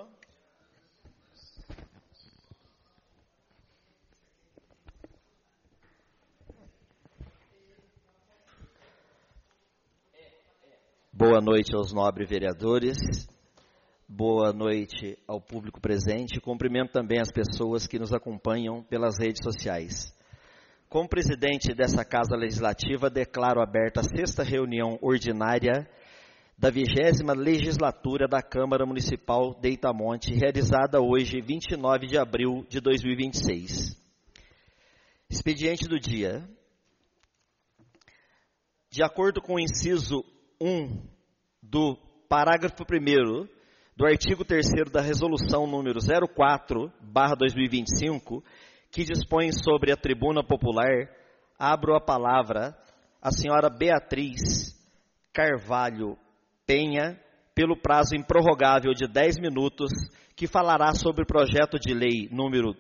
Boa noite aos nobres vereadores, boa noite ao público presente. Cumprimento também as pessoas que nos acompanham pelas redes sociais. Como presidente dessa Casa Legislativa, declaro aberta a 6ª reunião ordinária da 20ª legislatura da Câmara Municipal de Itamonte, realizada hoje, 29 de abril de 2026. Expediente do dia. De acordo com o inciso 1 do parágrafo 1º do artigo 3º da Resolução número 04/2025, que dispõe sobre a tribuna popular, abro a palavra à senhora Beatriz Carvalho Penha, pelo prazo improrrogável de 10 minutos, que falará sobre o projeto de lei número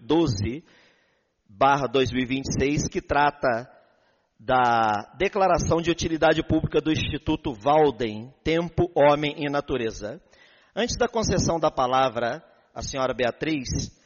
12/2026, que trata da declaração de utilidade pública do Instituto Walden, Tempo, Homem e Natureza. Antes da concessão da palavra à senhora Beatriz,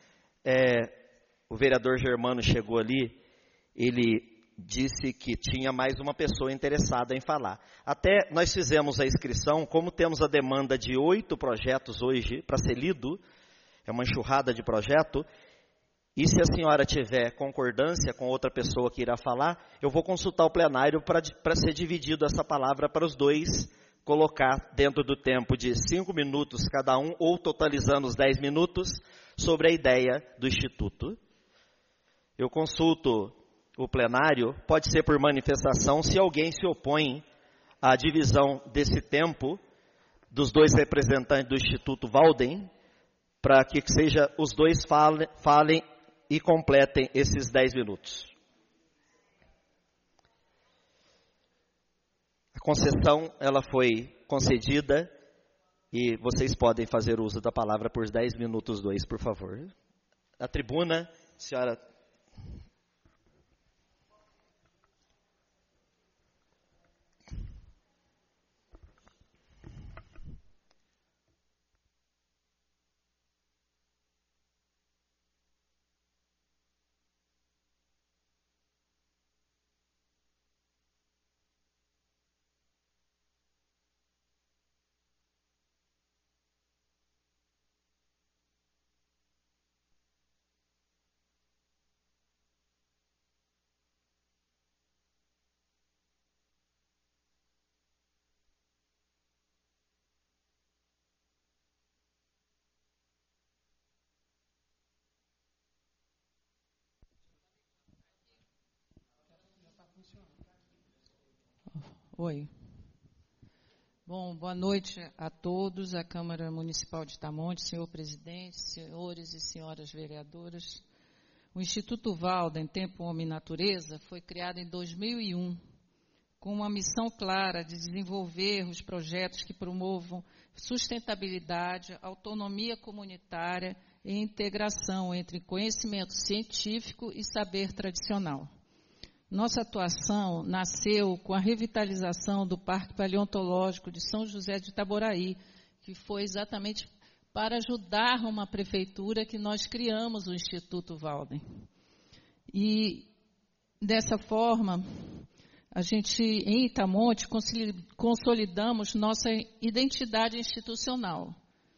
o vereador Germano chegou ali, ele disse que tinha mais uma pessoa interessada em falar. Até nós fizemos a inscrição, como temos a demanda de 8 projetos hoje para ser lido, é uma enxurrada de projeto, e se a senhora tiver concordância com outra pessoa que irá falar, eu vou consultar o plenário para ser dividido essa palavra para os dois, colocar dentro do tempo de 5 minutos cada um, ou totalizando os 10 minutos, sobre a ideia do Instituto. Eu consulto o plenário, pode ser por manifestação, se alguém se opõe à divisão desse tempo dos dois representantes do Instituto Walden, para que seja os dois falem e completem esses 10 minutos. A concessão, ela foi concedida e vocês podem fazer uso da palavra por 10 minutos, por favor. A tribuna, senhora... Oi. Bom, boa noite a todos, a Câmara Municipal de Itamonte, senhor presidente, senhores e senhoras vereadoras. O Instituto Walden, Tempo, Homem e Natureza, foi criado em 2001, com uma missão clara de desenvolver os projetos que promovam sustentabilidade, autonomia comunitária e integração entre conhecimento científico e saber tradicional. Nossa atuação nasceu com a revitalização do Parque Paleontológico de São José de Itaboraí, que foi exatamente para ajudar uma prefeitura que nós criamos o Instituto Walden. E, dessa forma, a gente, em Itamonte, consolidamos nossa identidade institucional.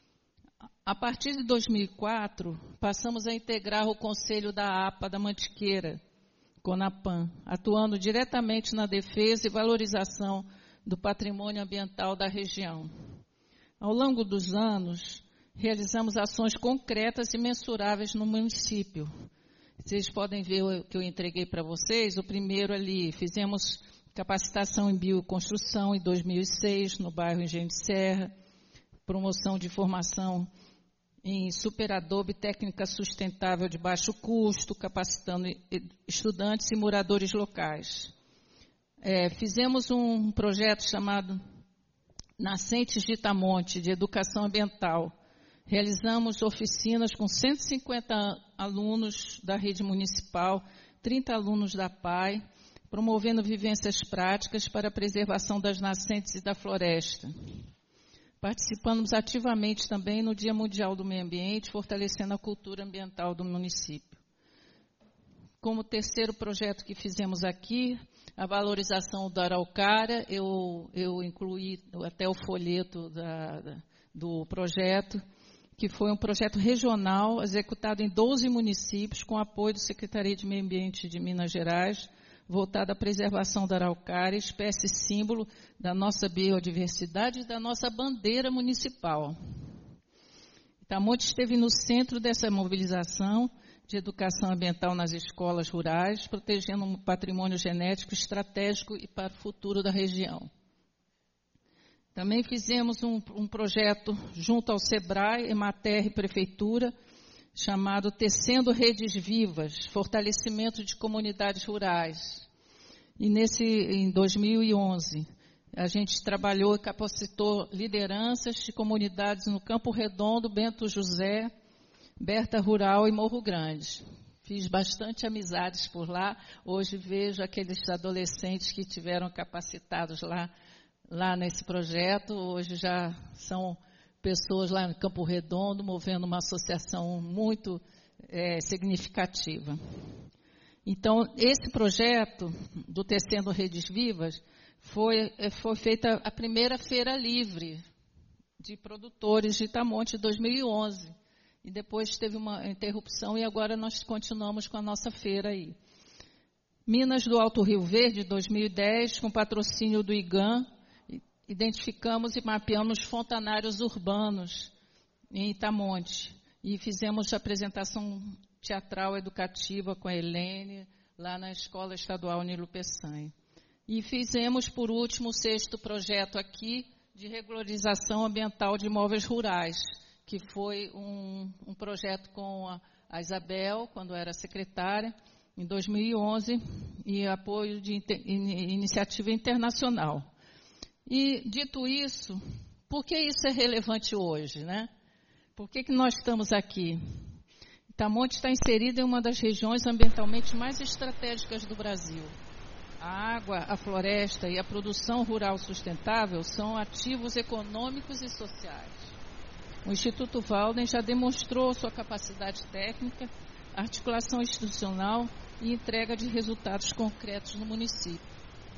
A partir de 2004, passamos a integrar o Conselho da APA da Mantiqueira, CONAPAM, atuando diretamente na defesa e valorização do patrimônio ambiental da região. Ao longo dos anos, realizamos ações concretas e mensuráveis no município. Vocês podem ver o que eu entreguei para vocês. O primeiro ali, fizemos capacitação em bioconstrução em 2006, no bairro Engenho de Serra, promoção de formação em superadobe, técnica sustentável de baixo custo, capacitando estudantes e moradores locais. Fizemos um projeto chamado Nascentes de Itamonte, de educação ambiental. Realizamos oficinas com 150 alunos da rede municipal, 30 alunos da PAI, promovendo vivências práticas para a preservação das nascentes e da floresta. Participamos ativamente também no Dia Mundial do Meio Ambiente, fortalecendo a cultura ambiental do município. Como terceiro projeto que fizemos aqui, a valorização da araucária, eu incluí até o folheto do projeto, que foi um projeto regional executado em 12 municípios, com apoio da Secretaria de Meio Ambiente de Minas Gerais, voltado à preservação da araucária, espécie símbolo da nossa biodiversidade e da nossa bandeira municipal. Itamonte esteve no centro dessa mobilização de educação ambiental nas escolas rurais, protegendo um patrimônio genético estratégico e para o futuro da região. Também fizemos um projeto junto ao SEBRAE, Emater e Prefeitura, chamado Tecendo Redes Vivas, fortalecimento de comunidades rurais. E em 2011, a gente trabalhou e capacitou lideranças de comunidades no Campo Redondo, Bento José, Berta Rural e Morro Grande. Fiz bastante amizades por lá. Hoje vejo aqueles adolescentes que tiveram capacitados lá nesse projeto. Hoje já são pessoas lá no Campo Redondo, movendo uma associação muito significativa. Então, esse projeto do Tecendo Redes Vivas foi feita a primeira feira livre de produtores de Itamonte em 2011. E depois teve uma interrupção e agora nós continuamos com a nossa feira aí. Minas do Alto Rio Verde, 2010, com patrocínio do IGAM, identificamos e mapeamos fontanários urbanos em Itamonte. E fizemos a apresentação teatral educativa com a Helene, lá na Escola Estadual Nilo Peçanha. E fizemos, por último, o 6º projeto aqui de regularização ambiental de imóveis rurais, que foi um projeto com a Isabel, quando era secretária, em 2011, e apoio de iniciativa internacional. E, dito isso, por que isso é relevante hoje, né? Por que nós estamos aqui? Itamonte está inserida em uma das regiões ambientalmente mais estratégicas do Brasil. A água, a floresta e a produção rural sustentável são ativos econômicos e sociais. O Instituto Walden já demonstrou sua capacidade técnica, articulação institucional e entrega de resultados concretos no município.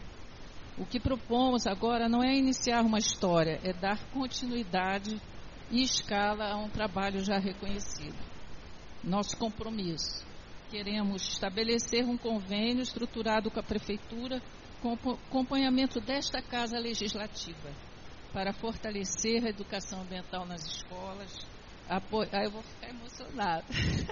O que propomos agora não é iniciar uma história, é dar continuidade e escala a um trabalho já reconhecido. Nosso compromisso. Queremos estabelecer um convênio estruturado com a Prefeitura com acompanhamento desta Casa Legislativa para fortalecer a educação ambiental nas escolas. Eu vou ficar emocionada.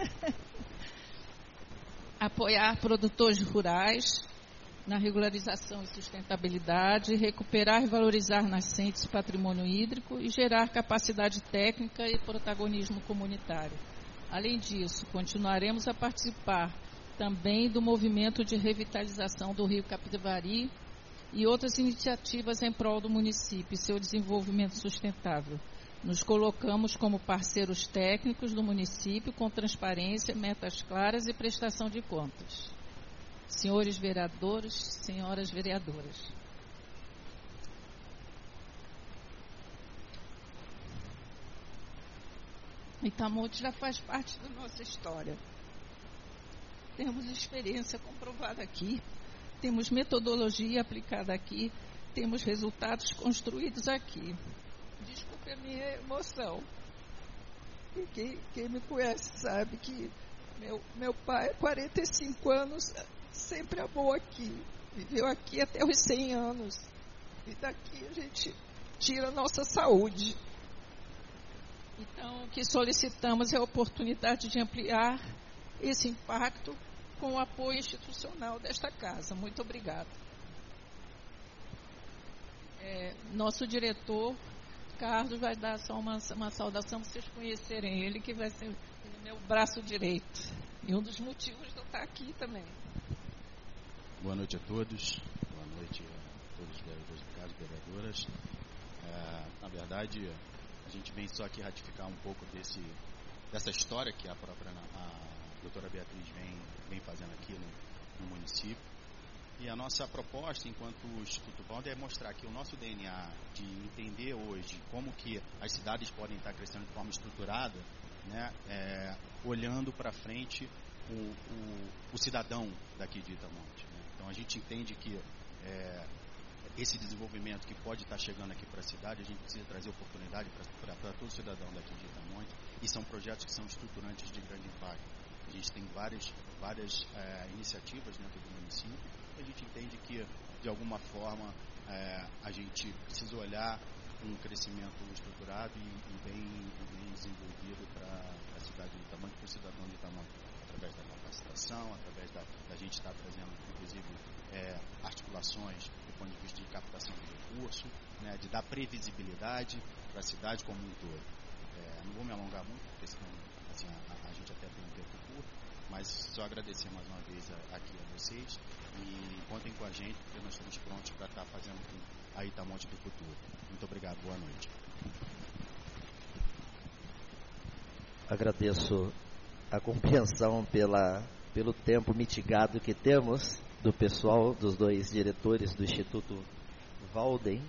Apoiar produtores rurais na regularização e sustentabilidade, recuperar e valorizar nascentes e patrimônio hídrico e gerar capacidade técnica e protagonismo comunitário. Além disso, continuaremos a participar também do movimento de revitalização do Rio Capivari e outras iniciativas em prol do município e seu desenvolvimento sustentável. Nos colocamos como parceiros técnicos do município com transparência, metas claras e prestação de contas. Senhores vereadores, senhoras vereadoras. Itamonte já faz parte da nossa história. Temos experiência comprovada aqui, temos metodologia aplicada aqui, temos resultados construídos aqui. Desculpe a minha emoção. E quem me conhece sabe que meu pai, 45 anos, sempre amou aqui. Viveu aqui até os 100 anos. E daqui a gente tira a nossa saúde. Então, o que solicitamos é a oportunidade de ampliar esse impacto com o apoio institucional desta casa. Muito obrigada. Nosso diretor, Carlos, vai dar só uma saudação para vocês conhecerem ele, que vai ser o meu braço direito. E um dos motivos de eu estar aqui também. Boa noite a todos. Boa noite a todos os vereadores do caso, vereadoras. Na verdade, a gente vem só aqui ratificar um pouco dessa história que a doutora Beatriz vem fazendo aqui no município. E a nossa proposta, enquanto Instituto Valden, é mostrar que o nosso DNA de entender hoje como que as cidades podem estar crescendo de forma estruturada, né, olhando para frente o cidadão daqui de Itamonte, né? Então a gente entende que esse desenvolvimento que pode estar chegando aqui para a cidade, a gente precisa trazer oportunidade para todo cidadão daqui de Itamonte, e são projetos que são estruturantes de grande impacto. A gente tem várias iniciativas dentro do município. A gente entende que, de alguma forma, a gente precisa olhar um crescimento estruturado e bem desenvolvido para a cidade de Itamonte, para o cidadão de Itamonte, através da capacitação, através da gente estar trazendo, inclusive, articulações do ponto de vista de captação de recurso, né, de dar previsibilidade para a cidade como um todo. Não vou me alongar muito, porque senão assim, a gente até tem um tempo curto, mas só agradecer mais uma vez aqui a vocês e contem com a gente, porque nós estamos prontos para estar fazendo a Itamonte do futuro. Muito obrigado, boa noite. Agradeço a compreensão pelo tempo mitigado que temos do pessoal, dos dois diretores do Instituto Valden.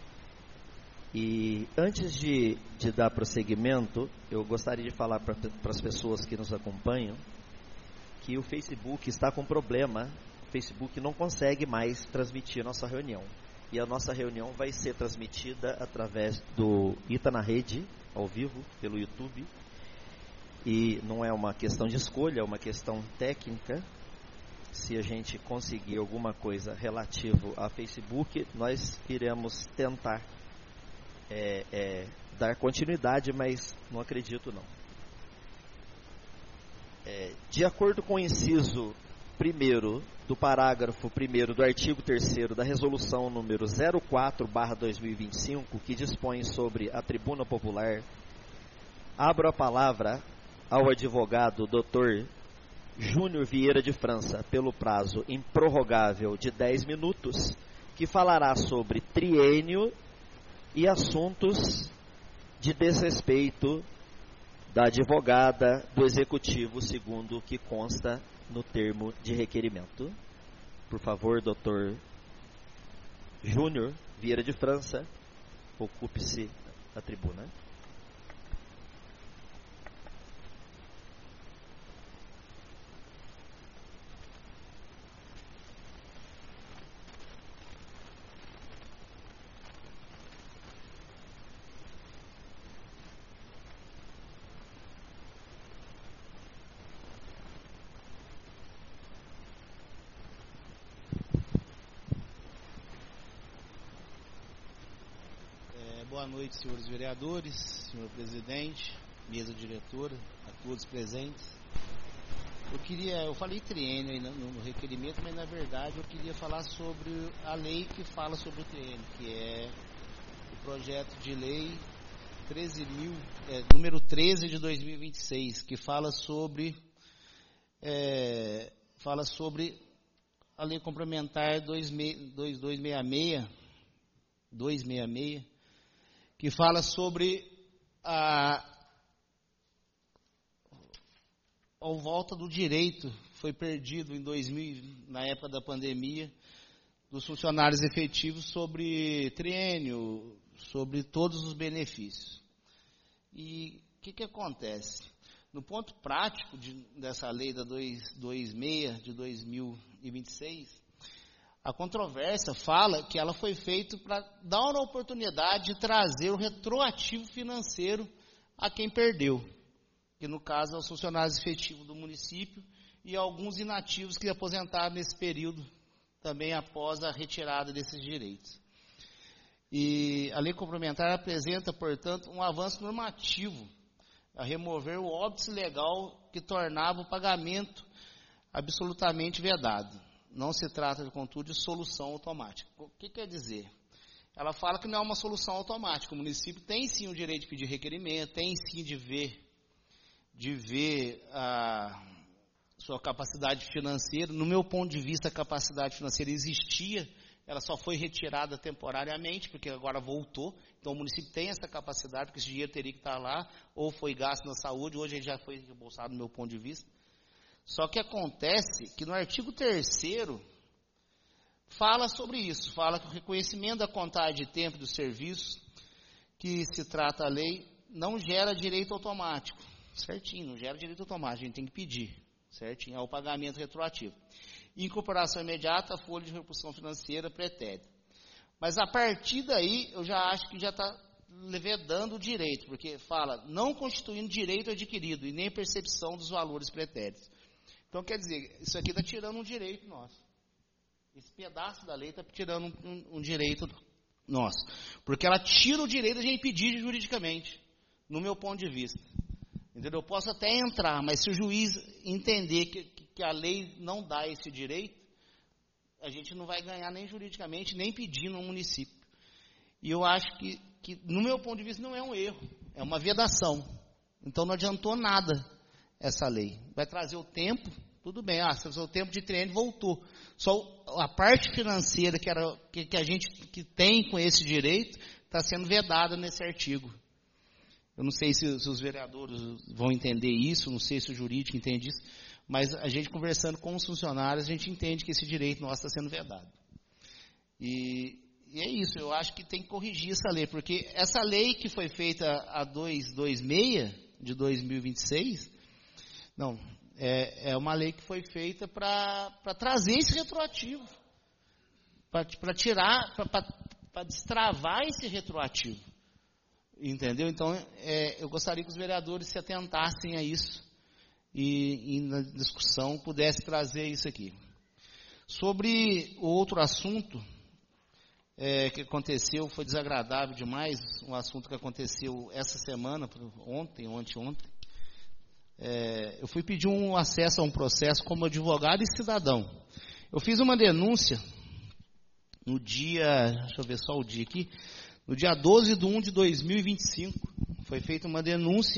E antes de dar prosseguimento, eu gostaria de falar para as pessoas que nos acompanham que o Facebook está com problema. O Facebook não consegue mais transmitir a nossa reunião. E a nossa reunião vai ser transmitida através do Ita na Rede, ao vivo, pelo YouTube. E não é uma questão de escolha, é uma questão técnica. Se a gente conseguir alguma coisa relativo a Facebook, nós iremos tentar dar continuidade, mas não acredito não. De acordo com o inciso 1º do parágrafo 1º do artigo 3º da resolução número 04/2025, que dispõe sobre a tribuna popular, abro a palavra ao advogado Dr. Júnior Vieira de França, pelo prazo improrrogável de 10 minutos, que falará sobre triênio e assuntos de desrespeito da advogada do executivo, segundo o que consta no termo de requerimento. Por favor, doutor Júnior Vieira de França, ocupe-se da tribuna. Boa noite, senhores vereadores, senhor presidente, mesa diretora, a todos presentes. Eu falei triênio aí no requerimento, mas na verdade eu queria falar sobre a lei que fala sobre o triênio, que é o projeto de lei número 13 de 2026, que fala sobre a lei complementar 266, que fala sobre a volta do direito, foi perdido em 2000, na época da pandemia, dos funcionários efetivos sobre triênio, sobre todos os benefícios. E o que acontece? No ponto prático dessa lei da 266 de 2026, a controvérsia fala que ela foi feita para dar uma oportunidade de trazer o retroativo financeiro a quem perdeu, que no caso é os funcionários efetivos do município e alguns inativos que aposentaram nesse período, também após a retirada desses direitos. E a lei complementar apresenta, portanto, um avanço normativo a remover o óbice legal que tornava o pagamento absolutamente vedado. Não se trata, contudo, de solução automática. O que quer dizer? Ela fala que não é uma solução automática. O município tem sim o direito de pedir requerimento, tem sim de ver a sua capacidade financeira. No meu ponto de vista, a capacidade financeira existia, ela só foi retirada temporariamente, porque agora voltou. Então o município tem essa capacidade, porque esse dinheiro teria que estar lá, ou foi gasto na saúde, hoje ele já foi reembolsado no meu ponto de vista. Só que acontece que no artigo 3º fala sobre isso, fala que o reconhecimento da contagem de tempo do serviço, que se trata a lei, não gera direito automático, certinho, não gera direito automático, a gente tem que pedir, certinho, é o pagamento retroativo. Incorporação imediata, folha de reposição financeira, pretérito. Mas a partir daí, eu já acho que já está vedando o direito, porque fala, não constituindo direito adquirido e nem percepção dos valores pretéritos. Então, quer dizer, isso aqui está tirando um direito nosso. Esse pedaço da lei está tirando um direito nosso. Porque ela tira o direito de impedir juridicamente, no meu ponto de vista. Entendeu? Eu posso até entrar, mas se o juiz entender que a lei não dá esse direito, a gente não vai ganhar nem juridicamente, nem pedindo no município. E eu acho que, no meu ponto de vista, não é um erro, é uma vedação. Então não adiantou nada essa lei. Vai trazer o tempo, tudo bem, o tempo de triênio voltou. Só a parte financeira que a gente que tem com esse direito está sendo vedada nesse artigo. Eu não sei se os vereadores vão entender isso, não sei se o jurídico entende isso, mas a gente conversando com os funcionários, a gente entende que esse direito nosso está sendo vedado. E é isso, eu acho que tem que corrigir essa lei, porque essa lei que foi feita a 226 de 2026, não, é uma lei que foi feita para trazer esse retroativo, para tirar, para destravar esse retroativo. Entendeu? Então, eu gostaria que os vereadores se atentassem a isso e na discussão pudesse trazer isso aqui. Sobre o outro assunto que aconteceu, foi desagradável demais, um assunto que aconteceu essa semana, ontem. Eu fui pedir um acesso a um processo como advogado e cidadão. Eu fiz uma denúncia no dia, deixa eu ver só o dia aqui, no dia 12/1 de 2025, foi feita uma denúncia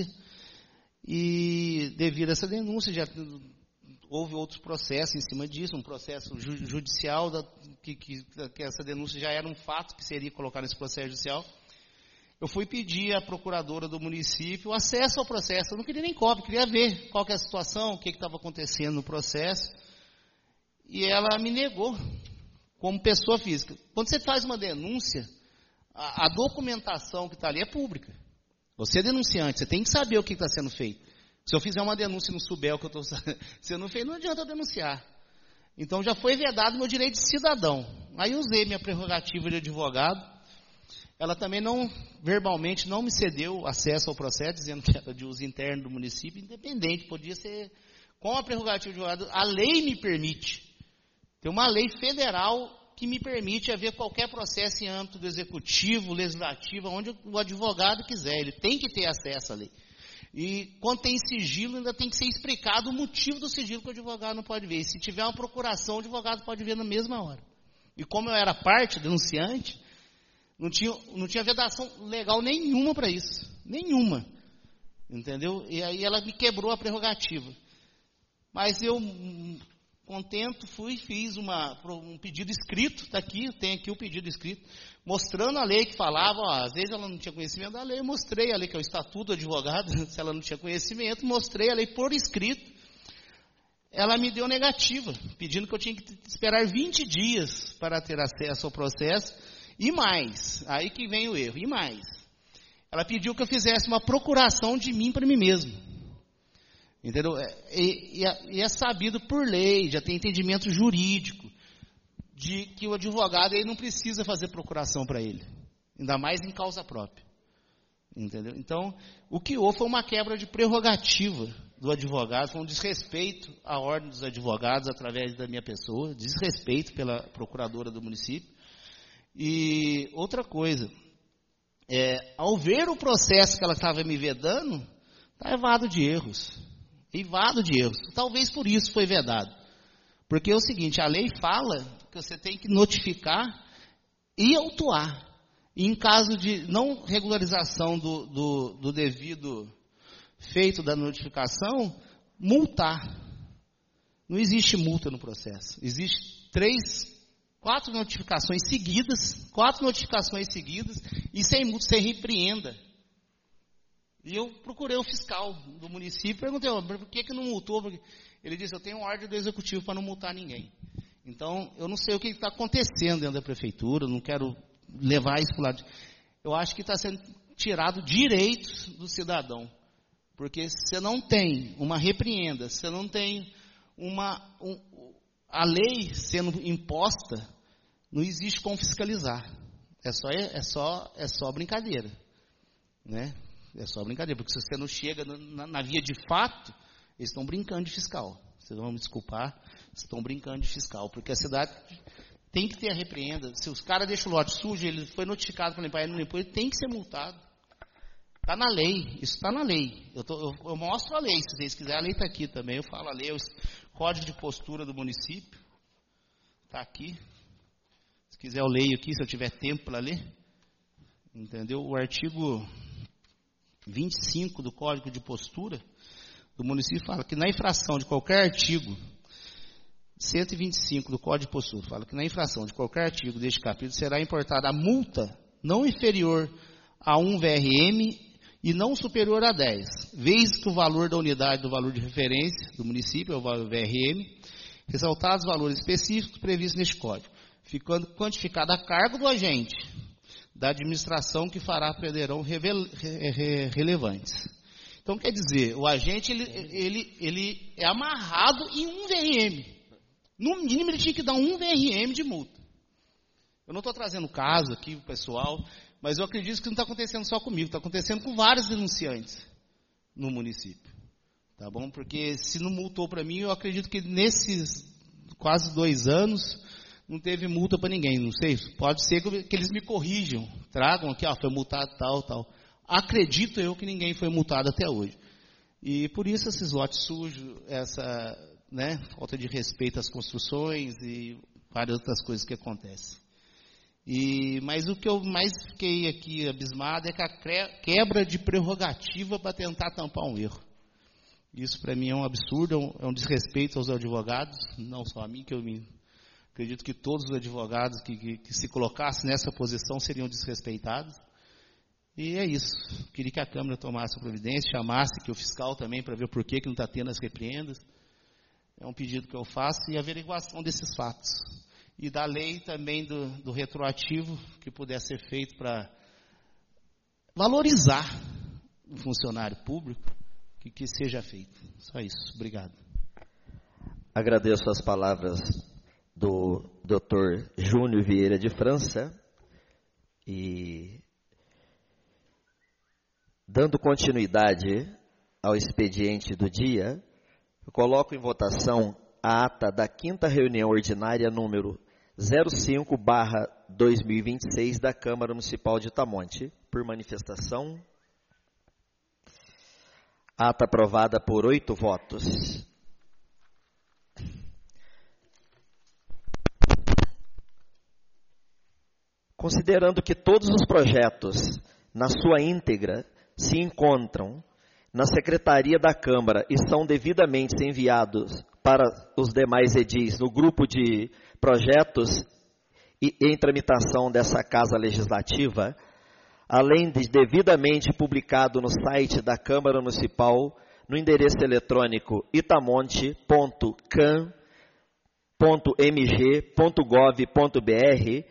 e devido a essa denúncia já houve outros processos em cima disso, um processo judicial, que essa denúncia já era um fato que seria colocado nesse processo judicial. Eu fui pedir à procuradora do município acesso ao processo, eu não queria nem cópia, queria ver qual que é a situação, o que estava acontecendo no processo, e ela me negou, como pessoa física. Quando você faz uma denúncia, a documentação que está ali é pública. Você é denunciante, você tem que saber o que está sendo feito. Se eu fizer uma denúncia e não souber o que eu estou sendo feito, não adianta eu denunciar. Então já foi vedado meu direito de cidadão. Aí eu usei minha prerrogativa de advogado. Ela também verbalmente não me cedeu acesso ao processo, dizendo que era de uso interno do município, independente, podia ser com a prerrogativa de advogado. A lei me permite. Tem uma lei federal que me permite haver qualquer processo em âmbito do executivo, legislativo, onde o advogado quiser. Ele tem que ter acesso à lei. E quando tem sigilo, ainda tem que ser explicado o motivo do sigilo que o advogado não pode ver. E se tiver uma procuração, o advogado pode ver na mesma hora. E como eu era parte, denunciante, não tinha vedação legal nenhuma para isso. Nenhuma. Entendeu? E aí ela me quebrou a prerrogativa. Mas eu, contento, fiz um pedido escrito, está aqui, tem aqui o pedido escrito, mostrando a lei que falava, às vezes ela não tinha conhecimento da lei, eu mostrei a lei, que é o Estatuto do Advogado, se ela não tinha conhecimento, mostrei a lei por escrito. Ela me deu negativa, pedindo que eu tinha que esperar 20 dias para ter acesso ao processo, e mais, aí que vem o erro, e mais. Ela pediu que eu fizesse uma procuração de mim para mim mesmo. Entendeu? E é sabido por lei, já tem entendimento jurídico, de que o advogado ele não precisa fazer procuração para ele, ainda mais em causa própria. Entendeu? Então, o que houve foi uma quebra de prerrogativa do advogado, foi um desrespeito à ordem dos advogados através da minha pessoa, desrespeito pela procuradora do município. E outra coisa, ao ver o processo que ela estava me vedando, está evado de erros. Talvez por isso foi vedado. Porque é o seguinte, a lei fala que você tem que notificar e autuar. E em caso de não regularização do devido feito da notificação, multar. Não existe multa no processo. Existe 4 notificações seguidas, e sem multa, sem repreenda. E eu procurei o fiscal do município e perguntei, por que não multou? Porque ele disse, eu tenho ordem do executivo para não multar ninguém. Então, eu não sei o que está acontecendo dentro da prefeitura, não quero levar isso para o lado. Eu acho que está sendo tirado direitos do cidadão. Porque você não tem uma repreenda, você não tem a lei sendo imposta, não existe como fiscalizar. É só brincadeira. Né? É só brincadeira, porque se você não chega na via de fato, eles estão brincando de fiscal. Vocês vão me desculpar, estão brincando de fiscal, porque a cidade tem que ter a repreenda. Se os caras deixam o lote sujo, ele foi notificado para limpar, ele não limpou, ele tem que ser multado. Está na lei, isso está na lei. Eu mostro a lei, se vocês quiserem, a lei está aqui também. Eu falo a lei, o código de postura do município, está aqui. Se quiser eu leio aqui, se eu tiver tempo para ler. Entendeu? O artigo 25 do código de postura do município fala que na infração de qualquer artigo, 125 do código de postura, fala que na infração de qualquer artigo deste capítulo será importada a multa não inferior a 1 VRM e não superior a 10, vezes que o valor da unidade do valor de referência do município, é o valor VRM, ressaltados os valores específicos previstos neste código, ficando quantificado a cargo do agente da administração que fará prenderão relevantes. Então, quer dizer, o agente ele é amarrado em 1 VRM. No mínimo, ele tinha que dar 1 VRM de multa. Eu não estou trazendo caso aqui, pessoal, mas eu acredito que não está acontecendo só comigo, está acontecendo com vários denunciantes no município. Tá bom? Porque se não multou para mim, eu acredito que nesses quase 2 anos não teve multa para ninguém. Não sei, pode ser que eles me corrijam, tragam aqui, foi multado tal. Acredito eu que ninguém foi multado até hoje. E por isso esses lotes sujos, essa falta de respeito às construções e várias outras coisas que acontecem. Mas o que eu mais fiquei aqui abismado é que a quebra de prerrogativa para tentar tampar um erro. Isso para mim é um absurdo, é um desrespeito aos advogados, não só a mim, que eu acredito que todos os advogados que se colocassem nessa posição seriam desrespeitados. E é isso. Queria que a Câmara tomasse a providência, chamasse que o fiscal também para ver por que não está tendo as repreendas. É um pedido que eu faço e averiguação desses fatos. E da lei também do retroativo que puder ser feito para valorizar o funcionário público, que seja feito. Só isso. Obrigado. Agradeço as palavras do Dr. Júnior Vieira de França e, dando continuidade ao expediente do dia, eu coloco em votação a ata da 5ª reunião ordinária número 05/2026 da Câmara Municipal de Itamonte, por manifestação. Ata aprovada por 8 votos. Considerando que todos os projetos, na sua íntegra, se encontram na Secretaria da Câmara e são devidamente enviados para os demais edis no grupo de projetos e em tramitação dessa Casa Legislativa, além de devidamente publicado no site da Câmara Municipal, no endereço eletrônico itamonte.can.mg.gov.br,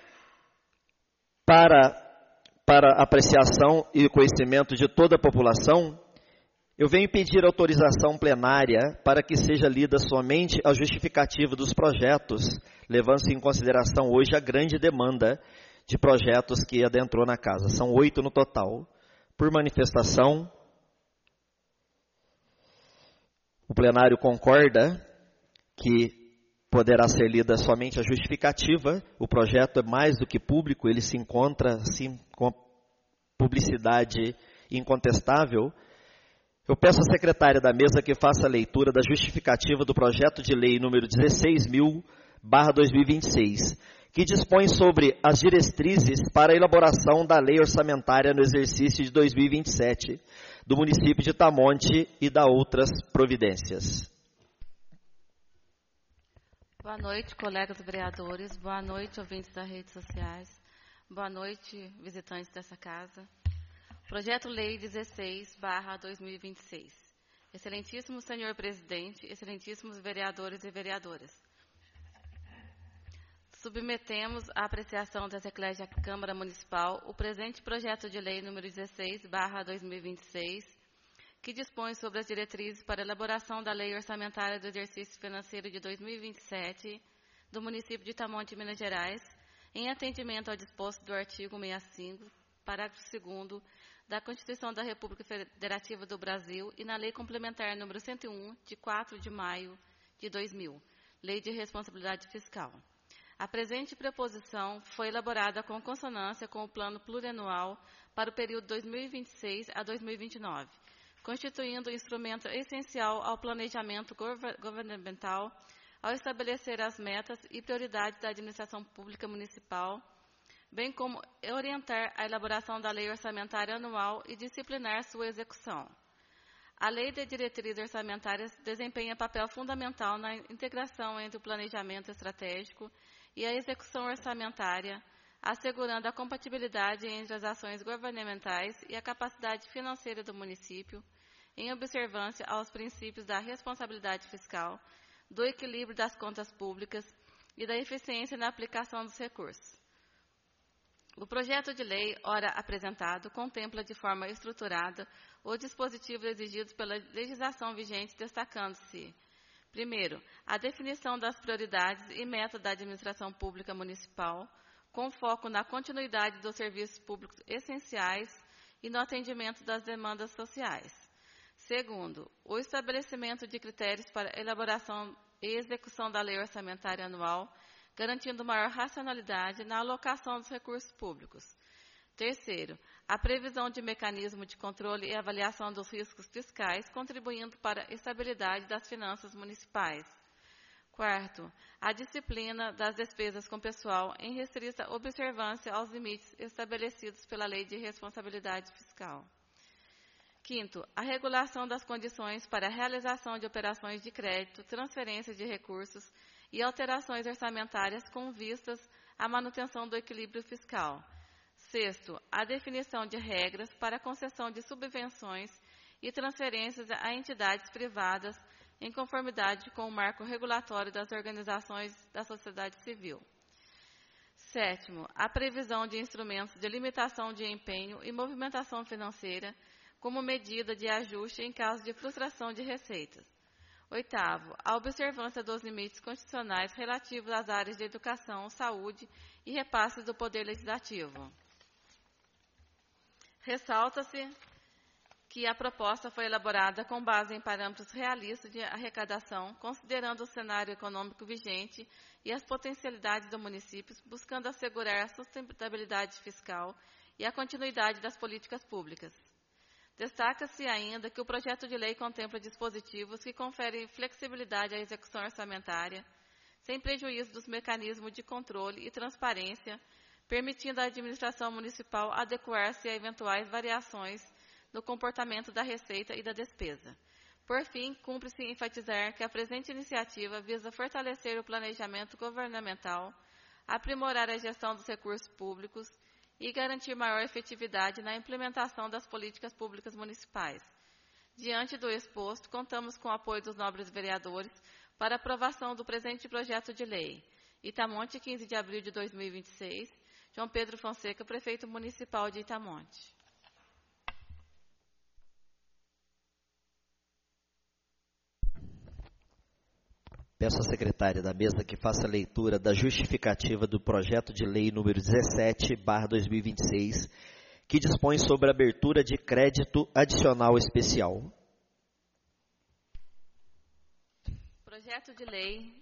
para apreciação e conhecimento de toda a população, eu venho pedir autorização plenária para que seja lida somente a justificativa dos projetos, levando-se em consideração hoje a grande demanda de projetos que adentrou na casa. São 8 no total. Por manifestação, o plenário concorda que poderá ser lida somente a justificativa. O projeto é mais do que público, ele se encontra assim, com publicidade incontestável. Eu peço à secretária da mesa que faça a leitura da justificativa do projeto de lei número 16.000/2026, que dispõe sobre as diretrizes para a elaboração da lei orçamentária no exercício de 2027 do município de Itamonte e da outras providências. Boa noite, colegas vereadores. Boa noite, ouvintes das redes sociais. Boa noite, visitantes dessa casa. Projeto-Lei 16/2026. Excelentíssimo senhor presidente, excelentíssimos vereadores e vereadoras. submetemos à apreciação dessa Eclésia Câmara Municipal o presente projeto de lei número 16/2026, que dispõe sobre as diretrizes para a elaboração da Lei Orçamentária do Exercício Financeiro de 2027 do município de Itamonte, Minas Gerais, em atendimento ao disposto do artigo 65, parágrafo 2º da Constituição da República Federativa do Brasil e na Lei Complementar número 101, de 4 de maio de 2000, Lei de Responsabilidade Fiscal. A presente proposição foi elaborada com consonância com o Plano Plurianual para o período 2026 a 2029, constituindo instrumento essencial ao planejamento governamental, ao estabelecer as metas e prioridades da administração pública municipal, bem como orientar a elaboração da Lei Orçamentária Anual e disciplinar sua execução. A Lei de Diretrizes Orçamentárias desempenha papel fundamental na integração entre o planejamento estratégico e a execução orçamentária, assegurando a compatibilidade entre as ações governamentais e a capacidade financeira do município, em observância aos princípios da responsabilidade fiscal, do equilíbrio das contas públicas e da eficiência na aplicação dos recursos. O projeto de lei, ora apresentado, contempla de forma estruturada os dispositivos exigidos pela legislação vigente, destacando-se: primeiro, a definição das prioridades e metas da administração pública municipal, com foco na continuidade dos serviços públicos essenciais e no atendimento das demandas sociais. Segundo, o estabelecimento de critérios para elaboração e execução da lei orçamentária anual, garantindo maior racionalidade na alocação dos recursos públicos. Terceiro, a previsão de mecanismo de controle e avaliação dos riscos fiscais, contribuindo para a estabilidade das finanças municipais. Quarto, a disciplina das despesas com pessoal em restrita observância aos limites estabelecidos pela Lei de Responsabilidade Fiscal. Quinto, a regulação das condições para a realização de operações de crédito, transferência de recursos e alterações orçamentárias com vistas à manutenção do equilíbrio fiscal. Sexto, a definição de regras para a concessão de subvenções e transferências a entidades privadas em conformidade com o marco regulatório das organizações da sociedade civil. Sétimo, a previsão de instrumentos de limitação de empenho e movimentação financeira como medida de ajuste em caso de frustração de receitas. Oitavo, a observância dos limites constitucionais relativos às áreas de educação, saúde e repasses do Poder Legislativo. Ressalta-se que a proposta foi elaborada com base em parâmetros realistas de arrecadação, considerando o cenário econômico vigente e as potencialidades do município, buscando assegurar a sustentabilidade fiscal e a continuidade das políticas públicas. Destaca-se ainda que o projeto de lei contempla dispositivos que conferem flexibilidade à execução orçamentária, sem prejuízo dos mecanismos de controle e transparência, permitindo à administração municipal adequar-se a eventuais variações no comportamento da receita e da despesa. Por fim, cumpre-se enfatizar que a presente iniciativa visa fortalecer o planejamento governamental, aprimorar a gestão dos recursos públicos e garantir maior efetividade na implementação das políticas públicas municipais. Diante do exposto, contamos com o apoio dos nobres vereadores para aprovação do presente projeto de lei. Itamonte, 15 de abril de 2026. João Pedro Fonseca, prefeito municipal de Itamonte. Peço à secretária da mesa que faça a leitura da justificativa do projeto de lei número 17/2026, que dispõe sobre a abertura de crédito adicional especial. Projeto de lei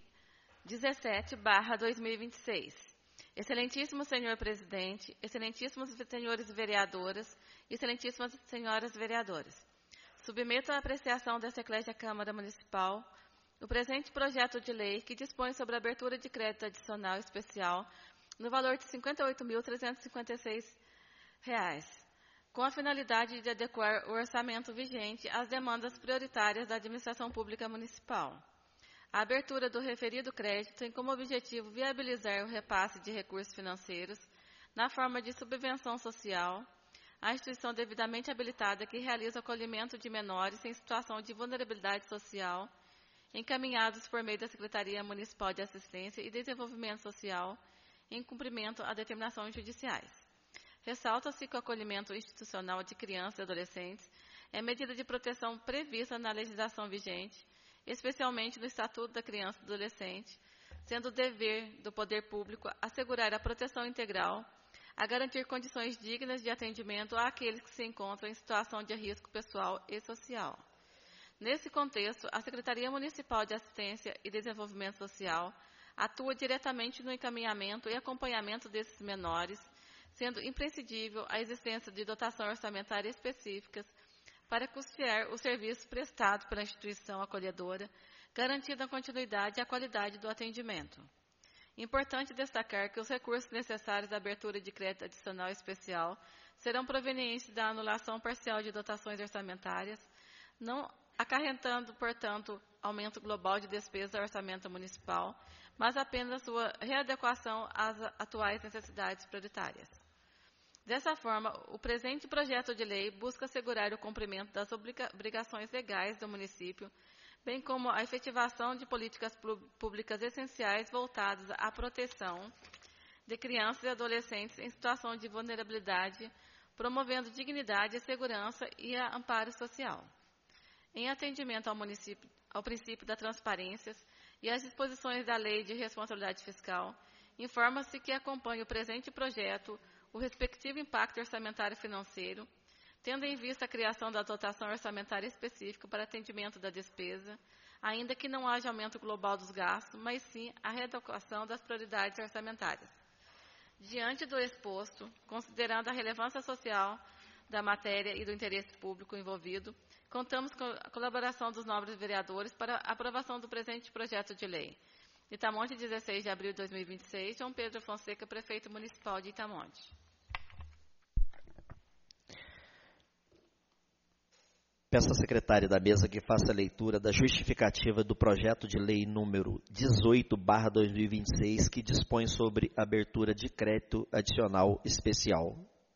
17/2026. Excelentíssimo senhor presidente, excelentíssimos senhores vereadoras, excelentíssimas senhoras vereadoras. Submeto à apreciação desta Eclésia Câmara Municipal o presente projeto de lei que dispõe sobre a abertura de crédito adicional especial no valor de R$ 58.356, com a finalidade de adequar o orçamento vigente às demandas prioritárias da administração pública municipal. A abertura do referido crédito tem como objetivo viabilizar o repasse de recursos financeiros na forma de subvenção social à instituição devidamente habilitada que realiza o acolhimento de menores em situação de vulnerabilidade social encaminhados por meio da Secretaria Municipal de Assistência e Desenvolvimento Social, em cumprimento a determinações judiciais. Ressalta-se que o acolhimento institucional de crianças e adolescentes é medida de proteção prevista na legislação vigente, especialmente no Estatuto da Criança e do Adolescente, sendo dever do poder público assegurar a proteção integral, a garantir condições dignas de atendimento àqueles que se encontram em situação de risco pessoal e social. Nesse contexto, a Secretaria Municipal de Assistência e Desenvolvimento Social atua diretamente no encaminhamento e acompanhamento desses menores, sendo imprescindível a existência de dotação orçamentária específicas para custear o serviço prestado pela instituição acolhedora, garantindo a continuidade e a qualidade do atendimento. Importante destacar que os recursos necessários à abertura de crédito adicional especial serão provenientes da anulação parcial de dotações orçamentárias, não acarretando, portanto, aumento global de despesa do orçamento municipal, mas apenas sua readequação às atuais necessidades prioritárias. Dessa forma, o presente projeto de lei busca assegurar o cumprimento das obrigações legais do município, bem como a efetivação de políticas públicas essenciais voltadas à proteção de crianças e adolescentes em situação de vulnerabilidade, promovendo dignidade, segurança e amparo social. Em atendimento ao princípio da transparência e às disposições da Lei de Responsabilidade Fiscal, informa-se que acompanha o presente projeto o respectivo impacto orçamentário financeiro, tendo em vista a criação da dotação orçamentária específica para atendimento da despesa, ainda que não haja aumento global dos gastos, mas sim a readequação das prioridades orçamentárias. Diante do exposto, considerando a relevância social da matéria e do interesse público envolvido, contamos com a colaboração dos nobres vereadores para a aprovação do presente projeto de lei. Itamonte, 16 de abril de 2026, João Pedro Fonseca, prefeito municipal de Itamonte. Peço à secretária da mesa que faça a leitura da justificativa do projeto de lei número 18/2026, que dispõe sobre abertura de crédito adicional especial.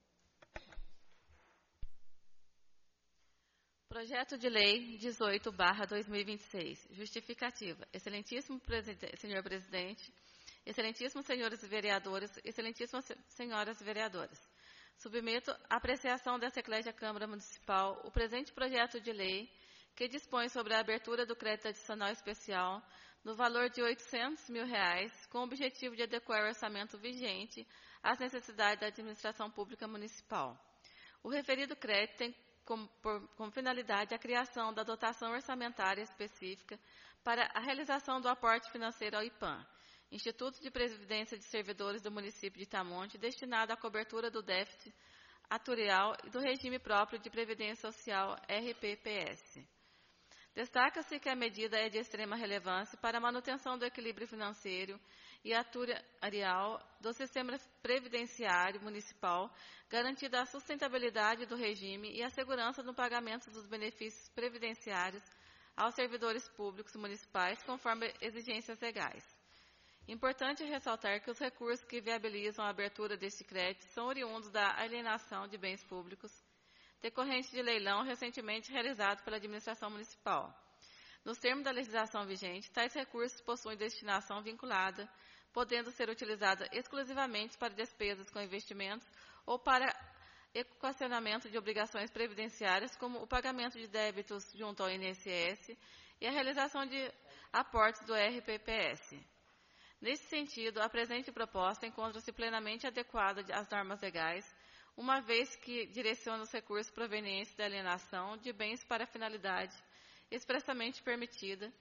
Projeto de Lei 18/2026. Justificativa. Excelentíssimo senhor presidente, excelentíssimos senhores vereadores, excelentíssimas senhoras vereadoras. Submeto à apreciação dessa Eclésia Câmara Municipal o presente projeto de lei que dispõe sobre a abertura do crédito adicional especial no valor de R$ 800 mil, com o objetivo de adequar o orçamento vigente às necessidades da administração pública municipal. O referido crédito tem como finalidade a criação da dotação orçamentária específica para a realização do aporte financeiro ao IPAM, Instituto de Previdência de Servidores do município de Itamonte, destinado à cobertura do déficit atuarial e do regime próprio de Previdência Social RPPS. Destaca-se que a medida é de extrema relevância para a manutenção do equilíbrio financeiro e atuarial do sistema previdenciário municipal, garantida a sustentabilidade do regime e a segurança no pagamento dos benefícios previdenciários aos servidores públicos municipais, conforme exigências legais. Importante ressaltar que os recursos que viabilizam a abertura deste crédito são oriundos da alienação de bens públicos, decorrente de leilão recentemente realizado pela administração municipal. Nos termos da legislação vigente, tais recursos possuem destinação vinculada, podendo ser utilizados exclusivamente para despesas com investimentos ou para equacionamento de obrigações previdenciárias, como o pagamento de débitos junto ao INSS e a realização de aportes do RPPS. Nesse sentido, a presente proposta encontra-se plenamente adequada às normas legais, uma vez que direciona os recursos provenientes da alienação de bens para a finalidade expressamente permitida,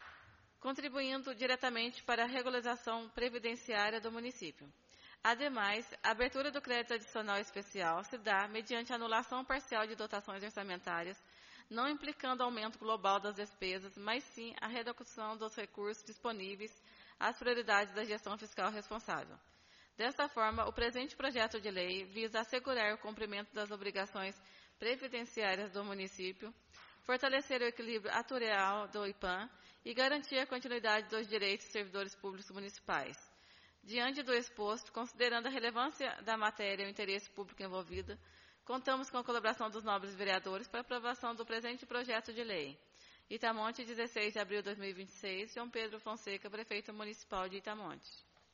contribuindo diretamente para a regularização previdenciária do município. Ademais, a abertura do crédito adicional especial se dá mediante a anulação parcial de dotações orçamentárias, não implicando aumento global das despesas, mas sim a redução dos recursos disponíveis às prioridades da gestão fiscal responsável. Desta forma, o presente projeto de lei visa assegurar o cumprimento das obrigações previdenciárias do município, fortalecer o equilíbrio atuarial do IPAM e garantir a continuidade dos direitos dos servidores públicos municipais. Diante do exposto, considerando a relevância da matéria e o interesse público envolvido, contamos com a colaboração dos nobres vereadores para a aprovação do presente projeto de lei. Itamonte, 16 de abril de 2026. João Pedro Fonseca, Prefeito Municipal de Itamonte.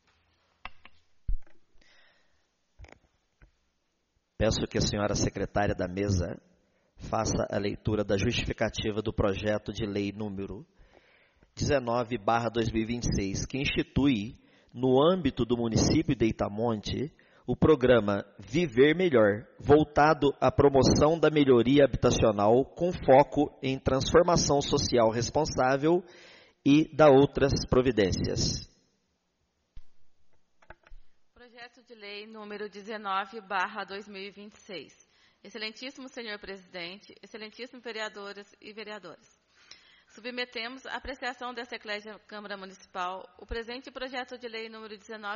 Peço que a senhora secretária da mesa faça a leitura da justificativa do projeto de lei número 19/2026, que institui, no âmbito do município de Itamonte, o programa Viver Melhor, voltado à promoção da melhoria habitacional com foco em transformação social responsável e da outras providências. Projeto de lei número 19/2026. Excelentíssimo senhor presidente, excelentíssimos vereadoras e vereadores. Submetemos à apreciação desta Eclésia Câmara Municipal o presente projeto de lei número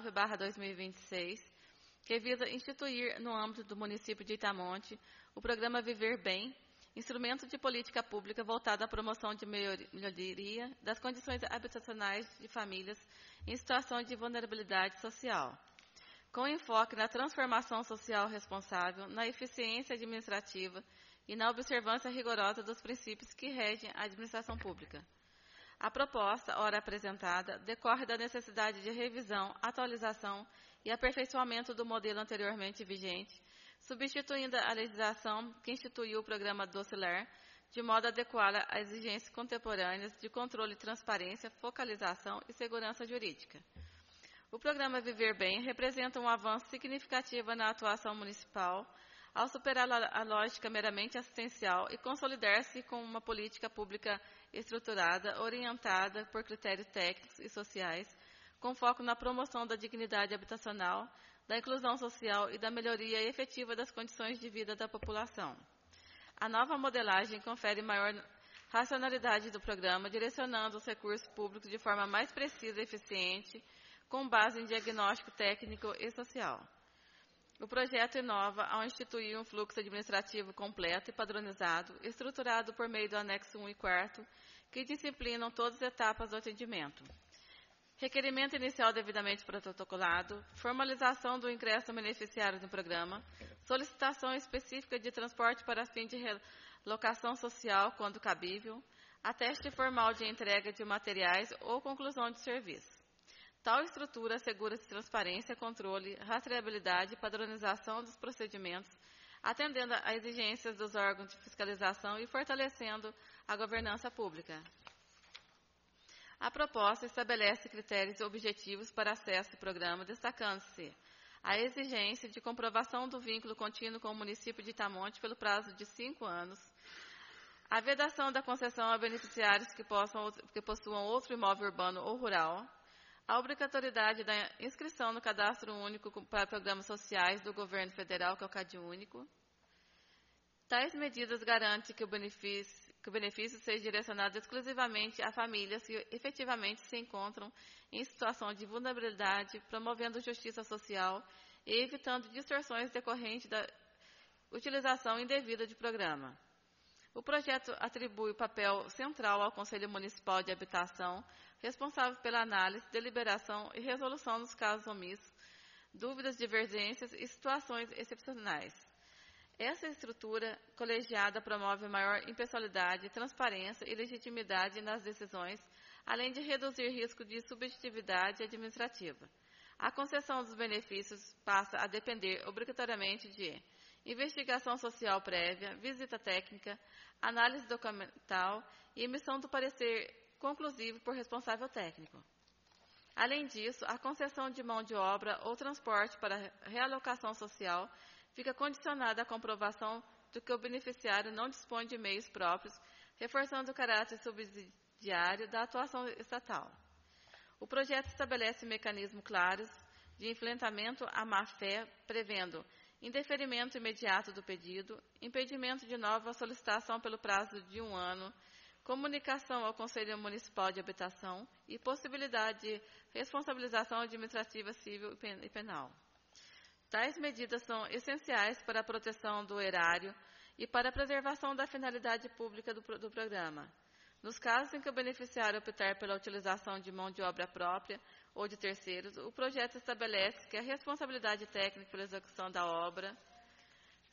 19/2026, que visa instituir, no âmbito do município de Itamonte, o programa Viver Bem, instrumento de política pública voltado à promoção de melhoria das condições habitacionais de famílias em situação de vulnerabilidade social, com enfoque na transformação social responsável, na eficiência administrativa e na observância rigorosa dos princípios que regem a administração pública. A proposta, ora apresentada, decorre da necessidade de revisão, atualização e aperfeiçoamento do modelo anteriormente vigente, substituindo a legislação que instituiu o programa Docilar, de modo a adequá-la às exigências contemporâneas de controle, transparência, focalização e segurança jurídica. O programa Viver Bem representa um avanço significativo na atuação municipal, ao superar a lógica meramente assistencial e consolidar-se com uma política pública estruturada, orientada por critérios técnicos e sociais, com foco na promoção da dignidade habitacional, da inclusão social e da melhoria efetiva das condições de vida da população. A nova modelagem confere maior racionalidade do programa, direcionando os recursos públicos de forma mais precisa e eficiente, com base em diagnóstico técnico e social. O projeto inova ao instituir um fluxo administrativo completo e padronizado, estruturado por meio do anexo 1 e 4, que disciplinam todas as etapas do atendimento. Requerimento inicial devidamente protocolado, formalização do ingresso beneficiário no programa, solicitação específica de transporte para fim de relocação social, quando cabível, ateste formal de entrega de materiais ou conclusão de serviço. Tal estrutura assegura-se transparência, controle, rastreabilidade e padronização dos procedimentos, atendendo às exigências dos órgãos de fiscalização e fortalecendo a governança pública. A proposta estabelece critérios objetivos para acesso ao programa, destacando-se a exigência de comprovação do vínculo contínuo com o município de Itamonte pelo prazo de 5 anos, a vedação da concessão a beneficiários que possuam outro imóvel urbano ou rural, a obrigatoriedade da inscrição no Cadastro Único para Programas Sociais do Governo Federal, que é o CadÚnico. Tais medidas garantem que o benefício seja direcionado exclusivamente a famílias que efetivamente se encontram em situação de vulnerabilidade, promovendo justiça social e evitando distorções decorrentes da utilização indevida de programa. O projeto atribui papel central ao Conselho Municipal de Habitação, responsável pela análise, deliberação e resolução dos casos omissos, dúvidas, divergências e situações excepcionais. Essa estrutura colegiada promove maior impessoalidade, transparência e legitimidade nas decisões, além de reduzir risco de subjetividade administrativa. A concessão dos benefícios passa a depender obrigatoriamente de investigação social prévia, visita técnica, análise documental e emissão do parecer conclusivo por responsável técnico. Além disso, a concessão de mão de obra ou transporte para realocação social fica condicionada à comprovação de que o beneficiário não dispõe de meios próprios, reforçando o caráter subsidiário da atuação estatal. O projeto estabelece mecanismos claros de enfrentamento à má-fé, prevendo indeferimento imediato do pedido, impedimento de nova solicitação pelo prazo de 1 ano, comunicação ao Conselho Municipal de Habitação e possibilidade de responsabilização administrativa civil e penal. Tais medidas são essenciais para a proteção do erário e para a preservação da finalidade pública do programa. Nos casos em que o beneficiário optar pela utilização de mão de obra própria ou de terceiros, o projeto estabelece que a responsabilidade técnica pela execução da obra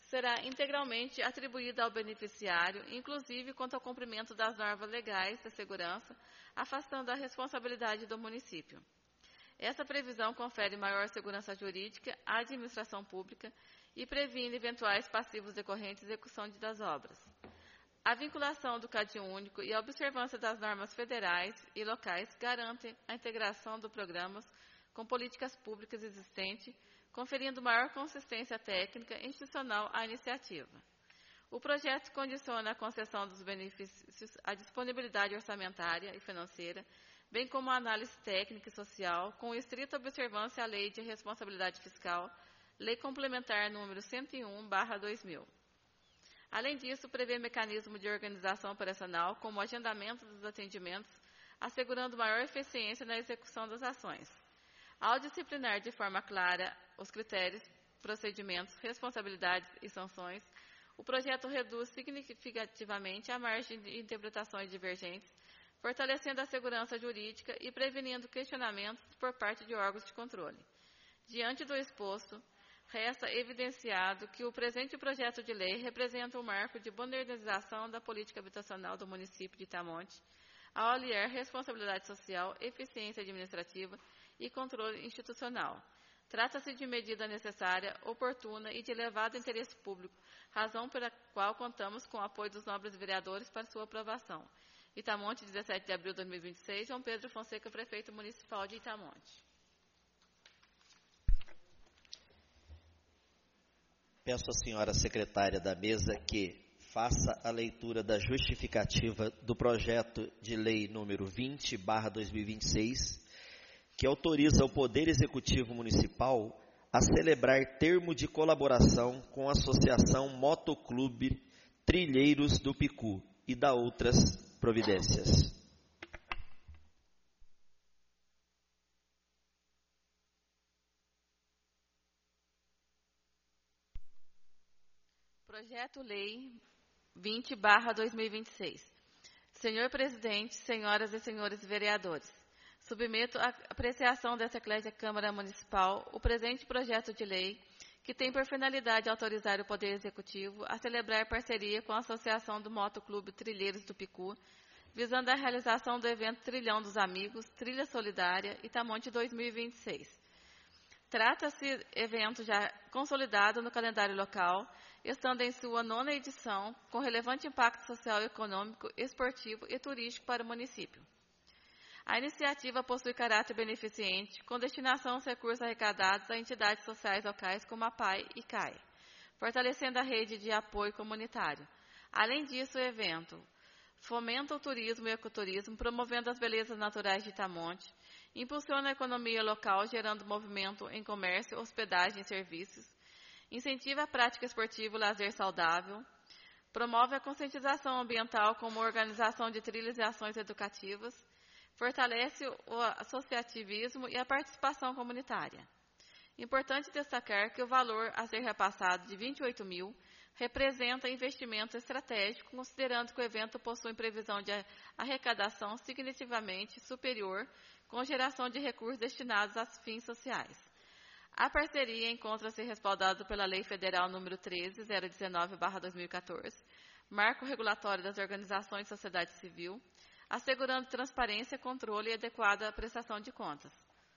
será integralmente atribuída ao beneficiário, inclusive quanto ao cumprimento das normas legais da segurança, afastando a responsabilidade do município. Essa previsão confere maior segurança jurídica à administração pública e previne eventuais passivos decorrentes da execução das obras. A vinculação do CAD único e a observância das normas federais e locais garantem a integração dos programas com políticas públicas existentes, conferindo maior consistência técnica e institucional à iniciativa. O projeto condiciona a concessão dos benefícios à disponibilidade orçamentária e financeira, bem como a análise técnica e social, com estrita observância à Lei de Responsabilidade Fiscal, Lei Complementar número 101/2000. Além disso, prevê mecanismo de organização operacional, como o agendamento dos atendimentos, assegurando maior eficiência na execução das ações. Ao disciplinar de forma clara os critérios, procedimentos, responsabilidades e sanções, o projeto reduz significativamente a margem de interpretações divergentes, fortalecendo a segurança jurídica e prevenindo questionamentos por parte de órgãos de controle. Diante do exposto, resta evidenciado que o presente projeto de lei representa um marco de modernização da política habitacional do município de Itamonte, ao aliar responsabilidade social, eficiência administrativa e controle institucional. Trata-se de medida necessária, oportuna e de elevado interesse público, razão pela qual contamos com o apoio dos nobres vereadores para sua aprovação. Itamonte, 17 de abril de 2026, João Pedro Fonseca, Prefeito Municipal de Itamonte. Peço à senhora secretária da mesa que faça a leitura da justificativa do projeto de lei número 20/2026, que autoriza o Poder Executivo Municipal a celebrar termo de colaboração com a Associação Motoclube Trilheiros do Picu e da outras providências. Projeto-Lei 20/2026. Senhor Presidente, senhoras e senhores vereadores, submeto à apreciação dessa Eclésia Câmara Municipal o presente projeto de lei, que tem por finalidade autorizar o Poder Executivo a celebrar parceria com a Associação do Motoclube Trilheiros do Picu, visando a realização do evento Trilhão dos Amigos, Trilha Solidária, Itamonte 2026. Trata-se de evento já consolidado no calendário local, estando em sua 9ª edição, com relevante impacto social, econômico, esportivo e turístico para o município. A iniciativa possui caráter beneficente, com destinação aos recursos arrecadados a entidades sociais locais como a PAI e CAI, fortalecendo a rede de apoio comunitário. Além disso, o evento fomenta o turismo e o ecoturismo, promovendo as belezas naturais de Itamonte, impulsiona a economia local, gerando movimento em comércio, hospedagem e serviços, incentiva a prática esportiva e lazer saudável, promove a conscientização ambiental como organização de trilhas e ações educativas, fortalece o associativismo e a participação comunitária. Importante destacar que o valor a ser repassado de 28 mil representa investimento estratégico, considerando que o evento possui previsão de arrecadação significativamente superior, com geração de recursos destinados a fins sociais. A parceria encontra-se respaldada pela Lei Federal nº 13.019/2014, marco regulatório das organizações de sociedade civil, assegurando transparência, controle e adequada prestação de contas.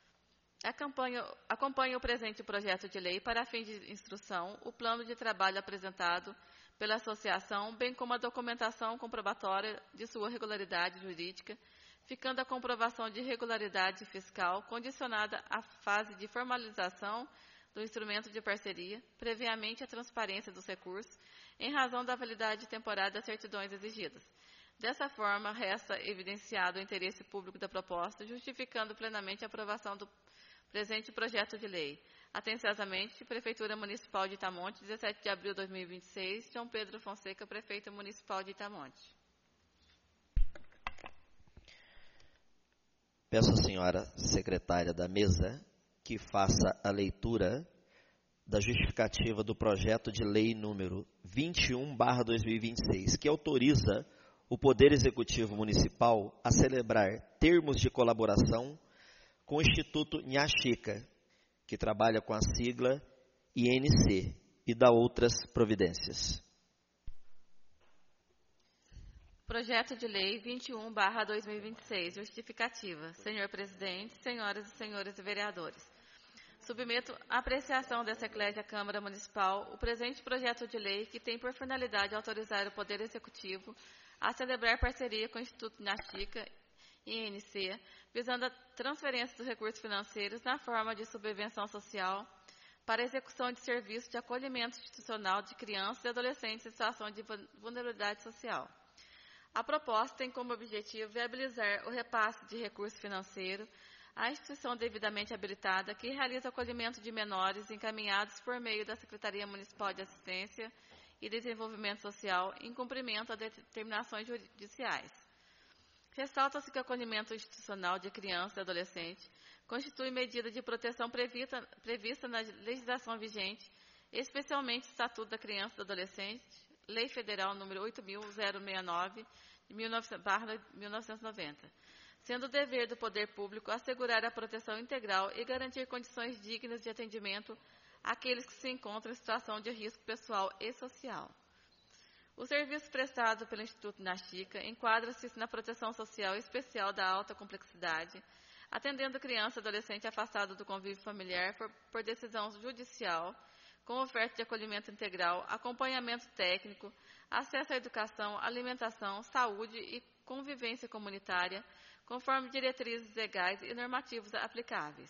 Acompanha o presente projeto de lei para fim de instrução, o plano de trabalho apresentado pela associação, bem como a documentação comprobatória de sua regularidade jurídica, ficando a comprovação de regularidade fiscal condicionada à fase de formalização do instrumento de parceria, previamente a transparência dos recursos, em razão da validade temporária das certidões exigidas. Dessa forma, resta evidenciado o interesse público da proposta, justificando plenamente a aprovação do presente projeto de lei. Atenciosamente, Prefeitura Municipal de Itamonte, 17 de abril de 2026, João Pedro Fonseca, Prefeito Municipal de Itamonte. Peço à senhora secretária da mesa que faça a leitura da justificativa do projeto de lei número 21/2026, que autoriza o Poder Executivo Municipal a celebrar termos de colaboração com o Instituto Nhaxica, que trabalha com a sigla INC, e da outras providências. Projeto de Lei 21/2026, justificativa. Senhor Presidente, senhoras e senhores vereadores, submeto à apreciação dessa Eclésia Câmara Municipal o presente projeto de lei que tem por finalidade autorizar o Poder Executivo a celebrar parceria com o Instituto Nachica, INC, visando a transferência dos recursos financeiros na forma de subvenção social para a execução de serviços de acolhimento institucional de crianças e adolescentes em situação de vulnerabilidade social. A proposta tem como objetivo viabilizar o repasse de recurso financeiro à instituição devidamente habilitada que realiza o acolhimento de menores encaminhados por meio da Secretaria Municipal de Assistência e Desenvolvimento Social em cumprimento a determinações judiciais. Ressalta-se que o acolhimento institucional de criança e adolescente constitui medida de proteção prevista na legislação vigente, especialmente o Estatuto da Criança e do Adolescente, Lei Federal nº 8.069, de 1990, sendo dever do poder público assegurar a proteção integral e garantir condições dignas de atendimento àqueles que se encontram em situação de risco pessoal e social. O serviço prestado pelo Instituto Nachica enquadra-se na proteção social especial da alta complexidade, atendendo criança e adolescente afastado do convívio familiar por decisão judicial, com oferta de acolhimento integral, acompanhamento técnico, acesso à educação, alimentação, saúde e convivência comunitária, conforme diretrizes legais e normativos aplicáveis.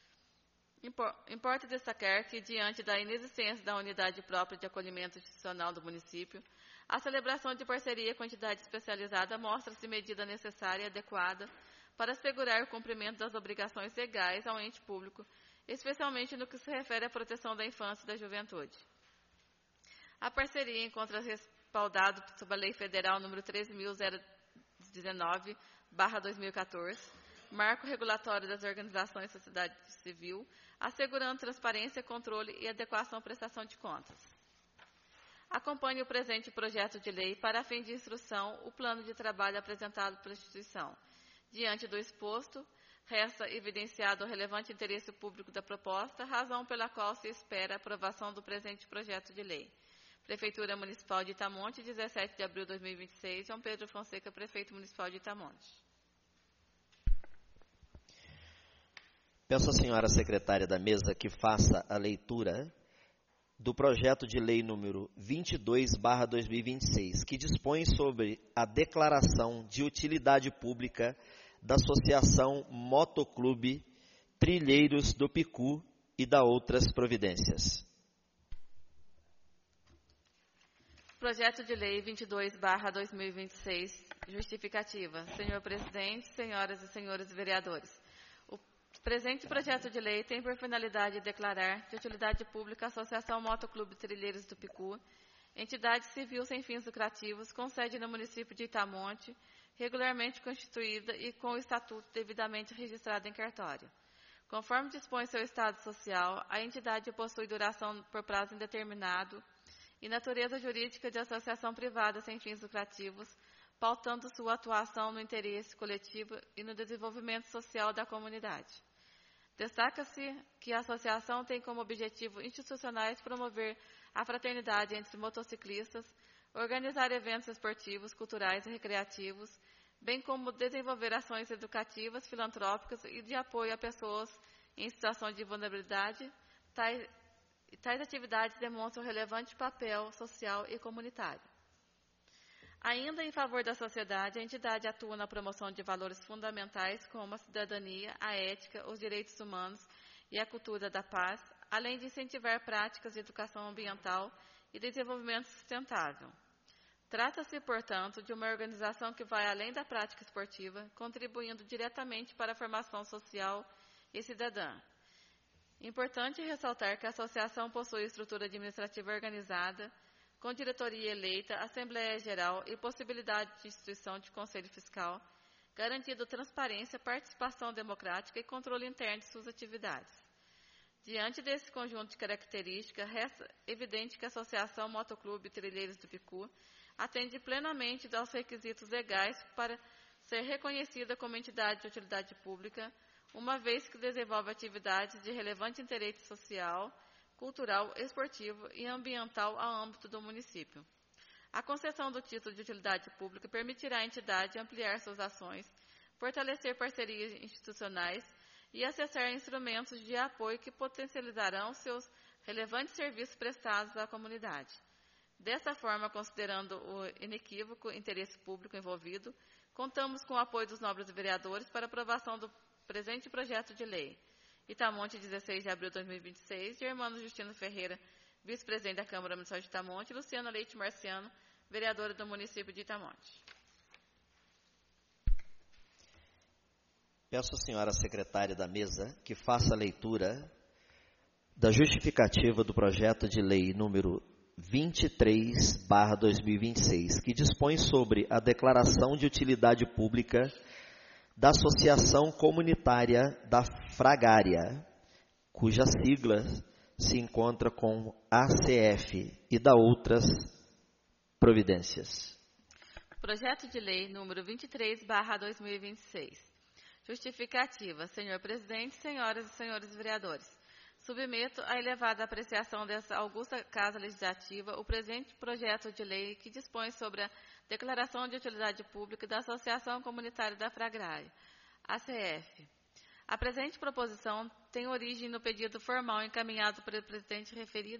Importa destacar que, diante da inexistência da unidade própria de acolhimento institucional do município, a celebração de parceria com entidade especializada mostra-se medida necessária e adequada para assegurar o cumprimento das obrigações legais ao ente público, especialmente no que se refere à proteção da infância e da juventude. A parceria encontra-se respaldado sob a Lei Federal nº 13.019/2014, marco regulatório das organizações da sociedade civil, assegurando transparência, controle e adequação à prestação de contas. Acompanhe o presente projeto de lei para a fim de instrução o plano de trabalho apresentado pela instituição. Diante do exposto, resta evidenciado o relevante interesse público da proposta, razão pela qual se espera a aprovação do presente projeto de lei. Prefeitura Municipal de Itamonte, 17 de abril de 2026, João Pedro Fonseca, Prefeito Municipal de Itamonte. Peço à senhora secretária da mesa que faça a leitura do projeto de lei número 22/2026, que dispõe sobre a declaração de utilidade pública da Associação Motoclube Trilheiros do Picu e da outras providências. Projeto de Lei 22/2026, justificativa. Senhor Presidente, senhoras e senhores vereadores, o presente projeto de lei tem por finalidade declarar de utilidade pública a Associação Motoclube Trilheiros do Picu, entidade civil sem fins lucrativos, com sede no município de Itamonte, regularmente constituída e com o estatuto devidamente registrado em cartório. Conforme dispõe seu estado social, a entidade possui duração por prazo indeterminado e natureza jurídica de associação privada sem fins lucrativos, pautando sua atuação no interesse coletivo e no desenvolvimento social da comunidade. Destaca-se que a associação tem como objetivo institucionais promover a fraternidade entre motociclistas, organizar eventos esportivos, culturais e recreativos, bem como desenvolver ações educativas, filantrópicas e de apoio a pessoas em situação de vulnerabilidade. Tais atividades demonstram relevante papel social e comunitário. Ainda em favor da sociedade, a entidade atua na promoção de valores fundamentais como a cidadania, a ética, os direitos humanos e a cultura da paz, além de incentivar práticas de educação ambiental e desenvolvimento sustentável. Trata-se, portanto, de uma organização que vai além da prática esportiva, contribuindo diretamente para a formação social e cidadã. Importante ressaltar que a associação possui estrutura administrativa organizada, com diretoria eleita, Assembleia Geral e possibilidade de instituição de Conselho Fiscal, garantindo transparência, participação democrática e controle interno de suas atividades. Diante desse conjunto de características, resta evidente que a Associação Motoclube Trilheiros do Picu atende plenamente aos requisitos legais para ser reconhecida como entidade de utilidade pública, uma vez que desenvolve atividades de relevante interesse social, cultural, esportivo e ambiental ao âmbito do município. A concessão do título de utilidade pública permitirá à entidade ampliar suas ações, fortalecer parcerias institucionais e acessar instrumentos de apoio que potencializarão seus relevantes serviços prestados à comunidade. Dessa forma, considerando o inequívoco interesse público envolvido, contamos com o apoio dos nobres vereadores para aprovação do presente projeto de lei. Itamonte, 16 de abril de 2026, Germano Justino Ferreira, vice-presidente da Câmara Municipal de Itamonte, Luciana Leite Marciano, vereadora do município de Itamonte. Peço à senhora secretária da mesa que faça a leitura da justificativa do projeto de lei número 23/2026, que dispõe sobre a declaração de utilidade pública da Associação Comunitária da Fragária, cuja sigla se encontra com ACF, e da outras providências. Projeto de lei número 23/2026. Justificativa. Senhor presidente, senhoras e senhores vereadores, submeto à elevada apreciação dessa augusta Casa Legislativa o presente projeto de lei que dispõe sobre a declaração de utilidade pública da Associação Comunitária da Fragária, ACF. A presente proposição tem origem no pedido formal encaminhado pelo presidente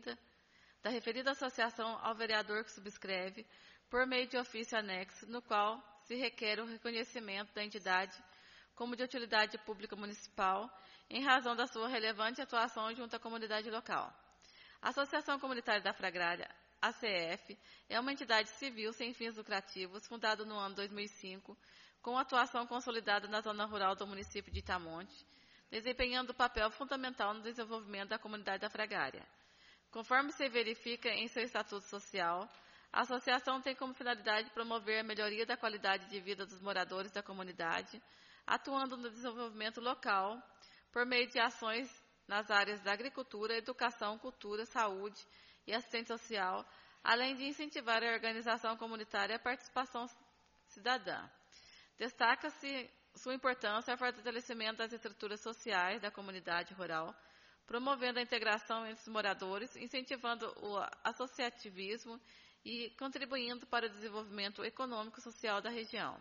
da referida associação ao vereador que subscreve, por meio de ofício anexo, no qual se requer o reconhecimento da entidade como de utilidade pública municipal, em razão da sua relevante atuação junto à comunidade local. A Associação Comunitária da Fragária, ACF, é uma entidade civil sem fins lucrativos, fundada no ano 2005, com atuação consolidada na zona rural do município de Itamonte, desempenhando papel fundamental no desenvolvimento da comunidade da Fragária. Conforme se verifica em seu estatuto social, a associação tem como finalidade promover a melhoria da qualidade de vida dos moradores da comunidade, atuando no desenvolvimento local por meio de ações nas áreas da agricultura, educação, cultura, saúde e assistência social, além de incentivar a organização comunitária e a participação cidadã. Destaca-se sua importância ao fortalecimento das estruturas sociais da comunidade rural, promovendo a integração entre os moradores, incentivando o associativismo e contribuindo para o desenvolvimento econômico e social da região.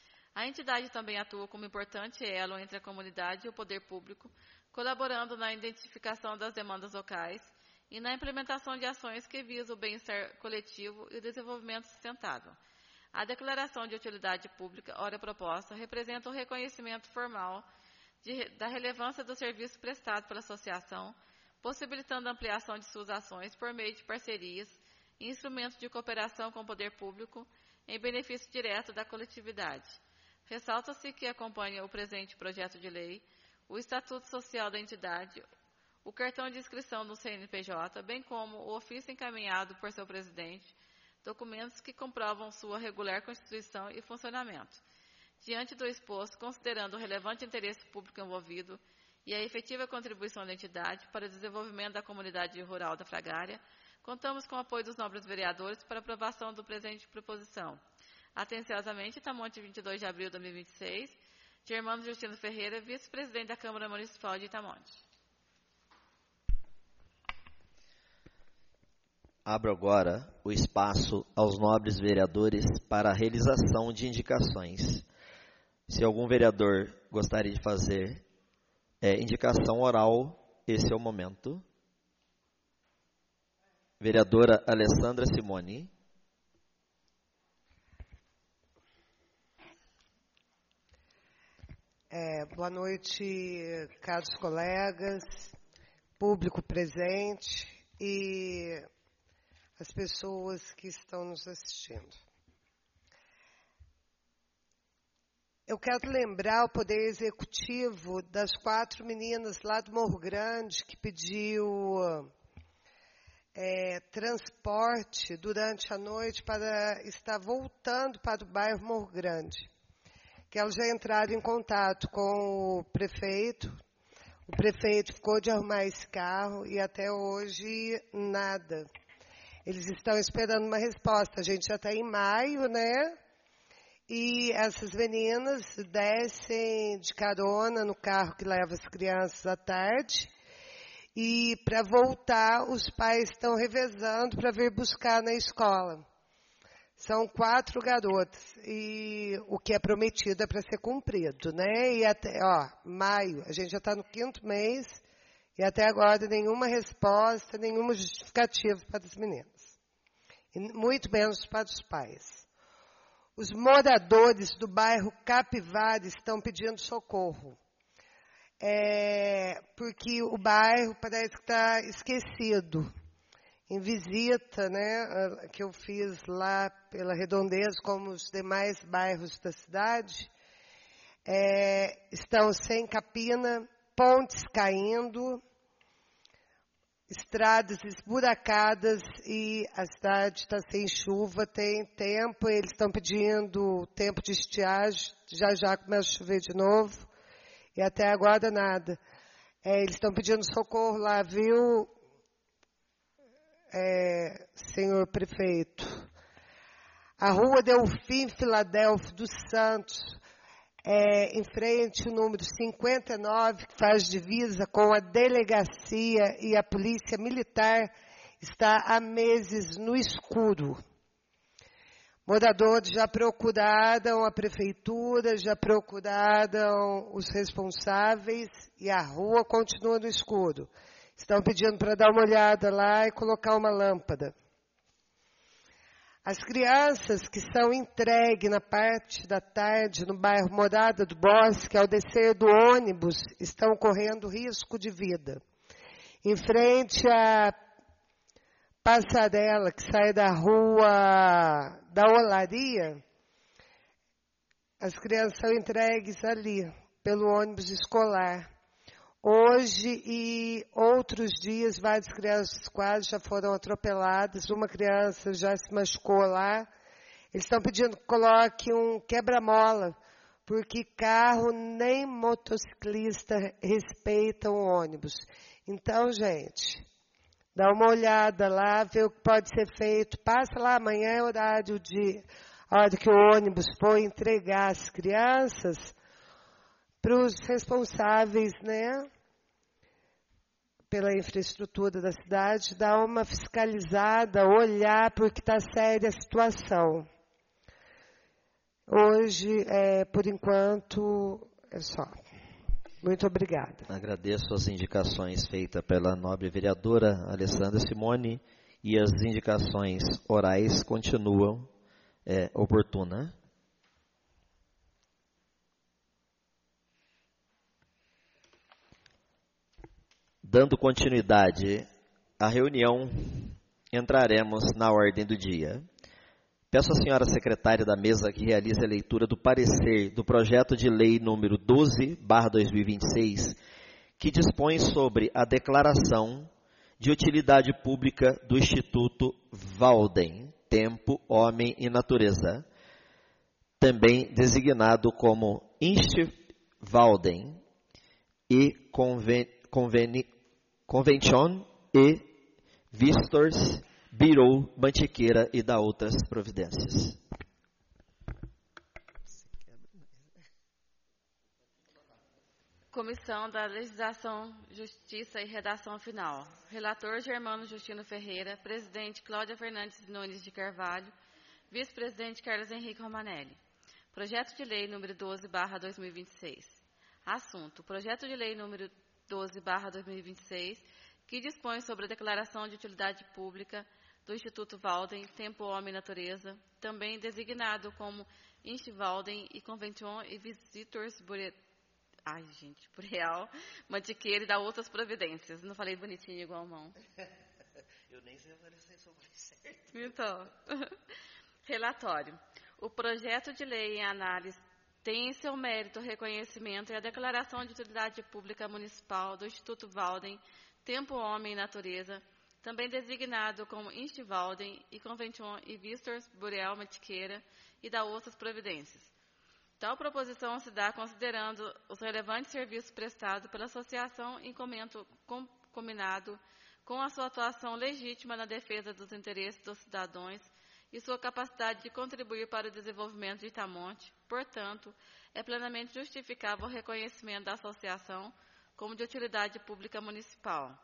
A entidade também atua como importante elo entre a comunidade e o poder público, colaborando na identificação das demandas locais e na implementação de ações que visam o bem-estar coletivo e o desenvolvimento sustentável. A declaração de utilidade pública, ora proposta, representa o reconhecimento formal da relevância do serviço prestado pela associação, possibilitando a ampliação de suas ações por meio de parcerias e instrumentos de cooperação com o poder público em benefício direto da coletividade. Ressalta-se que acompanha o presente projeto de lei o Estatuto Social da entidade, o cartão de inscrição no CNPJ, bem como o ofício encaminhado por seu presidente, documentos que comprovam sua regular constituição e funcionamento. Diante do exposto, considerando o relevante interesse público envolvido e a efetiva contribuição da entidade para o desenvolvimento da comunidade rural da Fragária, contamos com o apoio dos nobres vereadores para aprovação do presente proposição. Atenciosamente, Itamonte, 22 de abril de 2026, Germano Justino Ferreira, vice-presidente da Câmara Municipal de Itamonte. Abro agora o espaço aos nobres vereadores para a realização de indicações. Se algum vereador gostaria de fazer indicação oral, esse é o momento. Vereadora Alessandra Simoni. Boa noite, caros colegas, público presente e as pessoas que estão nos assistindo. Eu quero lembrar o Poder Executivo das 4 meninas lá do Morro Grande que pediu transporte durante a noite para estar voltando para o bairro Morro Grande. Que elas já entraram em contato com o prefeito ficou de arrumar esse carro e até hoje nada. Eles estão esperando uma resposta. A gente já está em maio, né? E essas meninas descem de carona no carro que leva as crianças à tarde E para voltar, os pais estão revezando para vir buscar na escola. São 4 garotas, e o que é prometido é para ser cumprido, né? E até, maio, a gente já está no 5º mês, e até agora nenhuma resposta, nenhuma justificativa para as meninas. E muito menos para os pais. Os moradores do bairro Capivara estão pedindo socorro. Porque o bairro parece que está esquecido. Em visita, né, que eu fiz lá pela Redondeza, como os demais bairros da cidade, estão sem capina, pontes caindo, estradas esburacadas e a cidade está sem chuva, tem tempo, eles estão pedindo tempo de estiagem, já começa a chover de novo, e até agora nada. Eles estão pedindo socorro lá, viu, senhor prefeito? A rua Delfim Filadélfio dos Santos, em frente ao número 59, que faz divisa com a delegacia e a polícia militar, está há meses no escuro. Moradores já procuraram a prefeitura, já procuraram os responsáveis e a rua continua no escuro. Estão pedindo para dar uma olhada lá e colocar uma lâmpada. As crianças que são entregues na parte da tarde no bairro Morada do Bosque, ao descer do ônibus, estão correndo risco de vida. Em frente à passarela que sai da rua da Olaria, as crianças são entregues ali, pelo ônibus escolar. Hoje e outros dias, várias crianças quase já foram atropeladas. Uma criança já se machucou lá. Eles estão pedindo que coloque um quebra-mola, porque carro nem motociclista respeitam o ônibus. Então, gente, dá uma olhada lá, vê o que pode ser feito. Passa lá amanhã, é horário a hora que o ônibus for entregar as crianças para os responsáveis, né, pela infraestrutura da cidade, dar uma fiscalizada, olhar, porque está séria a situação. Hoje, por enquanto, é só. Muito obrigada. Agradeço as indicações feitas pela nobre vereadora Alessandra Simone, e as indicações orais continuam oportunas. Dando continuidade à reunião, entraremos na ordem do dia. Peço à senhora secretária da mesa que realize a leitura do parecer do projeto de lei número 12/2026, que dispõe sobre a declaração de utilidade pública do Instituto Walden, Tempo, Homem e Natureza, também designado como Inst Walden, e Convention e Visitors Bureau Mantiqueira e da outras providências. Comissão da Legislação, Justiça e Redação Final. Relator Germano Justino Ferreira. Presidente Cláudia Fernandes Nunes de Carvalho. Vice-presidente Carlos Henrique Romanelli. Projeto de Lei número 12/2026. Assunto: Projeto de Lei número 12/2026, que dispõe sobre a declaração de utilidade pública do Instituto Walden, Tempo, Homem e Natureza, também designado como Inst Walden e Convention e Visitors Bureau Mantiqueira e da outras providências. Não falei bonitinho igual a mão. Eu nem sei se eu falei certo. Então, relatório. O projeto de lei em análise tem em seu mérito o reconhecimento e a declaração de utilidade pública municipal do Instituto Walden, Tempo, Homem e Natureza, também designado como Inst Walden e Convention e Visitors Bureau Mantiqueira e da outras providências. Tal proposição se dá considerando os relevantes serviços prestados pela associação em combinado com a sua atuação legítima na defesa dos interesses dos cidadãos e sua capacidade de contribuir para o desenvolvimento de Itamonte. Portanto, é plenamente justificável o reconhecimento da associação como de utilidade pública municipal.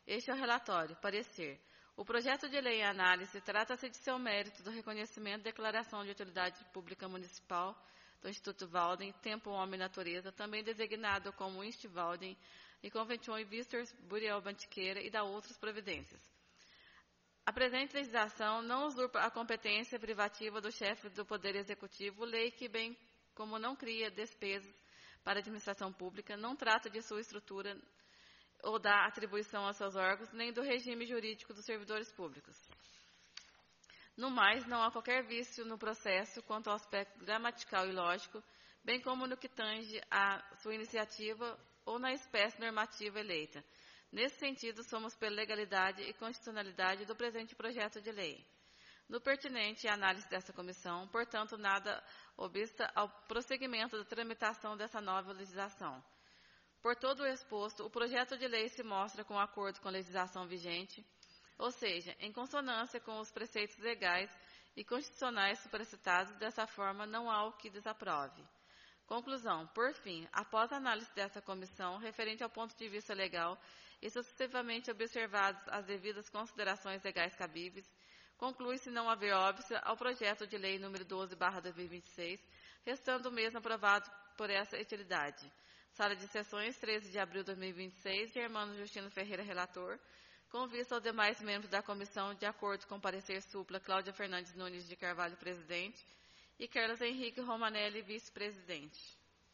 Este é o relatório. Parecer. O projeto de lei em análise trata-se de seu mérito do reconhecimento da Declaração de Utilidade Pública Municipal do Instituto Walden, Tempo, Homem e Natureza, também designado como Inst Walden, e Convention e Vistos Burial Bantiqueira e da outras providências. A presente legislação não usurpa a competência privativa do chefe do Poder Executivo, lei que, bem como não cria despesas para a administração pública, não trata de sua estrutura ou da atribuição aos seus órgãos, nem do regime jurídico dos servidores públicos. No mais, não há qualquer vício no processo quanto ao aspecto gramatical e lógico, bem como no que tange à sua iniciativa ou na espécie normativa eleita. Nesse sentido, somos pela legalidade e constitucionalidade do presente projeto de lei. No pertinente à análise desta comissão, portanto, nada obsta ao prosseguimento da tramitação dessa nova legislação. Por todo o exposto, o projeto de lei se mostra com acordo com a legislação vigente, ou seja, em consonância com os preceitos legais e constitucionais supracitados, dessa forma não há o que desaprove. Conclusão. Por fim, após a análise dessa comissão, referente ao ponto de vista legal e sucessivamente observadas as devidas considerações legais cabíveis, conclui-se não haver óbice ao projeto de lei número 12/2026, restando o mesmo aprovado por essa utilidade. Sala de Sessões, 13 de abril de 2026, Germano Justino Ferreira, relator, com vista aos demais membros da comissão, de acordo com o parecer supla, Cláudia Fernandes Nunes de Carvalho, presidente, e Carlos Henrique Romanelli, vice-presidente.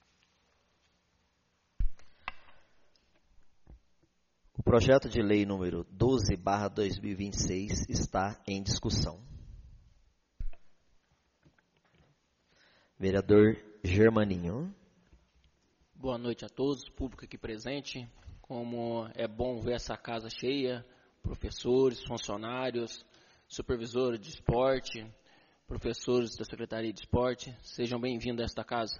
O projeto de lei número 12/2026 está em discussão. Vereador Germaninho. Boa noite a todos, público aqui presente. Como é bom ver essa casa cheia, professores, funcionários, supervisores de esporte, professores da Secretaria de Esporte, sejam bem-vindos a esta casa.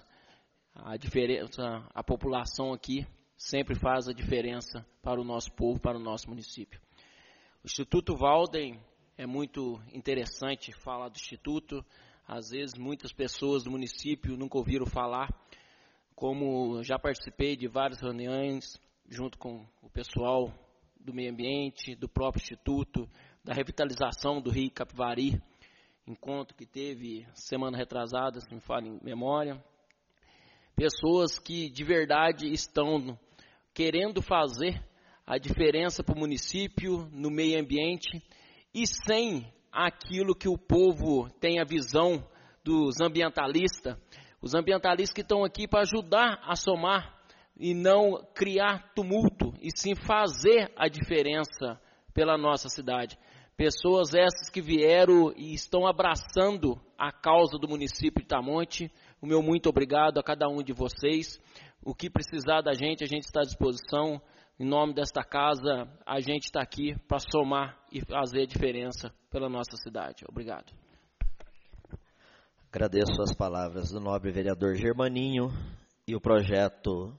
A população aqui sempre faz a diferença para o nosso povo, para o nosso município. O Instituto Walden é muito interessante falar do Instituto. Às vezes muitas pessoas do município nunca ouviram falar. Como já participei de várias reuniões junto com o pessoal do meio ambiente, do próprio Instituto, da revitalização do Rio Capivari, encontro que teve semana retrasada, se me falha em memória. Pessoas que de verdade estão querendo fazer a diferença para o município, no meio ambiente, e sem aquilo que o povo tem a visão dos ambientalistas. Os ambientalistas que estão aqui para ajudar a somar e não criar tumulto, e sim fazer a diferença pela nossa cidade. Pessoas essas que vieram e estão abraçando a causa do município de Tamonte. O meu muito obrigado a cada um de vocês. O que precisar da gente, a gente está à disposição. Em nome desta casa, a gente está aqui para somar e fazer a diferença pela nossa cidade. Obrigado. Agradeço as palavras do nobre vereador Germaninho, e o projeto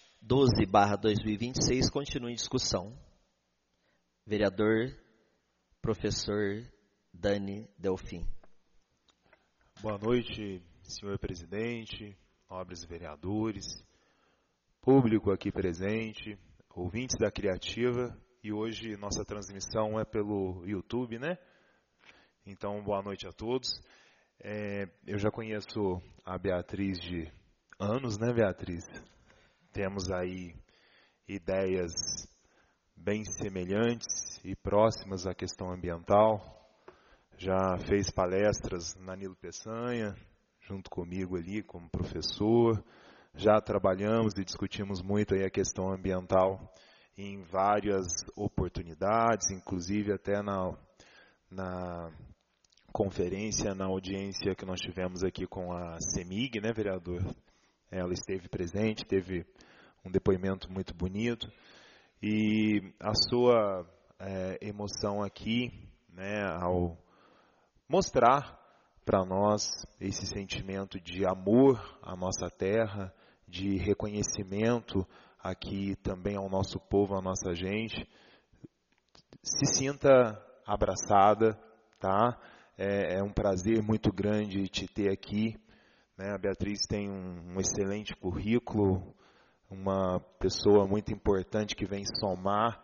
12/2026 continua em discussão. Vereador professor Dani Delfim. Boa noite, senhor presidente, nobres vereadores, público aqui presente, ouvintes da Criativa, e hoje nossa transmissão é pelo YouTube, né? Então, boa noite a todos. Eu já conheço a Beatriz de anos, né, Beatriz? Temos aí ideias bem semelhantes e próximas à questão ambiental. Já fez palestras na Nilo Peçanha, junto comigo ali como professor. Já trabalhamos e discutimos muito aí a questão ambiental em várias oportunidades, inclusive até na conferência, na audiência que nós tivemos aqui com a CEMIG, né, vereador? Ela esteve presente, teve um depoimento muito bonito. E a sua emoção aqui, né, ao mostrar para nós esse sentimento de amor à nossa terra, de reconhecimento aqui também ao nosso povo, à nossa gente, se sinta abraçada, tá? É um prazer muito grande te ter aqui, né? A Beatriz tem um excelente currículo, uma pessoa muito importante que vem somar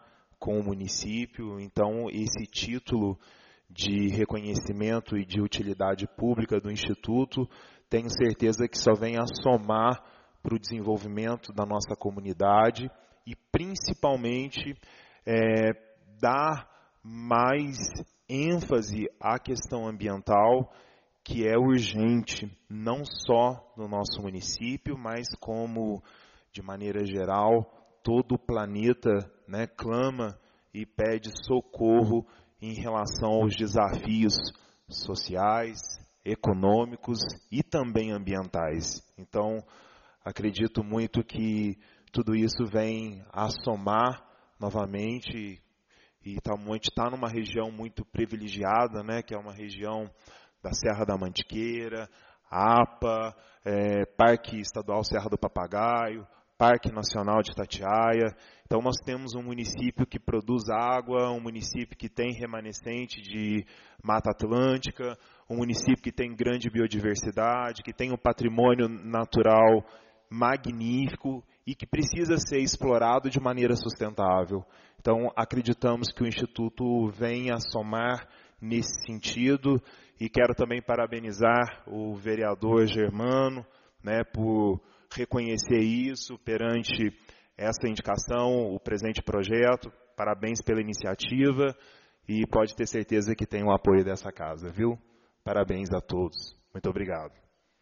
com o município. Então, esse título de reconhecimento e de utilidade pública do Instituto, tenho certeza que só vem a somar para o desenvolvimento da nossa comunidade e, principalmente, dar mais ênfase à questão ambiental, que é urgente, não só no nosso município, mas como, de maneira geral, todo o planeta, né, clama e pede socorro em relação aos desafios sociais, econômicos e também ambientais. Então, acredito muito que tudo isso vem a somar novamente, e Itamonte está numa região muito privilegiada, né, que é uma região da Serra da Mantiqueira, APA, Parque Estadual Serra do Papagaio, Parque Nacional de Itatiaia. Então, nós temos um município que produz água, um município que tem remanescente de Mata Atlântica, um município que tem grande biodiversidade, que tem um patrimônio natural magnífico e que precisa ser explorado de maneira sustentável. Então, acreditamos que o Instituto vem a somar nesse sentido, e quero também parabenizar o vereador Germano, né, por reconhecer isso perante essa indicação, o presente projeto. Parabéns pela iniciativa e pode ter certeza que tem o apoio dessa casa, viu? Parabéns a todos. Muito obrigado.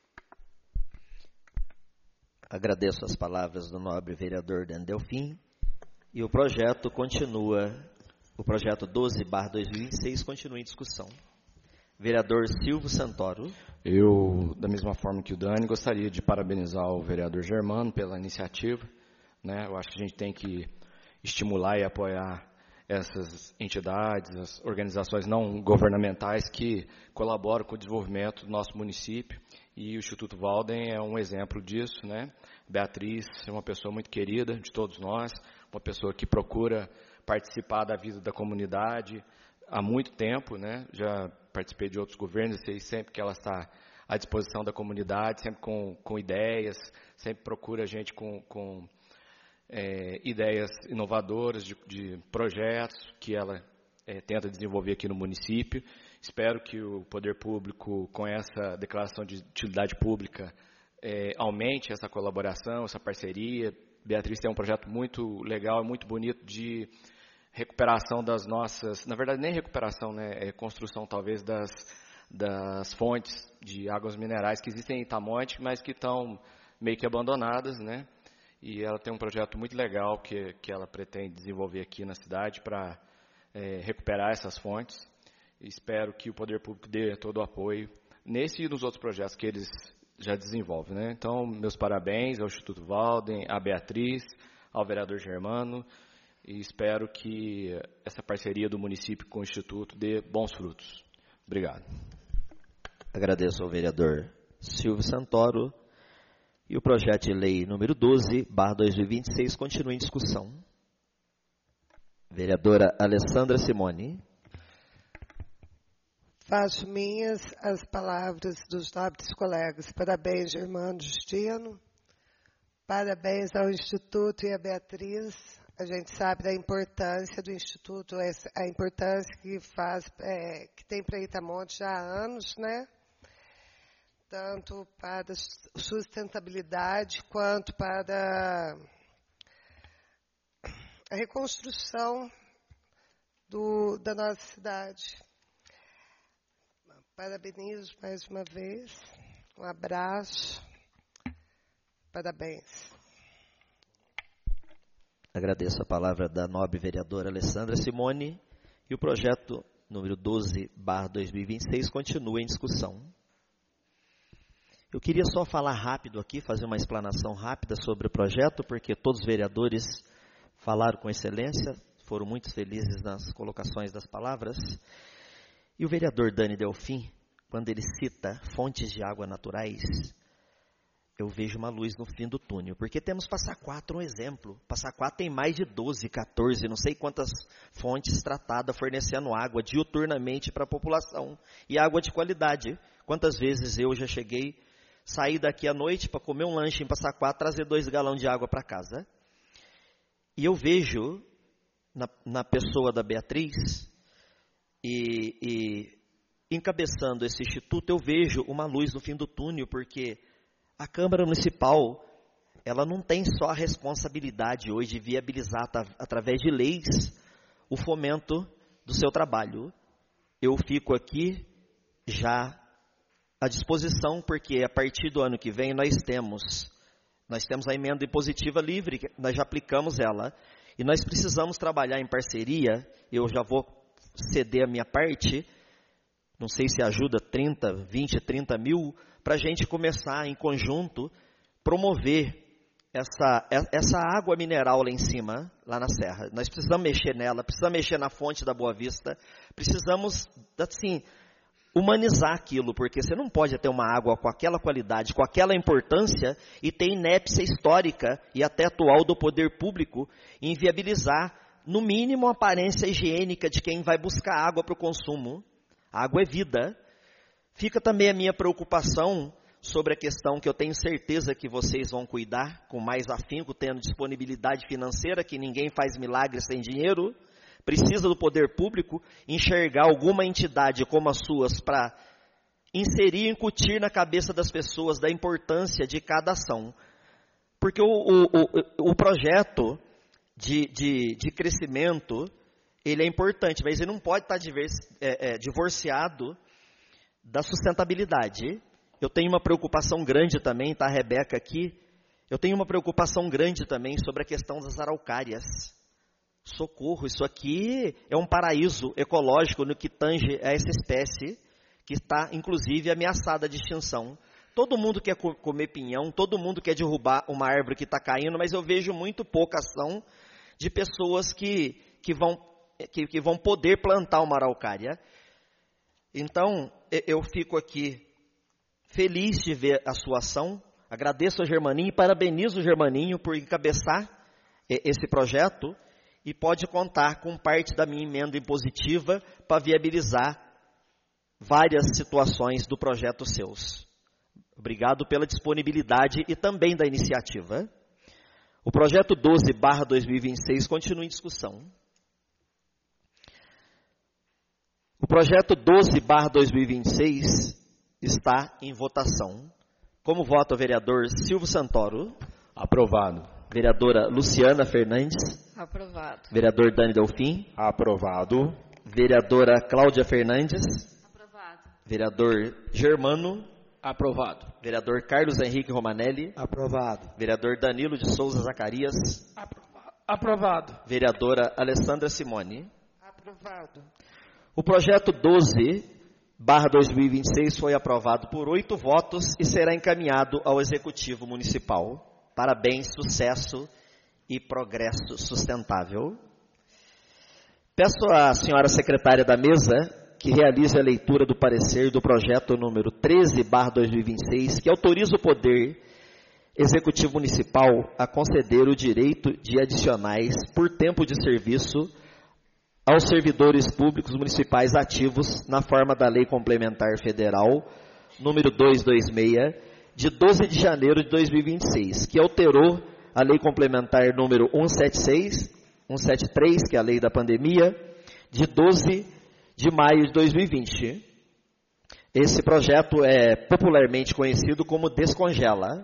Agradeço as palavras do nobre vereador Dani Delfim. E o projeto continua, o projeto 12/2026 continua em discussão. Vereador Silvio Santoro. Eu, da mesma forma que o Dani, gostaria de parabenizar o vereador Germano pela iniciativa, né? Eu acho que a gente tem que estimular e apoiar essas entidades, as organizações não governamentais que colaboram com o desenvolvimento do nosso município, e o Instituto Walden é um exemplo disso, né? Beatriz é uma pessoa muito querida de todos nós, uma pessoa que procura participar da vida da comunidade há muito tempo, né? Já participei de outros governos e sei sempre que ela está à disposição da comunidade, sempre com ideias, sempre procura a gente com ideias inovadoras de projetos que ela tenta desenvolver aqui no município. Espero que o poder público, com essa declaração de utilidade pública, aumente essa colaboração, essa parceria. Beatriz tem um projeto muito legal, muito bonito de recuperação das nossas, na verdade nem recuperação, né, construção talvez das fontes de águas minerais que existem em Itamonte, mas que estão meio que abandonadas, né? E ela tem um projeto muito legal que ela pretende desenvolver aqui na cidade para recuperar essas fontes. Espero que o poder público dê todo o apoio nesse e nos outros projetos que eles já desenvolvem, né? Então, meus parabéns ao Instituto Walden, à Beatriz, ao vereador Germano, e espero que essa parceria do município com o Instituto dê bons frutos. Obrigado. Agradeço ao vereador Silvio Santoro. E o projeto de lei número 12/2026 continua em discussão. Vereadora Alessandra Simone. Faço minhas as palavras dos nobres colegas. Parabéns, Germano Justino. Parabéns ao Instituto e à Beatriz. A gente sabe da importância do Instituto, a importância que tem para Itamonte já há anos, né? Tanto para sustentabilidade quanto para a reconstrução da nossa cidade. Parabenizo mais uma vez. Um abraço. Parabéns. Agradeço a palavra da nobre vereadora Alessandra Simone. E o projeto número 12/2026 continua em discussão. Eu queria só falar rápido aqui, fazer uma explanação rápida sobre o projeto, porque todos os vereadores falaram com excelência, foram muito felizes nas colocações das palavras. E o vereador Dani Delfim, quando ele cita fontes de água naturais, eu vejo uma luz no fim do túnel, porque temos Passaquatro um exemplo. Passaquatro tem mais de 12, 14, não sei quantas fontes tratadas, fornecendo água diuturnamente para a população, e água de qualidade. Quantas vezes eu já saí daqui à noite para comer um lanche em Passaquatro, trazer 2 galões de água para casa. E eu vejo na pessoa da Beatriz, e encabeçando esse instituto, eu vejo uma luz no fim do túnel, porque a Câmara Municipal, ela não tem só a responsabilidade hoje de viabilizar, através de leis, o fomento do seu trabalho. Eu fico aqui já à disposição, porque a partir do ano que vem nós temos a emenda impositiva livre, nós já aplicamos ela, e nós precisamos trabalhar em parceria. Eu já vou ceder a minha parte, não sei se ajuda 20, 30 mil, para a gente começar em conjunto, promover essa água mineral lá em cima, lá na serra. Nós precisamos mexer nela, precisamos mexer na fonte da Boa Vista, precisamos, assim, humanizar aquilo, porque você não pode ter uma água com aquela qualidade, com aquela importância, e ter inépcia histórica e até atual do poder público em viabilizar, no mínimo, a aparência higiênica de quem vai buscar água para o consumo. A água é vida. Fica também a minha preocupação sobre a questão que eu tenho certeza que vocês vão cuidar com mais afinco, tendo disponibilidade financeira, que ninguém faz milagre sem dinheiro. Precisa do poder público enxergar alguma entidade como as suas para inserir e incutir na cabeça das pessoas da importância de cada ação. Porque o projeto de crescimento, ele é importante, mas ele não pode estar divorciado da sustentabilidade. Eu tenho uma preocupação grande também, tá, Rebeca, aqui. Eu tenho uma preocupação grande também sobre a questão das araucárias. Socorro, isso aqui é um paraíso ecológico no que tange a essa espécie, que está, inclusive, ameaçada de extinção. Todo mundo quer comer pinhão, todo mundo quer derrubar uma árvore que está caindo, mas eu vejo muito pouca ação de pessoas que vão poder plantar uma araucária. Então, eu fico aqui feliz de ver a sua ação, agradeço ao Germaninho e parabenizo o Germaninho por encabeçar esse projeto, e pode contar com parte da minha emenda impositiva para viabilizar várias situações do projeto seus. Obrigado pela disponibilidade e também da iniciativa. O projeto 12/2026 continua em discussão. O projeto 12/2026 está em votação. Como vota o vereador Silvio Santoro? Aprovado. Vereadora Luciana Fernandes? Aprovado. Vereador Dani Delfim? Aprovado. Vereadora Cláudia Fernandes? Aprovado. Vereador Germano? Aprovado. Vereador Carlos Henrique Romanelli? Aprovado. Vereador Danilo de Souza Zacarias? Aprovado. Vereadora Alessandra Simone? Aprovado. O projeto 12/2026 foi aprovado por 8 votos e será encaminhado ao Executivo Municipal. Parabéns, sucesso e progresso sustentável. Peço à senhora secretária da mesa que realize a leitura do parecer do projeto número 13/2026, que autoriza o Poder Executivo Municipal a conceder o direito de adicionais por tempo de serviço aos servidores públicos municipais ativos na forma da Lei Complementar Federal número 226, de 12 de janeiro de 2026, que alterou a Lei Complementar número 173, que é a Lei da Pandemia, de 12 de maio de 2020. Esse projeto é popularmente conhecido como Descongela.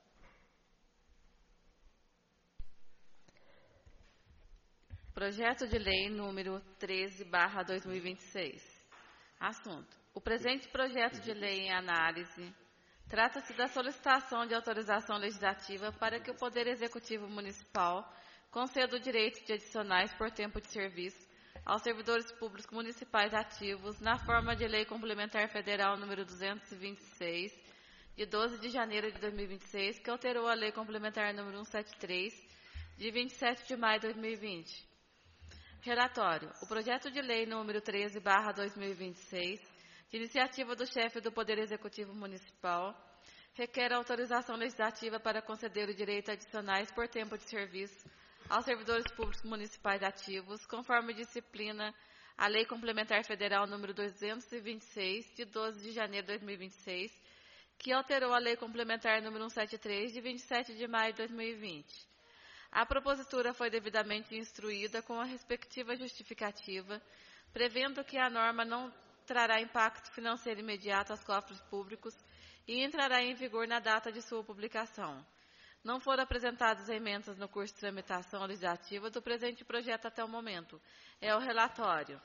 Projeto de Lei número 13/2026. Assunto: o presente projeto de lei em análise trata-se da solicitação de autorização legislativa para que o Poder Executivo Municipal conceda o direito de adicionais por tempo de serviço aos servidores públicos municipais ativos na forma de Lei Complementar Federal número 226, de 12 de janeiro de 2026, que alterou a Lei Complementar número 173, de 27 de maio de 2020. Relatório: o projeto de lei número 13/2026, de iniciativa do chefe do Poder Executivo Municipal, requer autorização legislativa para conceder o direito a adicionais por tempo de serviço aos servidores públicos municipais ativos, conforme disciplina a Lei Complementar Federal número 226, de 12 de janeiro de 2026, que alterou a Lei Complementar número 173, de 27 de maio de 2020. A propositura foi devidamente instruída com a respectiva justificativa, prevendo que a norma não trará impacto financeiro imediato aos cofres públicos e entrará em vigor na data de sua publicação. Não foram apresentadas emendas no curso de tramitação legislativa do presente projeto até o momento. É o relatório.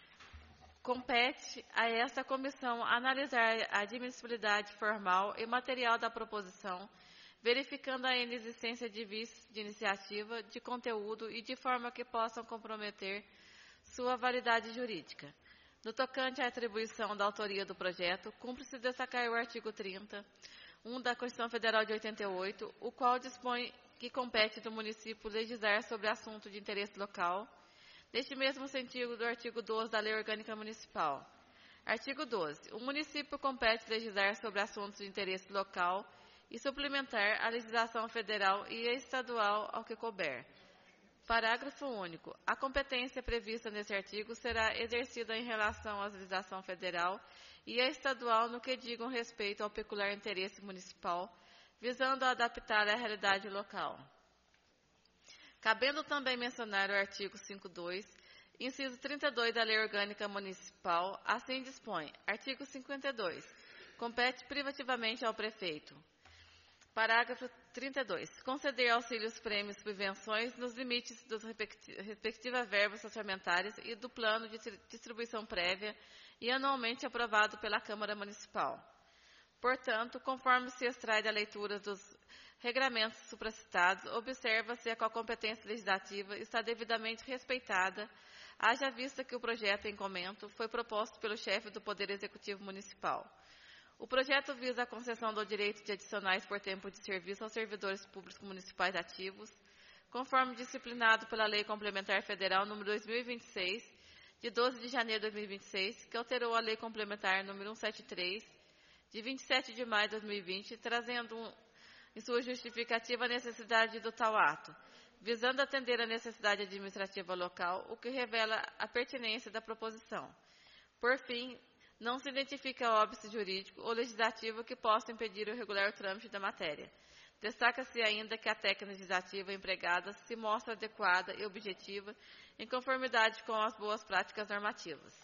Compete a esta comissão analisar a admissibilidade formal e material da proposição, verificando a inexistência de vícios de iniciativa, de conteúdo e de forma que possam comprometer sua validade jurídica. No tocante à atribuição da autoria do projeto, cumpre-se destacar o artigo 30, 1 da Constituição Federal de 88, o qual dispõe que compete do município legislar sobre assunto de interesse local, neste mesmo sentido do artigo 12 da Lei Orgânica Municipal. Artigo 12. O município compete legislar sobre assuntos de interesse local e suplementar a legislação federal e a estadual ao que couber. Parágrafo único. A competência prevista neste artigo será exercida em relação à legislação federal e à estadual no que digam respeito ao peculiar interesse municipal, visando a adaptar à realidade local. Cabendo também mencionar o artigo 5.2, inciso 32 da Lei Orgânica Municipal, assim dispõe. Artigo 52. Compete privativamente ao prefeito. Parágrafo 32. Conceder auxílios, prêmios, subvenções nos limites das respectivas verbas orçamentárias e do plano de distribuição prévia e anualmente aprovado pela Câmara Municipal. Portanto, conforme se extrai da leitura dos regramentos supracitados, observa-se que a competência legislativa está devidamente respeitada, haja vista que o projeto em comento foi proposto pelo chefe do Poder Executivo Municipal. O projeto visa a concessão do direito de adicionais por tempo de serviço aos servidores públicos municipais ativos, conforme disciplinado pela Lei Complementar Federal nº 2026, de 12 de janeiro de 2026, que alterou a Lei Complementar nº 173, de 27 de maio de 2020, trazendo em sua justificativa a necessidade do tal ato, visando atender a necessidade administrativa local, o que revela a pertinência da proposição. Por fim, não se identifica óbice jurídico ou legislativo que possa impedir o regular trâmite da matéria. Destaca-se ainda que a técnica legislativa empregada se mostra adequada e objetiva em conformidade com as boas práticas normativas.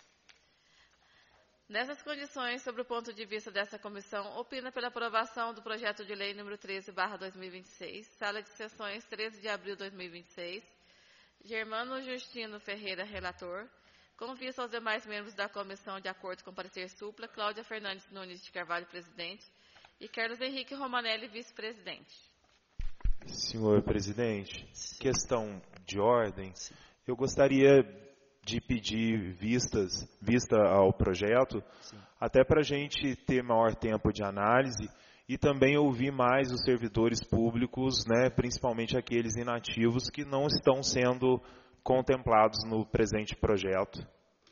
Nessas condições, sob o ponto de vista dessa comissão, opina pela aprovação do projeto de lei número 13/2026, sala de sessões 13 de abril de 2026, Germano Justino Ferreira, relator, com vista aos demais membros da comissão, de acordo com o parecer supla, Cláudia Fernandes Nunes de Carvalho, presidente, e Carlos Henrique Romanelli, vice-presidente. Senhor presidente, questão de ordem. Eu gostaria de pedir vista ao projeto, até para a gente ter maior tempo de análise e também ouvir mais os servidores públicos, né, principalmente aqueles inativos que não estão sendo contemplados no presente projeto.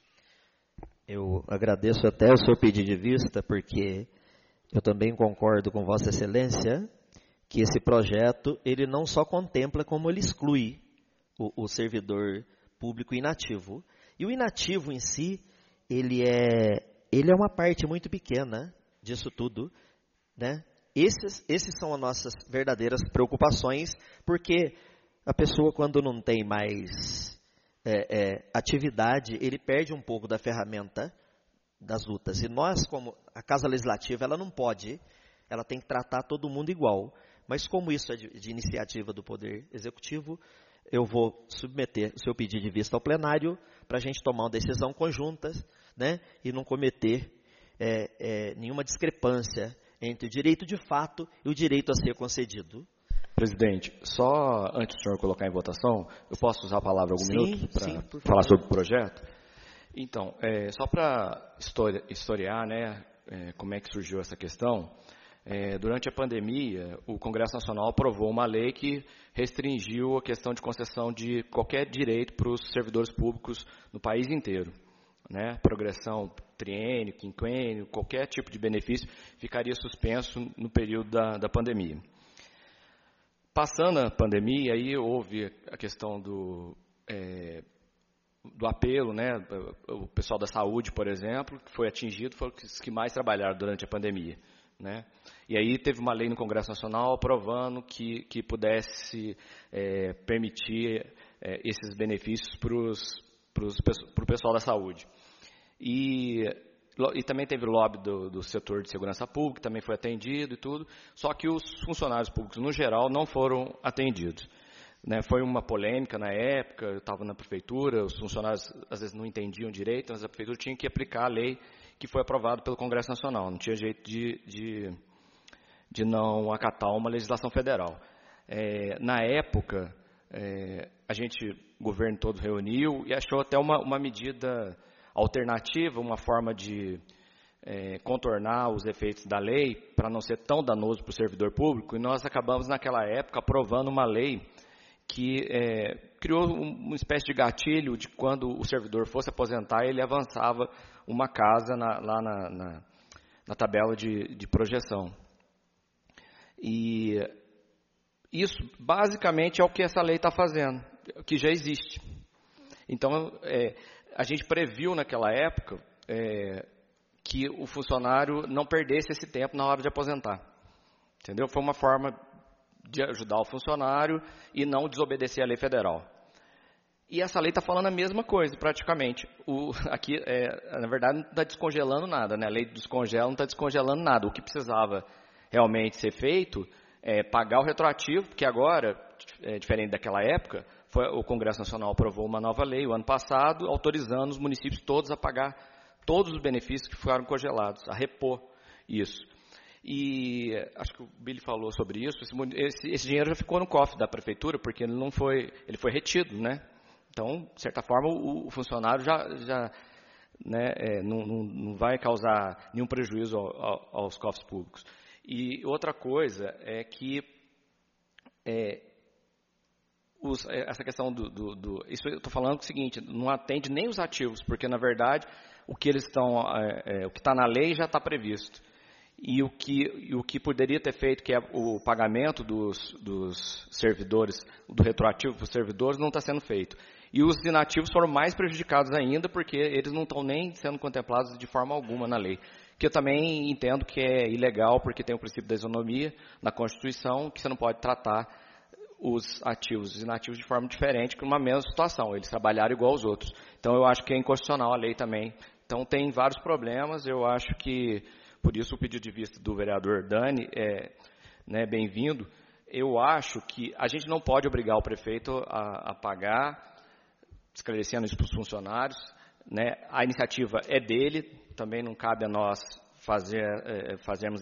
Eu agradeço até o seu pedido de vista, porque eu também concordo com Vossa Excelência que esse projeto ele não só contempla, como ele exclui o servidor público inativo. E o inativo em si, ele é uma parte muito pequena disso tudo, né? Esses são as nossas verdadeiras preocupações, porque a pessoa, quando não tem mais atividade, ele perde um pouco da ferramenta das lutas. E nós, como a Casa Legislativa, ela não pode, ela tem que tratar todo mundo igual. Mas como isso é de iniciativa do Poder Executivo, eu vou submeter o seu pedido de vista ao plenário para a gente tomar uma decisão conjunta, né, e não cometer nenhuma discrepância entre o direito de fato e o direito a ser concedido. Presidente, só antes do senhor colocar em votação, eu posso usar a palavra algum minuto para falar sobre o projeto? Então, só para historiar, né, como é que surgiu essa questão, durante a pandemia, o Congresso Nacional aprovou uma lei que restringiu a questão de concessão de qualquer direito para os servidores públicos no país inteiro, né? Progressão, triênio, quinquênio, qualquer tipo de benefício ficaria suspenso no período da pandemia. Passando a pandemia, aí houve a questão do apelo, né? O pessoal da saúde, por exemplo, que foi atingido, foram os que mais trabalharam durante a pandemia, né? E aí teve uma lei no Congresso Nacional aprovando que pudesse permitir esses benefícios para o pessoal da saúde. E também teve o lobby do setor de segurança pública, também foi atendido e tudo, só que os funcionários públicos, no geral, não foram atendidos. Né? Foi uma polêmica na época, eu estava na prefeitura, os funcionários às vezes não entendiam direito, mas a prefeitura tinha que aplicar a lei que foi aprovada pelo Congresso Nacional, não tinha jeito de não acatar uma legislação federal. Na época, o governo todo reuniu e achou até uma medida alternativa, uma forma de contornar os efeitos da lei para não ser tão danoso para o servidor público, e nós acabamos naquela época aprovando uma lei que criou uma espécie de gatilho de quando o servidor fosse aposentar, ele avançava uma casa lá na tabela de projeção. E isso basicamente é o que essa lei está fazendo, que já existe. Então, a gente previu naquela época que o funcionário não perdesse esse tempo na hora de aposentar. Entendeu? Foi uma forma de ajudar o funcionário e não desobedecer a lei federal. E essa lei está falando a mesma coisa, praticamente. Aqui, na verdade, não está descongelando nada, né? A lei descongela, não está descongelando nada. O que precisava realmente ser feito é pagar o retroativo, porque agora, diferente daquela época, o Congresso Nacional aprovou uma nova lei, o ano passado, autorizando os municípios todos a pagar todos os benefícios que ficaram congelados, a repor isso. E acho que o Billy falou sobre isso, esse dinheiro já ficou no cofre da prefeitura, porque ele foi retido, né? Então, de certa forma, o funcionário já não vai causar nenhum prejuízo aos cofres públicos. E outra coisa é que essa questão isso eu estou falando o seguinte, não atende nem os ativos, porque na verdade o que está na lei já está previsto. E o que poderia ter feito, que é o pagamento dos servidores, do retroativo para os servidores, não está sendo feito. E os inativos foram mais prejudicados ainda, porque eles não estão nem sendo contemplados de forma alguma na lei. Que eu também entendo que é ilegal, porque tem o princípio da isonomia na Constituição, que você não pode tratar os ativos e os inativos de forma diferente, que numa mesma situação, eles trabalharam igual aos outros. Então eu acho que é inconstitucional a lei também. Então tem vários problemas, eu acho que, por isso o pedido de vista do vereador Dani é bem-vindo. Eu acho que a gente não pode obrigar o prefeito a pagar, esclarecendo isso para os funcionários, né? A iniciativa é dele, também não cabe a nós fazermos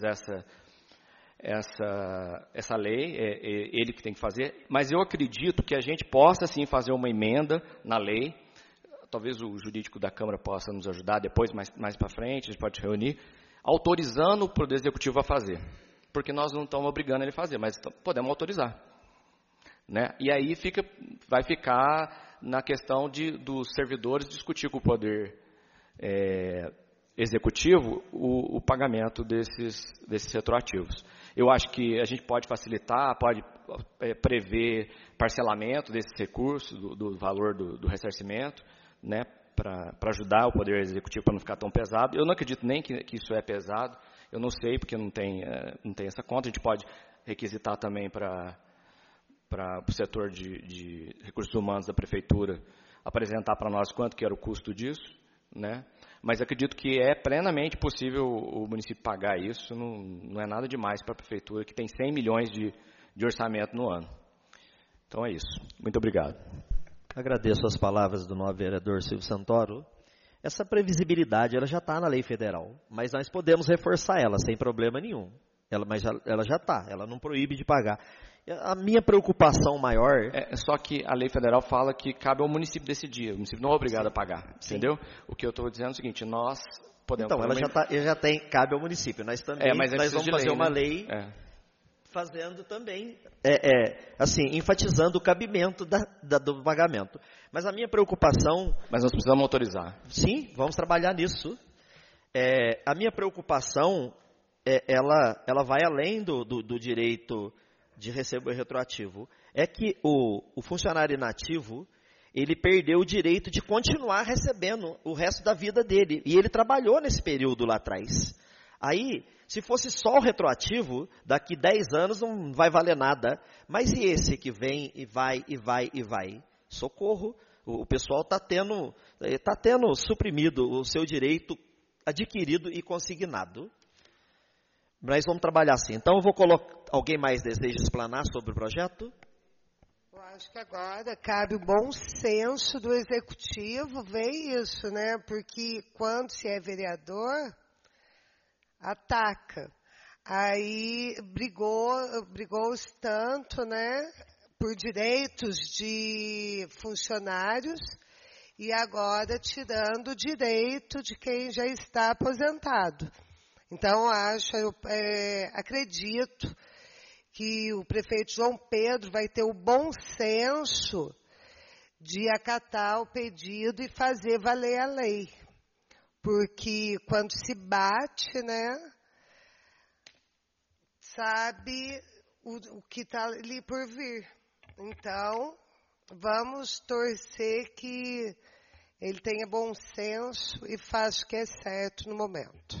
essa lei, é ele que tem que fazer, mas eu acredito que a gente possa sim fazer uma emenda na lei, talvez o jurídico da Câmara possa nos ajudar depois, mais para frente, a gente pode reunir, autorizando o Poder Executivo a fazer, porque nós não estamos obrigando ele a fazer, mas podemos autorizar. Né? E aí vai ficar na questão dos servidores discutir com o Poder Executivo o pagamento desses retroativos. Eu acho que a gente pode facilitar, pode prever parcelamento desses recursos, do valor do ressarcimento, né, para ajudar o Poder Executivo para não ficar tão pesado. Eu não acredito nem que isso é pesado, eu não sei, porque não tem essa conta. A gente pode requisitar também para o setor de recursos humanos da prefeitura apresentar para nós quanto que era o custo disso, né? Mas acredito que é plenamente possível o município pagar isso, não é nada demais para a prefeitura, que tem 100 milhões de orçamento no ano. Então é isso. Muito obrigado. Agradeço as palavras do novo vereador Silvio Santoro. Essa previsibilidade ela já está na lei federal, mas nós podemos reforçar ela sem problema nenhum. Mas ela já está, ela não proíbe de pagar. A minha preocupação maior... Só que a lei federal fala que cabe ao município decidir. O município não é obrigado a pagar, entendeu? O que eu estou dizendo é o seguinte, nós podemos... Então, cabe ao município. Nós também nós vamos fazer uma lei fazendo também, enfatizando o cabimento do pagamento. Mas a minha preocupação... Mas nós precisamos autorizar. Sim, vamos trabalhar nisso. A minha preocupação, ela vai além do direito de receber retroativo. É que o funcionário inativo, ele perdeu o direito de continuar recebendo o resto da vida dele. E ele trabalhou nesse período lá atrás. Aí, se fosse só o retroativo, daqui 10 anos não vai valer nada. Mas e esse que vem e vai, e vai, e vai? Socorro, o pessoal está tendo suprimido o seu direito adquirido e consignado. Nós vamos trabalhar assim. Então, eu vou colocar. Alguém mais deseja explanar sobre o projeto? Eu acho que agora cabe o bom senso do executivo ver isso, né? Porque quando se é vereador, ataca. Aí brigou-se tanto, né? Por direitos de funcionários e agora tirando o direito de quem já está aposentado. Então, acredito que o prefeito João Pedro vai ter o bom senso de acatar o pedido e fazer valer a lei. Porque quando se bate, né, sabe o que está ali por vir. Então, vamos torcer que ele tenha bom senso e faça o que é certo no momento.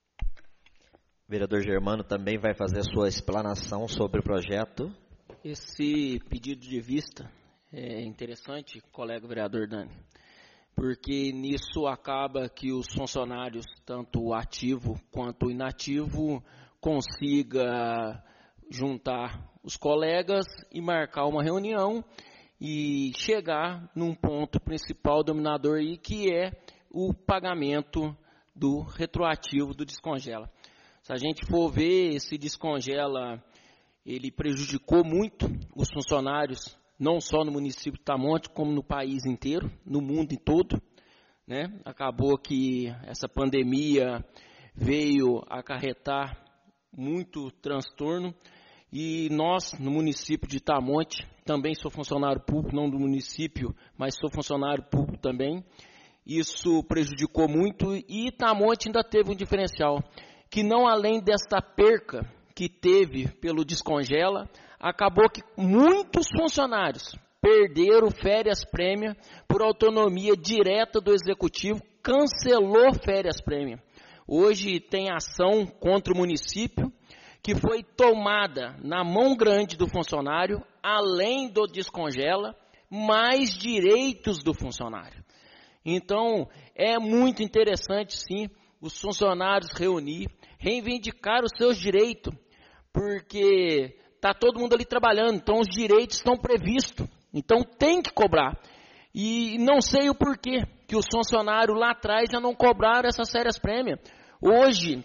O vereador Germano também vai fazer a sua explanação sobre o projeto. Esse pedido de vista é interessante, colega vereador Dani, porque nisso acaba que os funcionários, tanto o ativo quanto o inativo, consiga juntar os colegas e marcar uma reunião e chegar num ponto principal dominador aí, que é o pagamento do retroativo do descongela. Se a gente for ver, esse descongela, ele prejudicou muito os funcionários, não só no município de Tamonte, como no país inteiro, no mundo todo, né? Acabou que essa pandemia veio acarretar muito transtorno, e nós, no município de Tamonte, também sou funcionário público, não do município, mas sou funcionário público também, isso prejudicou muito, e Tamonte ainda teve um diferencial, que não além desta perca que teve pelo descongela, acabou que muitos funcionários perderam férias prêmio por autonomia direta do executivo, cancelou férias prêmio. Hoje tem ação contra o município, que foi tomada na mão grande do funcionário, além do descongela, mais direitos do funcionário. Então, é muito interessante, sim, os funcionários reunir, reivindicar os seus direitos, porque está todo mundo ali trabalhando, então os direitos estão previstos, então tem que cobrar. E não sei o porquê que os funcionários lá atrás já não cobraram essas férias prêmio. Hoje,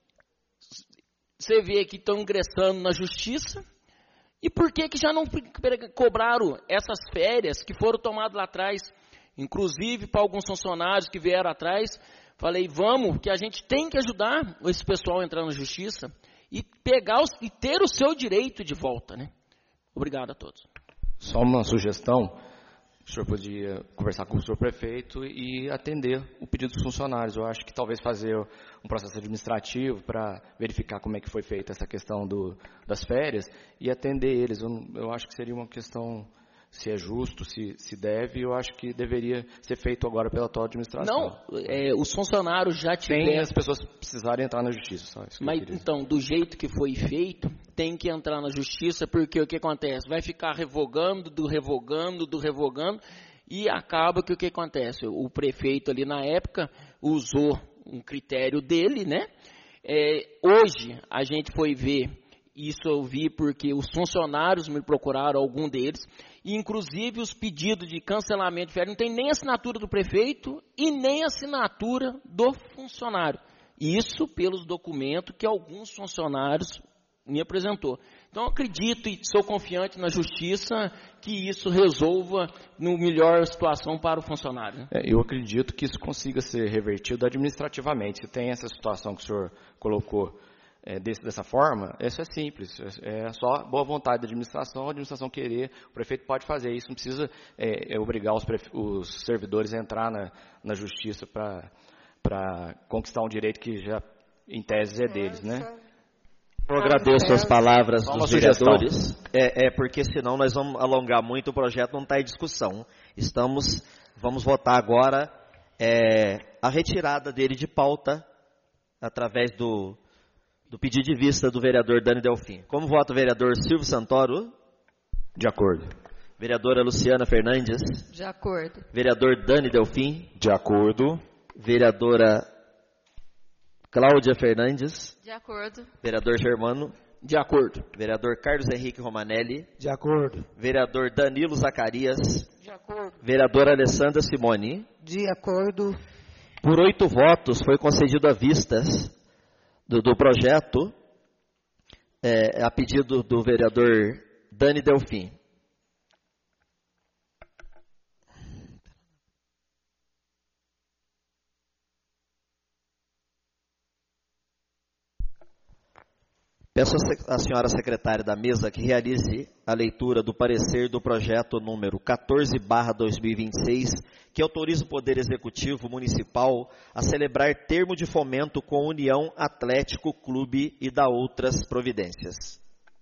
você vê que estão ingressando na justiça, e por que já não cobraram essas férias que foram tomadas lá atrás? Inclusive, para alguns funcionários que vieram atrás, falei, vamos, que a gente tem que ajudar esse pessoal a entrar na justiça e e ter o seu direito de volta, né? Obrigado a todos. Só uma sugestão, o senhor podia conversar com o senhor prefeito e atender o pedido dos funcionários. Eu acho que talvez fazer um processo administrativo para verificar como é que foi feita essa questão das férias e atender eles. Eu acho que seria uma questão, se é justo, se deve, eu acho que deveria ser feito agora pela atual administração. Não, os funcionários já tiveram... Sem as pessoas precisarem entrar na justiça. Só isso. Mas então, do jeito que foi feito, tem que entrar na justiça, porque o que acontece? Vai ficar revogando, e acaba que o que acontece? O prefeito ali na época usou um critério dele, né? Hoje a gente foi ver, isso eu vi porque os funcionários me procuraram, algum deles, e inclusive os pedidos de cancelamento de férias não tem nem assinatura do prefeito e nem assinatura do funcionário. Isso pelos documentos que alguns funcionários me apresentou. Então, eu acredito e sou confiante na justiça que isso resolva no melhor situação para o funcionário. Né? Eu acredito que isso consiga ser revertido administrativamente. Se tem essa situação que o senhor colocou dessa forma, isso é simples. É só boa vontade da administração, a administração querer, o prefeito pode fazer isso. Não precisa obrigar os servidores a entrar na justiça para conquistar um direito que já, em tese, é deles, né? Eu agradeço as palavras dos vereadores, porque senão nós vamos alongar muito, o projeto não está em discussão. Vamos votar agora a retirada dele de pauta, através do pedido de vista do vereador Dani Delfim. Como vota o vereador Silvio Santoro? De acordo. Vereadora Luciana Fernandes? De acordo. Vereador Dani Delfim? De acordo. Vereadora Cláudia Fernandes? De acordo. Vereador Germano? De acordo. Vereador Carlos Henrique Romanelli? De acordo. Vereador Danilo Zacarias? De acordo. Vereadora Alessandra Simone? De acordo. Por 8 votos, foi concedido a vistas do projeto, a pedido do vereador Dani Delfim. Peço à senhora secretária da mesa que realize a leitura do parecer do projeto número 14/2026, que autoriza o Poder Executivo Municipal a celebrar termo de fomento com a União Atlético Clube e da outras providências.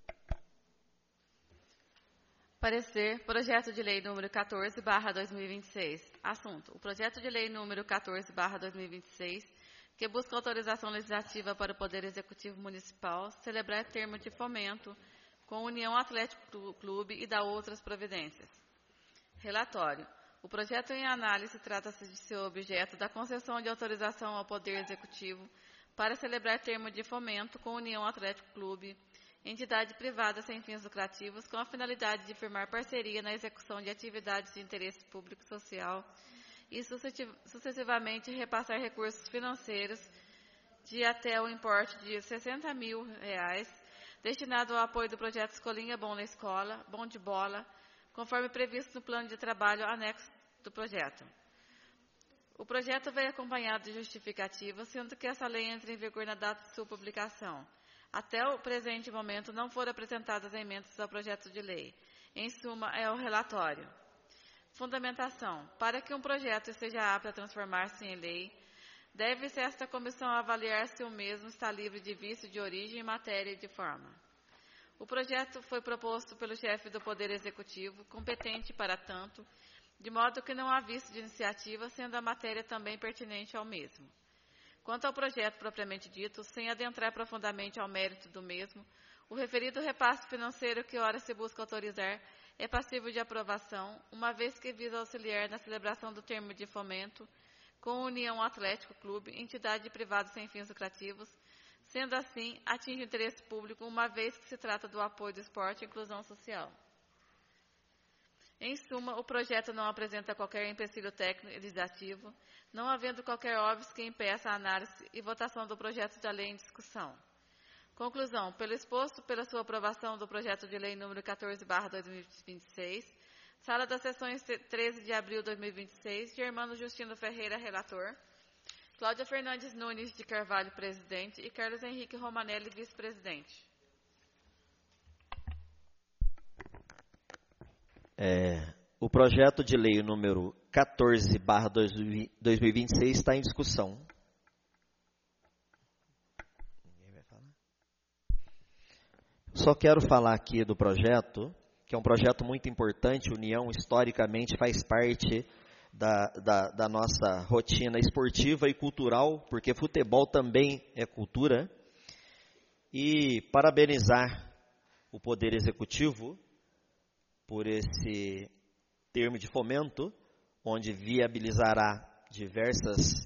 Parecer, projeto de lei número 14/2026. Assunto, o projeto de lei número 14/2026, que busca autorização legislativa para o Poder Executivo Municipal celebrar termo de fomento com a União Atlético Clube e da outras providências. Relatório. O projeto em análise trata-se de seu objeto da concessão de autorização ao Poder Executivo para celebrar termo de fomento com a União Atlético Clube, entidade privada sem fins lucrativos, com a finalidade de firmar parceria na execução de atividades de interesse público e social e sucessivamente repassar recursos financeiros de até o importe de R$ 60 mil destinado ao apoio do projeto Escolinha Bom na Escola, Bom de Bola, conforme previsto no plano de trabalho anexo do projeto. O projeto vem acompanhado de justificativa, sendo que essa lei entra em vigor na data de sua publicação. Até o presente momento não foram apresentadas emendas ao projeto de lei. Em suma, é o relatório. Fundamentação. Para que um projeto esteja apto a transformar-se em lei, deve-se esta comissão avaliar se o mesmo está livre de vício de origem, matéria e de forma. O projeto foi proposto pelo chefe do Poder Executivo, competente para tanto, de modo que não há vício de iniciativa, sendo a matéria também pertinente ao mesmo. Quanto ao projeto propriamente dito, sem adentrar profundamente ao mérito do mesmo, o referido repasse financeiro que ora se busca autorizar é passível de aprovação, uma vez que visa auxiliar na celebração do termo de fomento com a União Atlético Clube, entidade privada sem fins lucrativos, sendo assim, atinge o interesse público, uma vez que se trata do apoio do esporte e inclusão social. Em suma, o projeto não apresenta qualquer empecilho técnico e legislativo, não havendo qualquer óbvio que impeça a análise e votação do projeto de lei em discussão. Conclusão. Pelo exposto, pela sua aprovação do projeto de lei número 14/2026, Sala das Sessões 13 de abril de 2026, Germano Justino Ferreira, relator, Cláudia Fernandes Nunes de Carvalho, presidente, e Carlos Henrique Romanelli, vice-presidente. O projeto de lei número 14/2026 está em discussão. Só quero falar aqui do projeto, que é um projeto muito importante. União, historicamente, faz parte da nossa rotina esportiva e cultural, porque futebol também é cultura. E parabenizar o Poder Executivo por esse termo de fomento, onde viabilizará diversas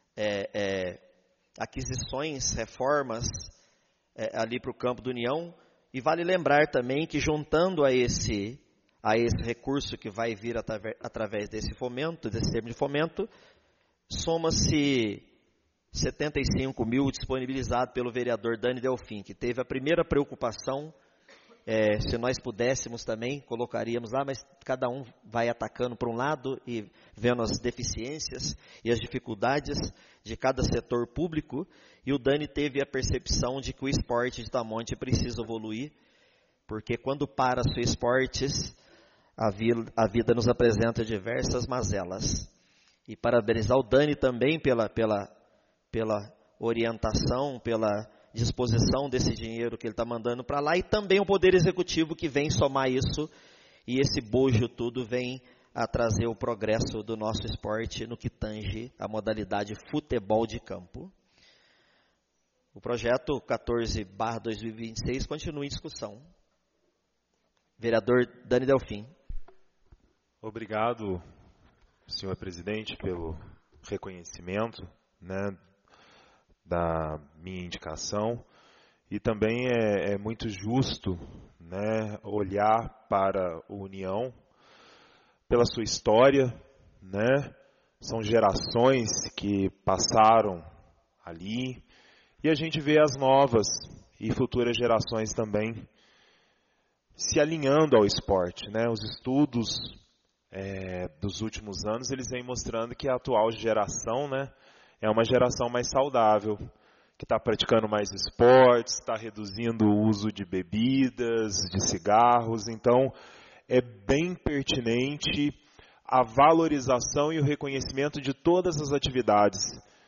aquisições, reformas ali para o campo da União. E vale lembrar também que, juntando a esse recurso que vai vir através desse fomento, desse termo de fomento, soma-se 75 mil disponibilizado pelo vereador Dani Delfim, que teve a primeira preocupação. Se nós pudéssemos também, colocaríamos lá, mas cada um vai atacando para um lado e vendo as deficiências e as dificuldades de cada setor público, e o Dani teve a percepção de que o esporte de Tamonte precisa evoluir, porque quando para-se o esportes, a vida nos apresenta diversas mazelas. E parabenizar o Dani também pela orientação, pela disposição desse dinheiro que ele está mandando para lá, e também o Poder Executivo que vem somar isso, e esse bojo tudo vem a trazer o progresso do nosso esporte no que tange a modalidade futebol de campo. O projeto 14/2026 continua em discussão. Vereador Dani Delfim. Obrigado, senhor presidente, pelo reconhecimento, né, da minha indicação. E também é muito justo, né, olhar para a União pela sua história, né? São gerações que passaram ali e a gente vê as novas e futuras gerações também se alinhando ao esporte, né? Os estudos dos últimos anos, eles vêm mostrando que a atual geração, né, é uma geração mais saudável, que está praticando mais esportes, está reduzindo o uso de bebidas, de cigarros. Então, é bem pertinente a valorização e o reconhecimento de todas as atividades,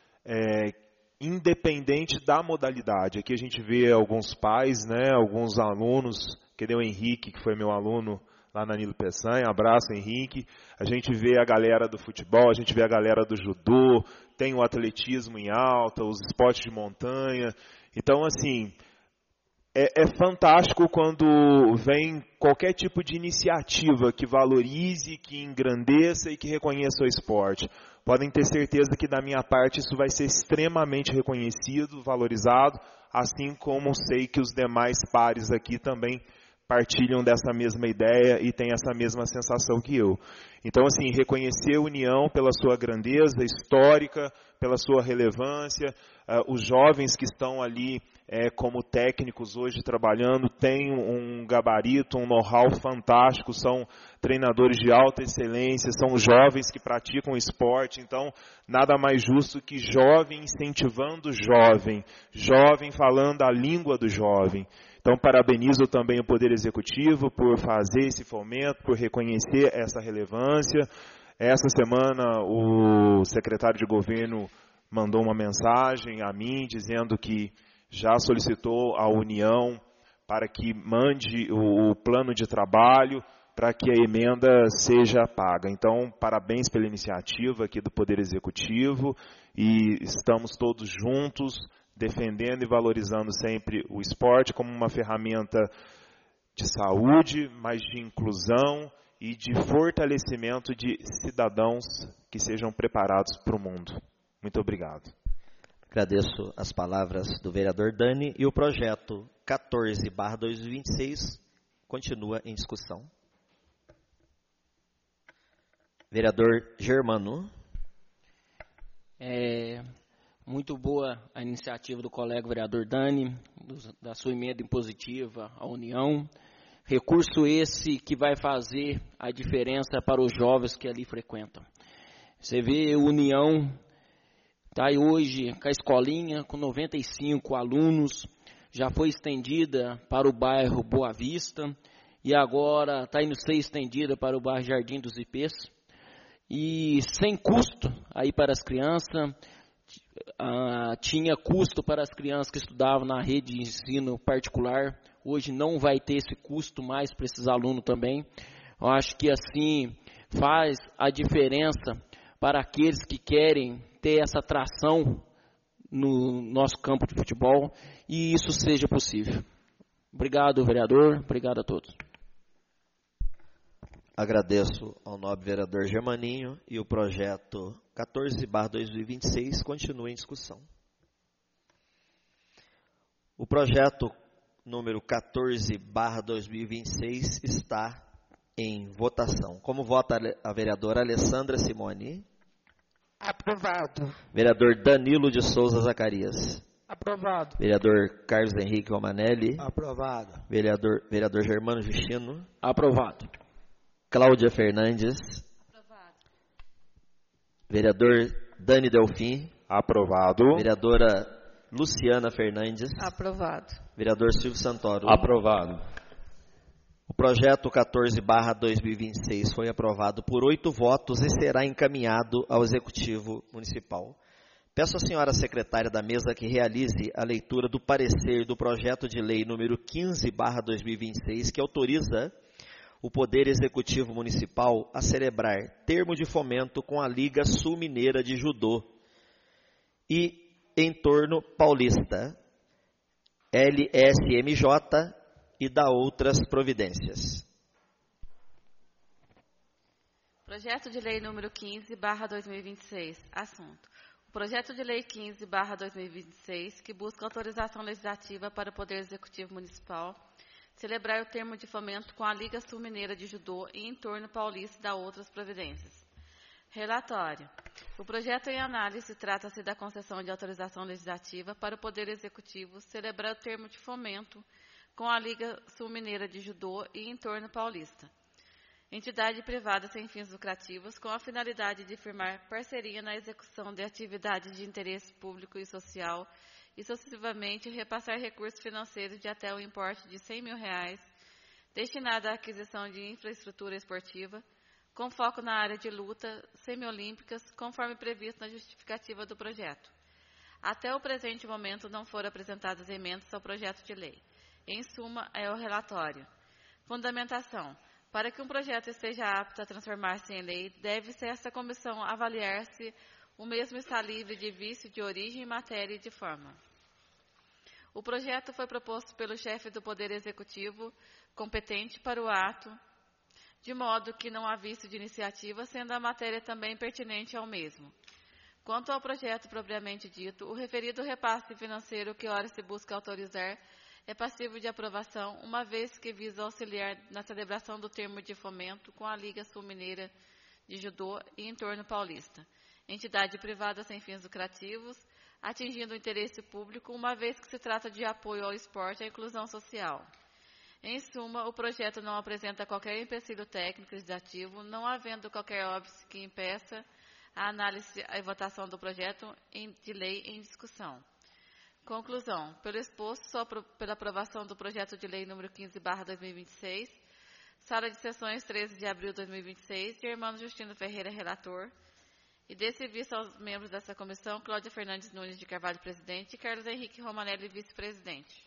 independente da modalidade. Aqui a gente vê alguns pais, né, alguns alunos, que nem o Henrique, que foi meu aluno lá na Nilo Peçanha, abraço Henrique. A gente vê a galera do futebol, a gente vê a galera do judô, tem o atletismo em alta, os esportes de montanha. Então, assim, é fantástico quando vem qualquer tipo de iniciativa que valorize, que engrandeça e que reconheça o esporte. Podem ter certeza que da minha parte isso vai ser extremamente reconhecido, valorizado, assim como sei que os demais pares aqui também partilham dessa mesma ideia e têm essa mesma sensação que eu. Então, assim, reconhecer a União pela sua grandeza histórica, pela sua relevância, os jovens que estão ali como técnicos hoje trabalhando têm um gabarito, um know-how fantástico, são treinadores de alta excelência, são jovens que praticam esporte, então nada mais justo que jovem incentivando jovem, jovem falando a língua do jovem. Então, parabenizo também o Poder Executivo por fazer esse fomento, por reconhecer essa relevância. Essa semana, o secretário de Governo mandou uma mensagem a mim, dizendo que já solicitou à União para que mande o plano de trabalho para que a emenda seja paga. Então, parabéns pela iniciativa aqui do Poder Executivo e estamos todos juntos, defendendo e valorizando sempre o esporte como uma ferramenta de saúde, mas de inclusão e de fortalecimento de cidadãos que sejam preparados para o mundo. Muito obrigado. Agradeço as palavras do vereador Dani e o projeto 14/2026 continua em discussão. Vereador Germano. Muito boa a iniciativa do colega vereador Dani, da sua emenda impositiva à União. Recurso esse que vai fazer a diferença para os jovens que ali frequentam. Você vê a União, está aí hoje com a escolinha, com 95 alunos, já foi estendida para o bairro Boa Vista, e agora está indo ser estendida para o bairro Jardim dos Ipês, e sem custo aí para as crianças. Tinha custo para as crianças que estudavam na rede de ensino particular, hoje não vai ter esse custo mais para esses alunos também. Eu acho que assim faz a diferença para aqueles que querem ter essa atração no nosso campo de futebol e isso seja possível. Obrigado, vereador, obrigado a todos. Agradeço ao nobre vereador Germaninho e o projeto 14/2026 continua em discussão. O projeto número 14/2026 está em votação. Como vota a vereadora Alessandra Simone? Aprovado. Vereador Danilo de Souza Zacarias? Aprovado. Vereador Carlos Henrique Romanelli? Aprovado. Vereador Germano Justino? Aprovado. Cláudia Fernandes? Aprovado. Vereador Dani Delfim? Aprovado. Vereadora Luciana Fernandes? Aprovado. Vereador Silvio Santoro? Aprovado. O projeto 14/2026 foi aprovado por 8 votos e será encaminhado ao Executivo Municipal. Peço à senhora secretária da mesa que realize a leitura do parecer do projeto de lei número 15/2026, que autoriza o Poder Executivo Municipal a celebrar termo de fomento com a Liga Sul Mineira de Judô e Entorno Paulista, LSMJ e da outras providências. Projeto de Lei número 15/2026. Assunto: o projeto de Lei 15/2026, que busca autorização legislativa para o Poder Executivo Municipal celebrar o termo de fomento com a Liga Sul-Mineira de Judô e entorno paulista e da outras providências. Relatório. O projeto em análise trata-se da concessão de autorização legislativa para o Poder Executivo celebrar o termo de fomento com a Liga Sul-Mineira de Judô e entorno paulista, entidade privada sem fins lucrativos, com a finalidade de firmar parceria na execução de atividades de interesse público e social e, sucessivamente, repassar recursos financeiros de até o importe de R$100 mil destinado à aquisição de infraestrutura esportiva, com foco na área de luta semiolímpicas, conforme previsto na justificativa do projeto. Até o presente momento não foram apresentadas emendas ao projeto de lei. Em suma, é o relatório. Fundamentação. Para que um projeto esteja apto a transformar-se em lei, deve-se essa comissão avaliar se o mesmo está livre de vício de origem, matéria e de forma. O projeto foi proposto pelo chefe do Poder Executivo competente para o ato, de modo que não há vício de iniciativa, sendo a matéria também pertinente ao mesmo. Quanto ao projeto propriamente dito, o referido repasse financeiro que ora se busca autorizar é passível de aprovação, uma vez que visa auxiliar na celebração do termo de fomento com a Liga Sul-Mineira de Judô e entorno paulista, entidade privada sem fins lucrativos, atingindo o interesse público, uma vez que se trata de apoio ao esporte e à inclusão social. Em suma, o projeto não apresenta qualquer empecilho técnico legislativo, não havendo qualquer óbice que impeça a análise e votação do projeto de lei em discussão. Conclusão. Pelo exposto, só pela aprovação do projeto de lei número 15/2026, sala de sessões 13 de abril de 2026, Germano Justino Ferreira, relator, e dê serviço aos membros dessa comissão, Cláudia Fernandes Nunes de Carvalho, presidente, e Carlos Henrique Romanelli, vice-presidente.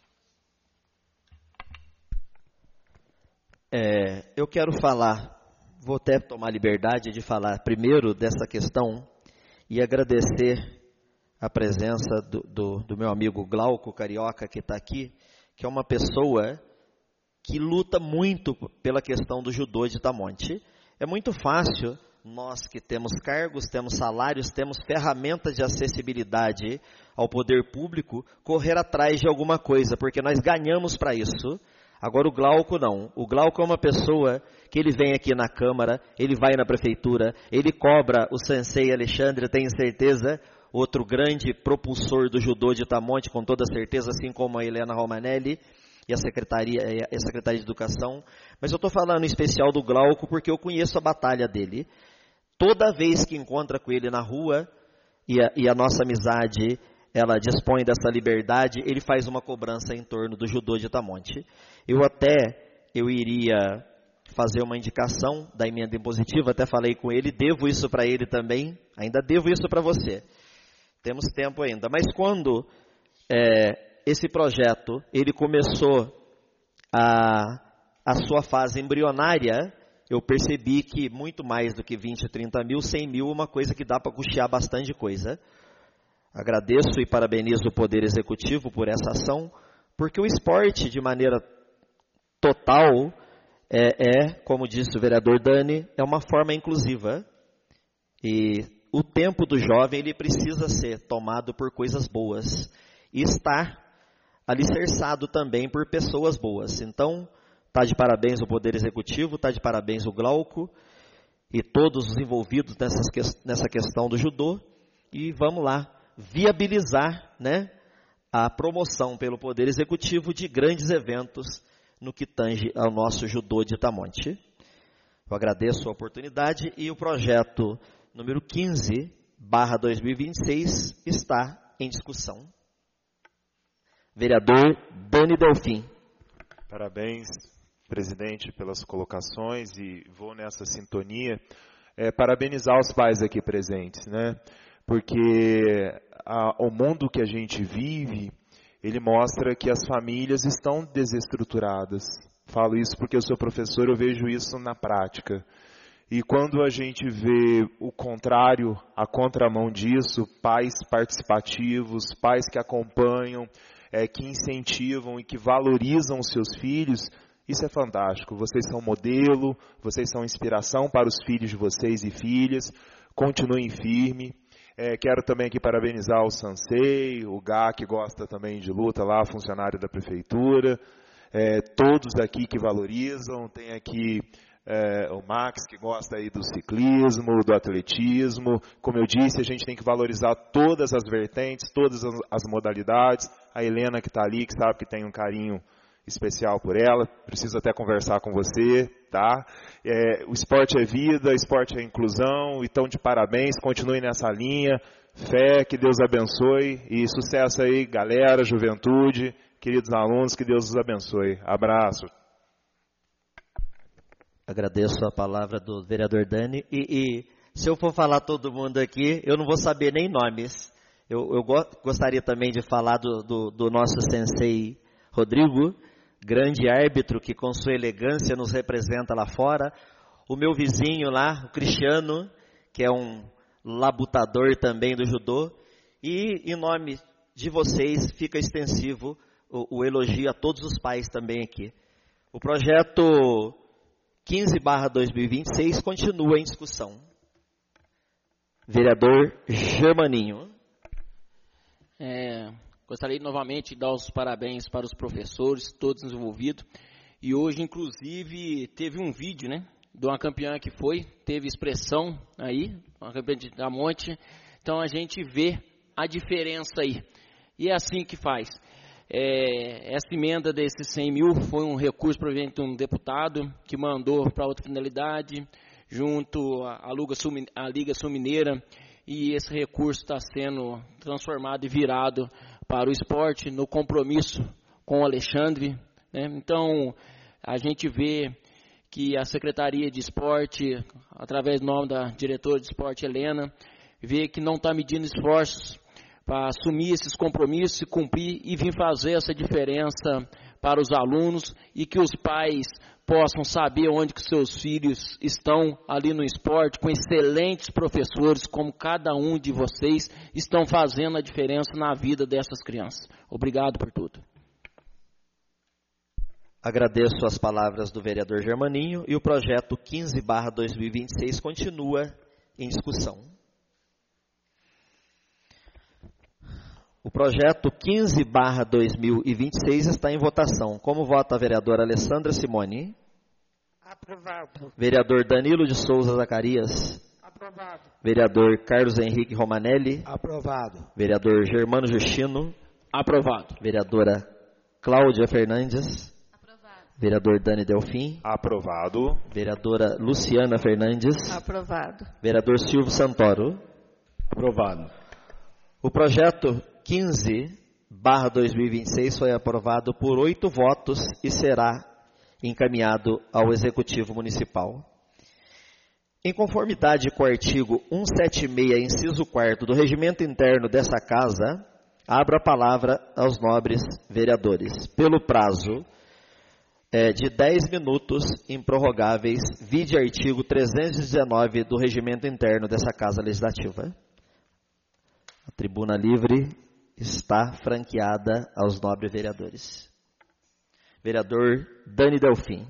Eu quero falar, vou até tomar a liberdade de falar primeiro dessa questão e agradecer a presença do meu amigo Glauco Carioca, que está aqui, que é uma pessoa que luta muito pela questão do judô de Itamonte. É muito fácil, nós que temos cargos, temos salários, temos ferramentas de acessibilidade ao poder público, correr atrás de alguma coisa, porque nós ganhamos para isso. Agora o Glauco não. O Glauco é uma pessoa que ele vem aqui na Câmara, ele vai na Prefeitura, ele cobra o Sensei Alexandre, eu tenho certeza, outro grande propulsor do judô de Itamonte, com toda certeza, assim como a Helena Romanelli e a Secretaria de Educação. Mas eu estou falando em especial do Glauco porque eu conheço a batalha dele. Toda vez que encontra com ele na rua, e a nossa amizade, ela dispõe dessa liberdade, ele faz uma cobrança em torno do judô de Itamonte. Eu iria fazer uma indicação da emenda impositiva, até falei com ele, devo isso para ele também, ainda devo isso para você. Temos tempo ainda. Mas quando esse projeto ele começou a sua fase embrionária, eu percebi que muito mais do que 20, 30 mil, 100 mil é uma coisa que dá para custear bastante coisa. Agradeço e parabenizo o Poder Executivo por essa ação, porque o esporte, de maneira total, como disse o vereador Dani, é uma forma inclusiva. E o tempo do jovem ele precisa ser tomado por coisas boas e estar alicerçado também por pessoas boas. Então, está de parabéns o Poder Executivo, está de parabéns o Glauco e todos os envolvidos nessa questão do judô. E vamos lá, viabilizar, né, a promoção pelo Poder Executivo de grandes eventos no que tange ao nosso judô de Itamonte. Eu agradeço a oportunidade e o projeto número 15/2026 está em discussão. Vereador Dani Delfim. Parabéns, presidente, pelas colocações e vou nessa sintonia parabenizar os pais aqui presentes, né? Porque o mundo que a gente vive, ele mostra que as famílias estão desestruturadas. Falo isso porque eu sou professor, eu vejo isso na prática. E quando a gente vê o contrário, a contramão disso, pais participativos, pais que acompanham, que incentivam e que valorizam os seus filhos, isso é fantástico. Vocês são modelo, vocês são inspiração para os filhos de vocês e filhas. Continuem firme. Quero também aqui parabenizar o Sansei, o Gá, que gosta também de luta lá, funcionário da prefeitura. Todos aqui que valorizam. Tem aqui o Max, que gosta aí do ciclismo, do atletismo. Como eu disse, a gente tem que valorizar todas as vertentes, todas as modalidades. A Helena que está ali, que sabe que tem um carinho especial por ela, preciso até conversar com você, tá? O esporte é vida, esporte é inclusão, então de parabéns, continue nessa linha, fé, que Deus abençoe, e sucesso aí, galera, juventude, queridos alunos, que Deus os abençoe. Abraço. Agradeço a palavra do vereador Dani, e se eu for falar todo mundo aqui, eu não vou saber nem nomes. Eu gostaria também de falar do nosso sensei Rodrigo, grande árbitro que com sua elegância nos representa lá fora. O meu vizinho lá, o Cristiano, que é um labutador também do judô. E em nome de vocês fica extensivo o elogio a todos os pais também aqui. O projeto 15/2026 continua em discussão. Vereador Germaninho. Gostaria novamente de dar os parabéns para os professores, todos envolvidos. E hoje, inclusive, teve um vídeo, né, de uma campeã que teve expressão aí, uma campeã de Tamonte. Então a gente vê a diferença aí. E é assim que faz. Essa emenda desses 100 mil foi um recurso proveniente de um deputado que mandou para outra finalidade, junto à Liga Sul-Mineira. E esse recurso está sendo transformado e virado para o esporte, no compromisso com o Alexandre, né? Então, a gente vê que a Secretaria de Esporte, através do nome da diretora de esporte, Helena, vê que não está medindo esforços para assumir esses compromissos e cumprir e vir fazer essa diferença para os alunos e que os pais possam saber onde que seus filhos estão ali no esporte, com excelentes professores, como cada um de vocês estão fazendo a diferença na vida dessas crianças. Obrigado por tudo. Agradeço as palavras do vereador Germaninho e o projeto 15/2026 continua em discussão. O projeto 15/2026 está em votação. Como vota a vereadora Alessandra Simone? Aprovado. Vereador Danilo de Souza Zacarias? Aprovado. Vereador Carlos Henrique Romanelli? Aprovado. Vereador Germano Justino? Aprovado. Vereadora Cláudia Fernandes? Aprovado. Vereador Dani Delfim? Aprovado. Vereadora Luciana Fernandes? Aprovado. Vereador Silvio Santoro? Aprovado. O projeto 15/2026 foi aprovado por 8 votos e será encaminhado ao Executivo Municipal. Em conformidade com o artigo 176, inciso 4º do Regimento Interno dessa Casa, abro a palavra aos nobres vereadores, pelo prazo de 10 minutos improrrogáveis, vide artigo 319 do Regimento Interno dessa Casa Legislativa. A tribuna livre está franqueada aos nobres vereadores. Vereador Dani Delfim.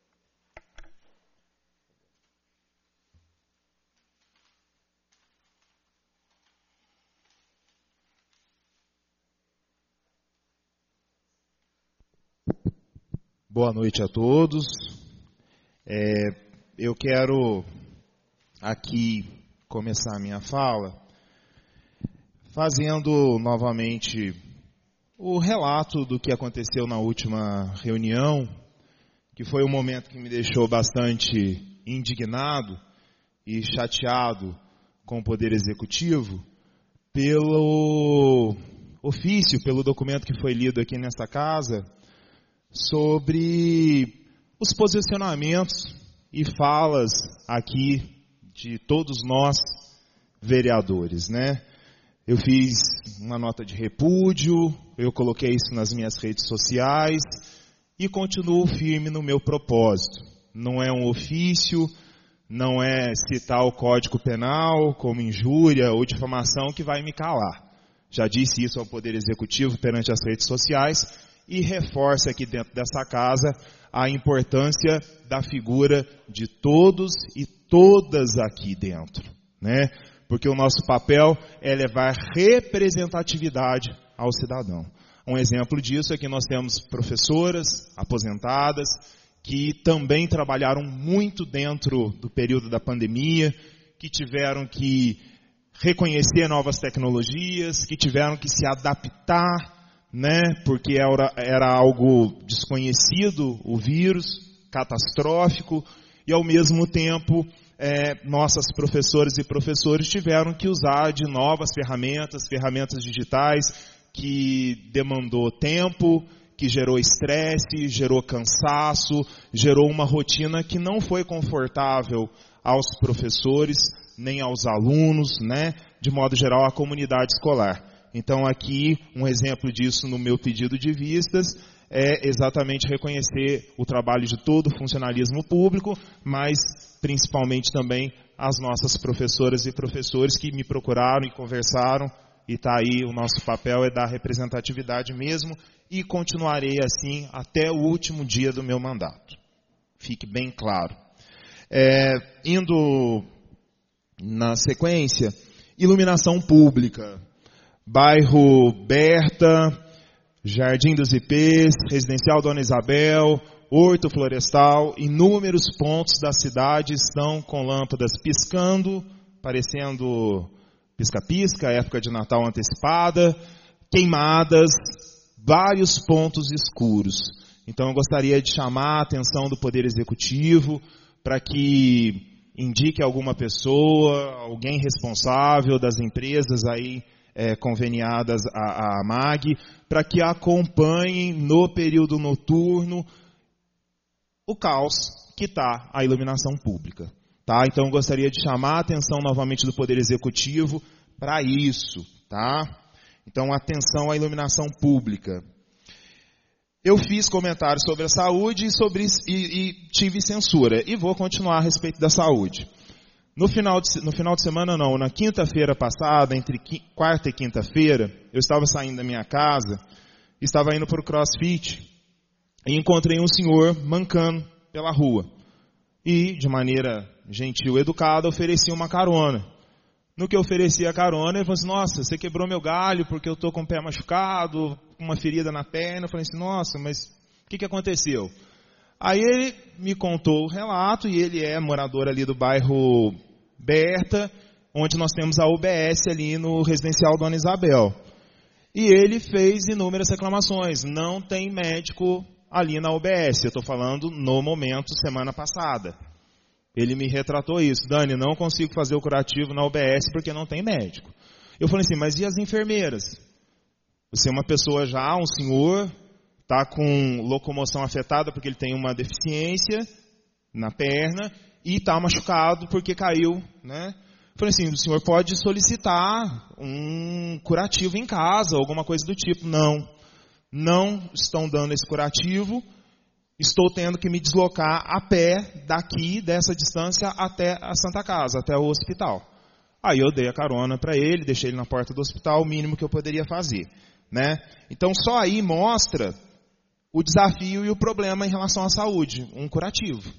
Boa noite a todos. Eu quero aqui começar a minha fala fazendo novamente o relato do que aconteceu na última reunião, que foi um momento que me deixou bastante indignado e chateado com o Poder Executivo pelo ofício, pelo documento que foi lido aqui nesta casa, sobre os posicionamentos e falas aqui de todos nós vereadores, né? Eu fiz uma nota de repúdio, eu coloquei isso nas minhas redes sociais e continuo firme no meu propósito. Não é um ofício, não é citar o Código Penal como injúria ou difamação que vai me calar. Já disse isso ao Poder Executivo perante as redes sociais e reforça aqui dentro dessa casa a importância da figura de todos e todas aqui dentro, né? Porque o nosso papel é levar representatividade ao cidadão. Um exemplo disso é que nós temos professoras aposentadas que também trabalharam muito dentro do período da pandemia, que tiveram que reconhecer novas tecnologias, que tiveram que se adaptar, né, porque era algo desconhecido, o vírus, catastrófico, e ao mesmo tempo nossas professoras e professores tiveram que usar de novas ferramentas digitais, que demandou tempo, que gerou estresse, gerou cansaço, gerou uma rotina que não foi confortável aos professores, nem aos alunos, né, de modo geral à comunidade escolar. Então aqui, um exemplo disso no meu pedido de vistas é exatamente reconhecer o trabalho de todo o funcionalismo público, mas principalmente também as nossas professoras e professores que me procuraram e conversaram, e está aí, o nosso papel é dar representatividade mesmo, e continuarei assim até o último dia do meu mandato. Fique bem claro. Indo na sequência, iluminação pública. Bairro Berta, Jardim dos Ipês, Residencial Dona Isabel, Horto Florestal, inúmeros pontos da cidade estão com lâmpadas piscando, parecendo pisca-pisca, época de Natal antecipada, queimadas, vários pontos escuros. Então eu gostaria de chamar a atenção do Poder Executivo para que indique alguma pessoa, alguém responsável das empresas aí conveniadas à MAG, para que acompanhem no período noturno o caos que está a iluminação pública. Tá? Então eu gostaria de chamar a atenção novamente do Poder Executivo para isso. Tá? Então atenção à iluminação pública. Eu fiz comentários sobre a saúde e tive censura. E vou continuar a respeito da saúde. No final de semana, não. Na quinta-feira passada, entre quarta e quinta-feira, eu estava saindo da minha casa, estava indo para o CrossFit, e encontrei um senhor mancando pela rua. E, de maneira gentil e educada, ofereci uma carona. No que eu ofereci a carona, ele falou assim, nossa, você quebrou meu galho porque eu estou com o pé machucado, com uma ferida na perna. Eu falei assim, nossa, mas o que aconteceu? Aí ele me contou o relato, e ele é morador ali do bairro Berta, onde nós temos a UBS ali no Residencial Dona Isabel. E ele fez inúmeras reclamações. Não tem médico ali na UBS. Eu estou falando no momento, semana passada. Ele me retratou isso. Dani, não consigo fazer o curativo na UBS porque não tem médico. Eu falei assim, mas e as enfermeiras? Você é uma pessoa já, um senhor, está com locomoção afetada porque ele tem uma deficiência na perna e está machucado porque caiu, né? Eu falei assim, o senhor pode solicitar um curativo em casa, alguma coisa do tipo. Não estão dando esse curativo, estou tendo que me deslocar a pé daqui, dessa distância, até a Santa Casa, até o hospital. Aí eu dei a carona para ele, deixei ele na porta do hospital, o mínimo que eu poderia fazer, né? Então só aí mostra o desafio e o problema em relação à saúde, um curativo.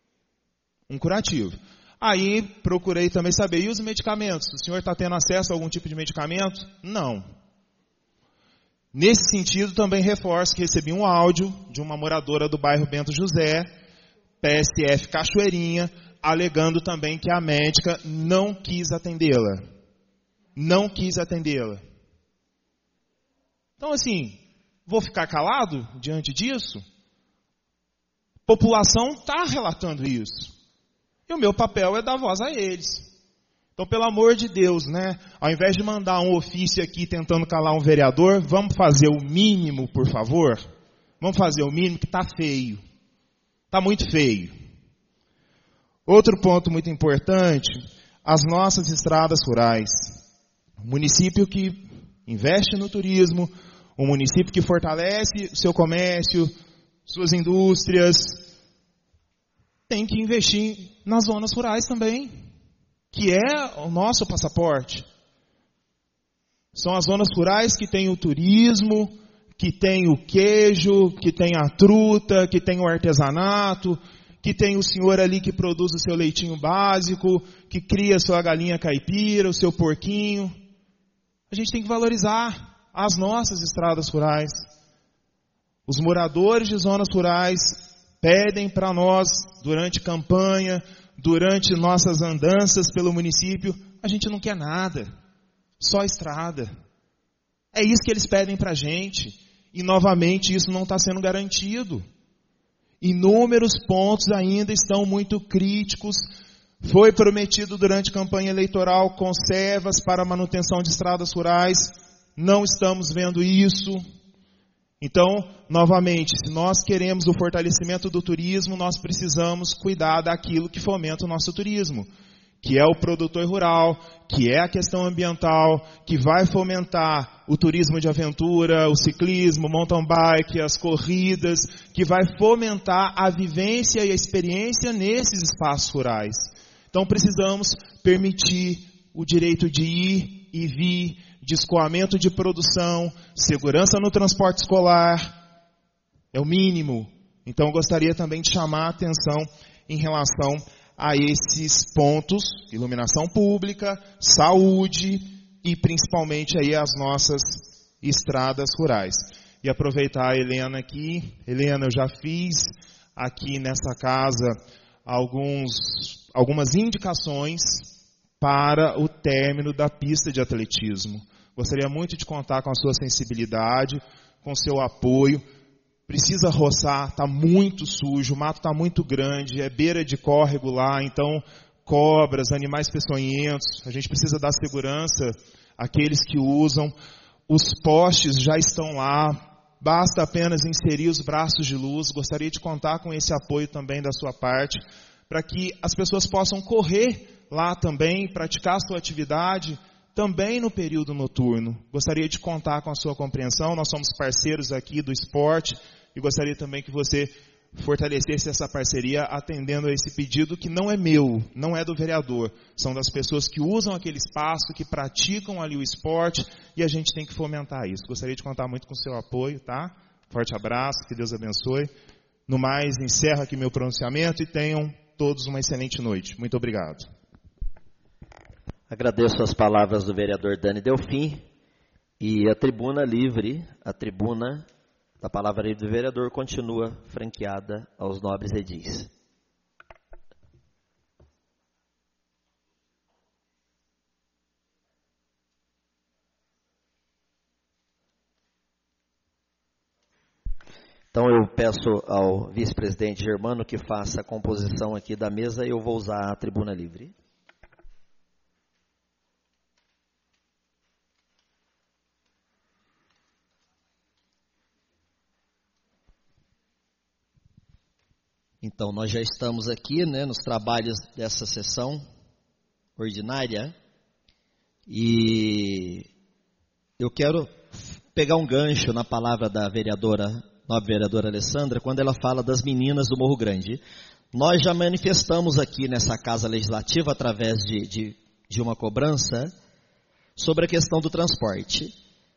Aí procurei também saber, e os medicamentos? O senhor está tendo acesso a algum tipo de medicamento? Não. Nesse sentido, também reforço que recebi um áudio de uma moradora do bairro Bento José, PSF Cachoeirinha, alegando também que a médica não quis atendê-la. Então, assim, vou ficar calado diante disso? A população está relatando isso. E o meu papel é dar voz a eles. Então, pelo amor de Deus, né? Ao invés de mandar um ofício aqui tentando calar um vereador, vamos fazer o mínimo, por favor? Vamos fazer o mínimo, que está feio. Está muito feio. Outro ponto muito importante, as nossas estradas rurais. Um município que investe no turismo, um município que fortalece o seu comércio, suas indústrias, tem que investir nas zonas rurais também, que é o nosso passaporte. São as zonas rurais que tem o turismo, que tem o queijo, que tem a truta, que tem o artesanato, que tem o senhor ali que produz o seu leitinho básico, que cria a sua galinha caipira, o seu porquinho. A gente tem que valorizar as nossas estradas rurais. Os moradores de zonas rurais pedem para nós, durante campanha, durante nossas andanças pelo município, a gente não quer nada, só estrada. É isso que eles pedem para a gente. E novamente isso não está sendo garantido. Inúmeros pontos ainda estão muito críticos. Foi prometido durante a campanha eleitoral conservas para a manutenção de estradas rurais. Não estamos vendo isso. Então, novamente, se nós queremos o fortalecimento do turismo, nós precisamos cuidar daquilo que fomenta o nosso turismo, que é o produtor rural, que é a questão ambiental, que vai fomentar o turismo de aventura, o ciclismo, o mountain bike, as corridas, que vai fomentar a vivência e a experiência nesses espaços rurais. Então precisamos permitir o direito de ir e vir, de escoamento de produção, segurança no transporte escolar, é o mínimo. Então eu gostaria também de chamar a atenção em relação a esses pontos, iluminação pública, saúde e principalmente aí as nossas estradas rurais. E aproveitar a Helena aqui. Helena, eu já fiz aqui nessa casa algumas indicações para o término da pista de atletismo. Gostaria muito de contar com a sua sensibilidade, com o seu apoio. Precisa roçar, está muito sujo, o mato está muito grande, é beira de córrego lá, então cobras, animais peçonhentos, a gente precisa dar segurança àqueles que usam. Os postes já estão lá, basta apenas inserir os braços de luz. Gostaria de contar com esse apoio também da sua parte, para que as pessoas possam correr lá também, praticar a sua atividade, também no período noturno. Gostaria de contar com a sua compreensão, nós somos parceiros aqui do esporte, e gostaria também que você fortalecesse essa parceria atendendo a esse pedido que não é meu, não é do vereador. São das pessoas que usam aquele espaço, que praticam ali o esporte, e a gente tem que fomentar isso. Gostaria de contar muito com o seu apoio, tá? Forte abraço, que Deus abençoe. No mais, encerro aqui meu pronunciamento e tenham todos uma excelente noite. Muito obrigado. Agradeço as palavras do vereador Dani Delfim e a tribuna livre, a tribuna da palavra livre do vereador continua franqueada aos nobres edis. Então eu peço ao vice-presidente Germano que faça a composição aqui da mesa e eu vou usar a tribuna livre. Então, nós já estamos aqui, né, nos trabalhos dessa sessão ordinária e eu quero pegar um gancho na palavra da vereadora, nobre vereadora Alessandra, quando ela fala das meninas do Morro Grande. Nós já manifestamos aqui nessa Casa Legislativa, através de uma cobrança, sobre a questão do transporte.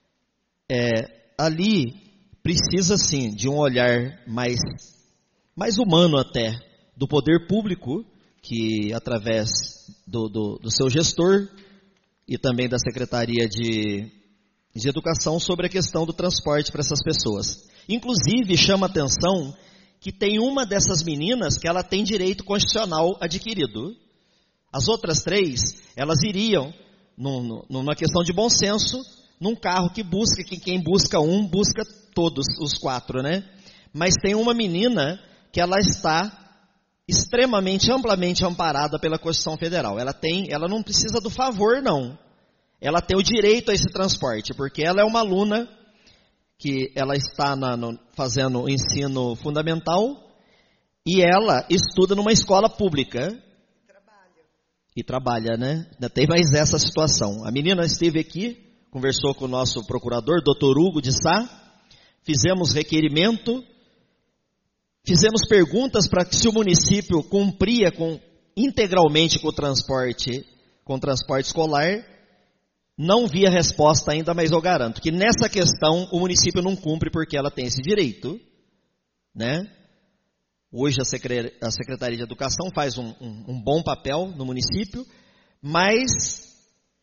Ali precisa, sim, de um olhar mais humano até, do poder público, que através do seu gestor e também da Secretaria de Educação, sobre a questão do transporte para essas pessoas. Inclusive, chama atenção que tem uma dessas meninas que ela tem direito constitucional adquirido. As outras 3, elas iriam, numa questão de bom senso, num carro que busca, que quem busca um, busca todos, os 4, né? Mas tem uma menina que ela está extremamente, amplamente amparada pela Constituição Federal. Ela não precisa do favor, não. Ela tem o direito a esse transporte, porque ela é uma aluna que ela está fazendo o ensino fundamental e ela estuda numa escola pública. E trabalha, né? Ainda tem mais essa situação. A menina esteve aqui, conversou com o nosso procurador, Dr. Hugo de Sá, fizemos requerimento, fizemos perguntas para que se o município cumpria integralmente com o transporte escolar. Não vi a resposta ainda, mas eu garanto que nessa questão o município não cumpre porque ela tem esse direito, né? Hoje a Secretaria de Educação faz um bom papel no município, mas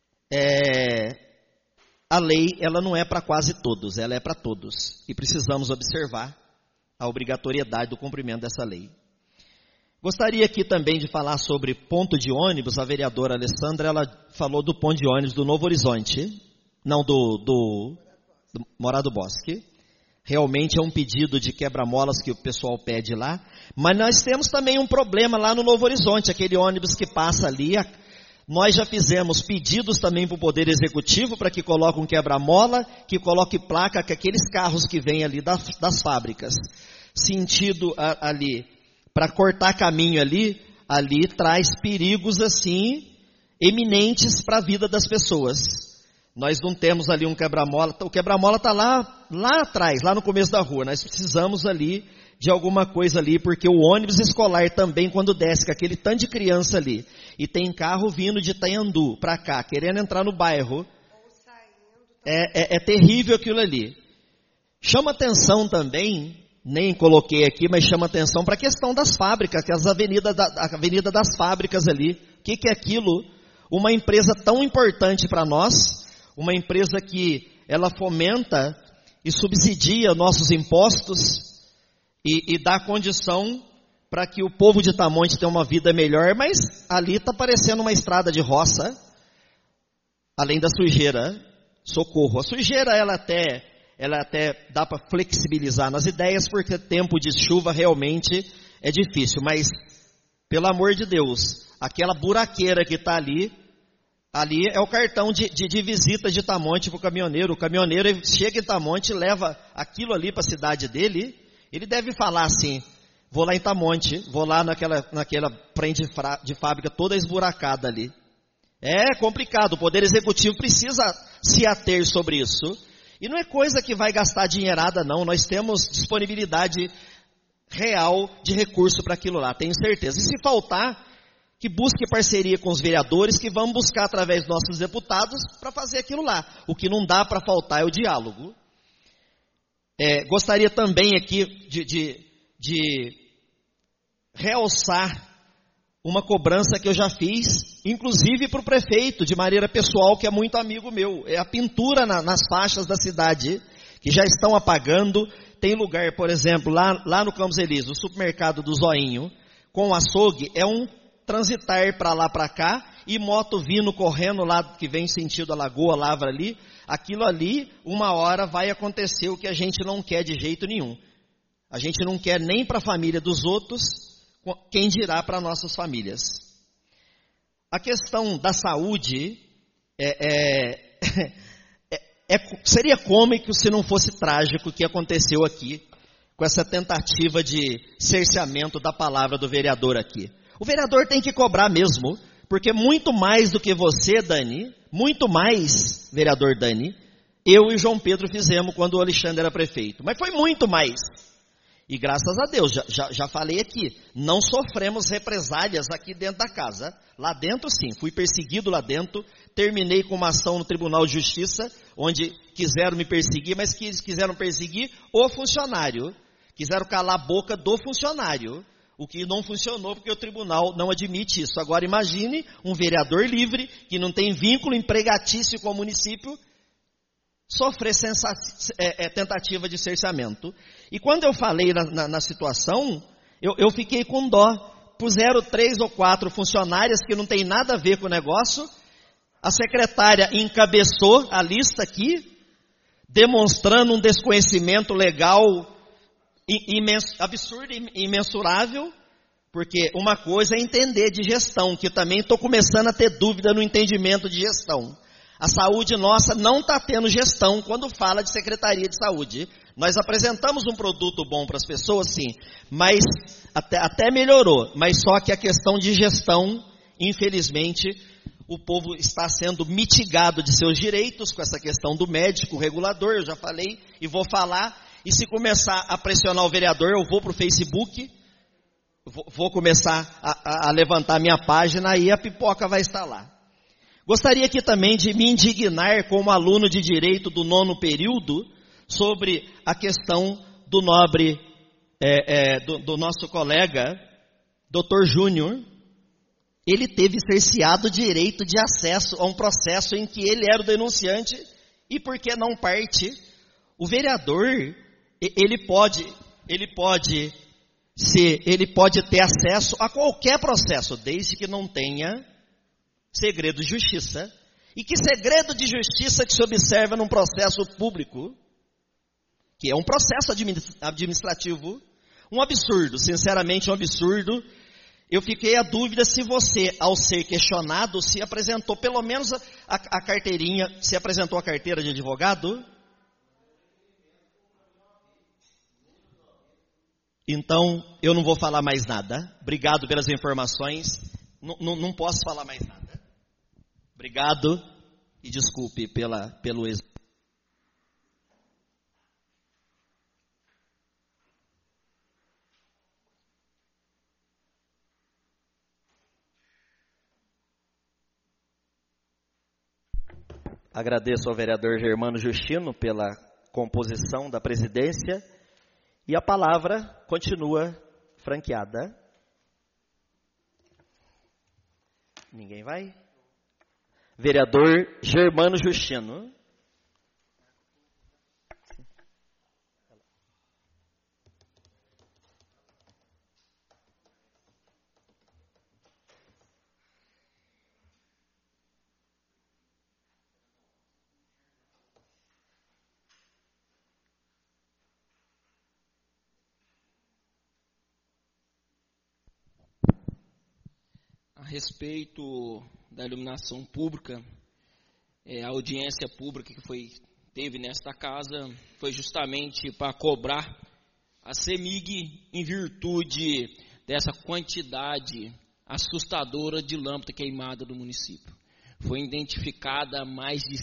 a lei ela não é para quase todos, ela é para todos. E precisamos observar a obrigatoriedade do cumprimento dessa lei. Gostaria aqui também de falar sobre ponto de ônibus. A vereadora Alessandra, ela falou do ponto de ônibus do Novo Horizonte, não do Morada do Bosque. Realmente é um pedido de quebra-molas que o pessoal pede lá. Mas nós temos também um problema lá no Novo Horizonte, aquele ônibus que passa ali. Nós já fizemos pedidos também para o Poder Executivo para que coloque um quebra-mola, que coloque placa, que aqueles carros que vêm ali das fábricas, sentido ali, para cortar caminho ali traz perigos assim, eminentes para a vida das pessoas. Nós não temos ali um quebra-mola, o quebra-mola está lá atrás, lá no começo da rua. Nós precisamos ali de alguma coisa ali, porque o ônibus escolar também, quando desce com aquele tanto de criança ali, e tem carro vindo de Itanhandu para cá, querendo entrar no bairro, é terrível aquilo ali. Chama atenção também, nem coloquei aqui, mas chama atenção para a questão das fábricas, que a avenida das fábricas ali. O que é aquilo? Uma empresa tão importante para nós, uma empresa que ela fomenta e subsidia nossos impostos e dá condição para que o povo de Tamonte tenha uma vida melhor, mas ali está parecendo uma estrada de roça, além da sujeira. Socorro. A sujeira ela até dá para flexibilizar nas ideias, porque tempo de chuva realmente é difícil, mas pelo amor de Deus, aquela buraqueira que está ali é o cartão de visita de Tamonte para o caminhoneiro. O caminhoneiro chega em Tamonte, leva aquilo ali para a cidade dele, ele deve falar assim: vou lá em Tamonte, vou lá naquela frente de fábrica toda esburacada ali. É complicado, o Poder Executivo precisa se ater sobre isso. E não é coisa que vai gastar dinheirada não, nós temos disponibilidade real de recurso para aquilo lá, tenho certeza. E se faltar, que busque parceria com os vereadores, que vamos buscar através dos nossos deputados para fazer aquilo lá. O que não dá para faltar é o diálogo. Gostaria também aqui de realçar uma cobrança que eu já fiz, inclusive para o prefeito, de maneira pessoal, que é muito amigo meu. É a pintura nas faixas da cidade, que já estão apagando. Tem lugar, por exemplo, lá no Campos Elíseos, o supermercado do Zoinho, com o açougue, é um transitar para lá para cá, e moto vindo, correndo lá, que vem sentido a Lagoa, Lavra ali. Aquilo ali, uma hora vai acontecer o que a gente não quer de jeito nenhum. A gente não quer nem para a família dos outros, quem dirá para nossas famílias. A questão da saúde seria cômico se não fosse trágico o que aconteceu aqui, com essa tentativa de cerceamento da palavra do vereador aqui. O vereador tem que cobrar mesmo, porque muito mais do que você, Dani, muito mais, vereador Dani, eu e o João Pedro fizemos quando o Alexandre era prefeito. Mas foi muito mais. E graças a Deus, já falei aqui, não sofremos represálias aqui dentro da casa. Lá dentro sim, fui perseguido lá dentro, terminei com uma ação no Tribunal de Justiça, onde quiseram me perseguir, mas quiseram perseguir o funcionário. Quiseram calar a boca do funcionário, o que não funcionou porque o tribunal não admite isso. Agora imagine um vereador livre, que não tem vínculo empregatício com o município, sofrer tentativa de cerceamento. E quando eu falei na situação, eu fiquei com dó. Puseram 3 ou 4 funcionárias que não tem nada a ver com o negócio. A secretária encabeçou a lista aqui, demonstrando um desconhecimento legal absurdo e imensurável, porque uma coisa é entender de gestão, que também estou começando a ter dúvida no entendimento de gestão. A saúde nossa não está tendo gestão quando fala de Secretaria de Saúde. Nós apresentamos um produto bom para as pessoas, sim, mas até melhorou. Mas só que a questão de gestão, infelizmente, o povo está sendo mitigado de seus direitos com essa questão do médico regulador, eu já falei e vou falar. E se começar a pressionar o vereador, eu vou para o Facebook, vou começar a levantar minha página e a pipoca vai estar lá. Gostaria aqui também de me indignar como aluno de direito do 9º período sobre a questão do nobre, do nosso colega, Dr. Júnior. Ele teve cerceado o direito de acesso a um processo em que ele era o denunciante e por que não parte? O vereador, ele pode ter acesso a qualquer processo, desde que não tenha segredo de justiça. E que segredo de justiça que se observa num processo público, que é um processo administrativo, um absurdo, sinceramente um absurdo. Eu fiquei a dúvida se você, ao ser questionado, se apresentou pelo menos a carteirinha, se apresentou a carteira de advogado. Então, eu não vou falar mais nada. Obrigado pelas informações. Não posso falar mais nada. Obrigado e desculpe pelo êxito. Agradeço ao vereador Germano Justino pela composição da presidência e a palavra continua franqueada. Ninguém vai? Vereador Germano Justino. A respeito da iluminação pública, a audiência pública que teve nesta casa foi justamente para cobrar a CEMIG em virtude dessa quantidade assustadora de lâmpada queimada do município. Foi identificada mais de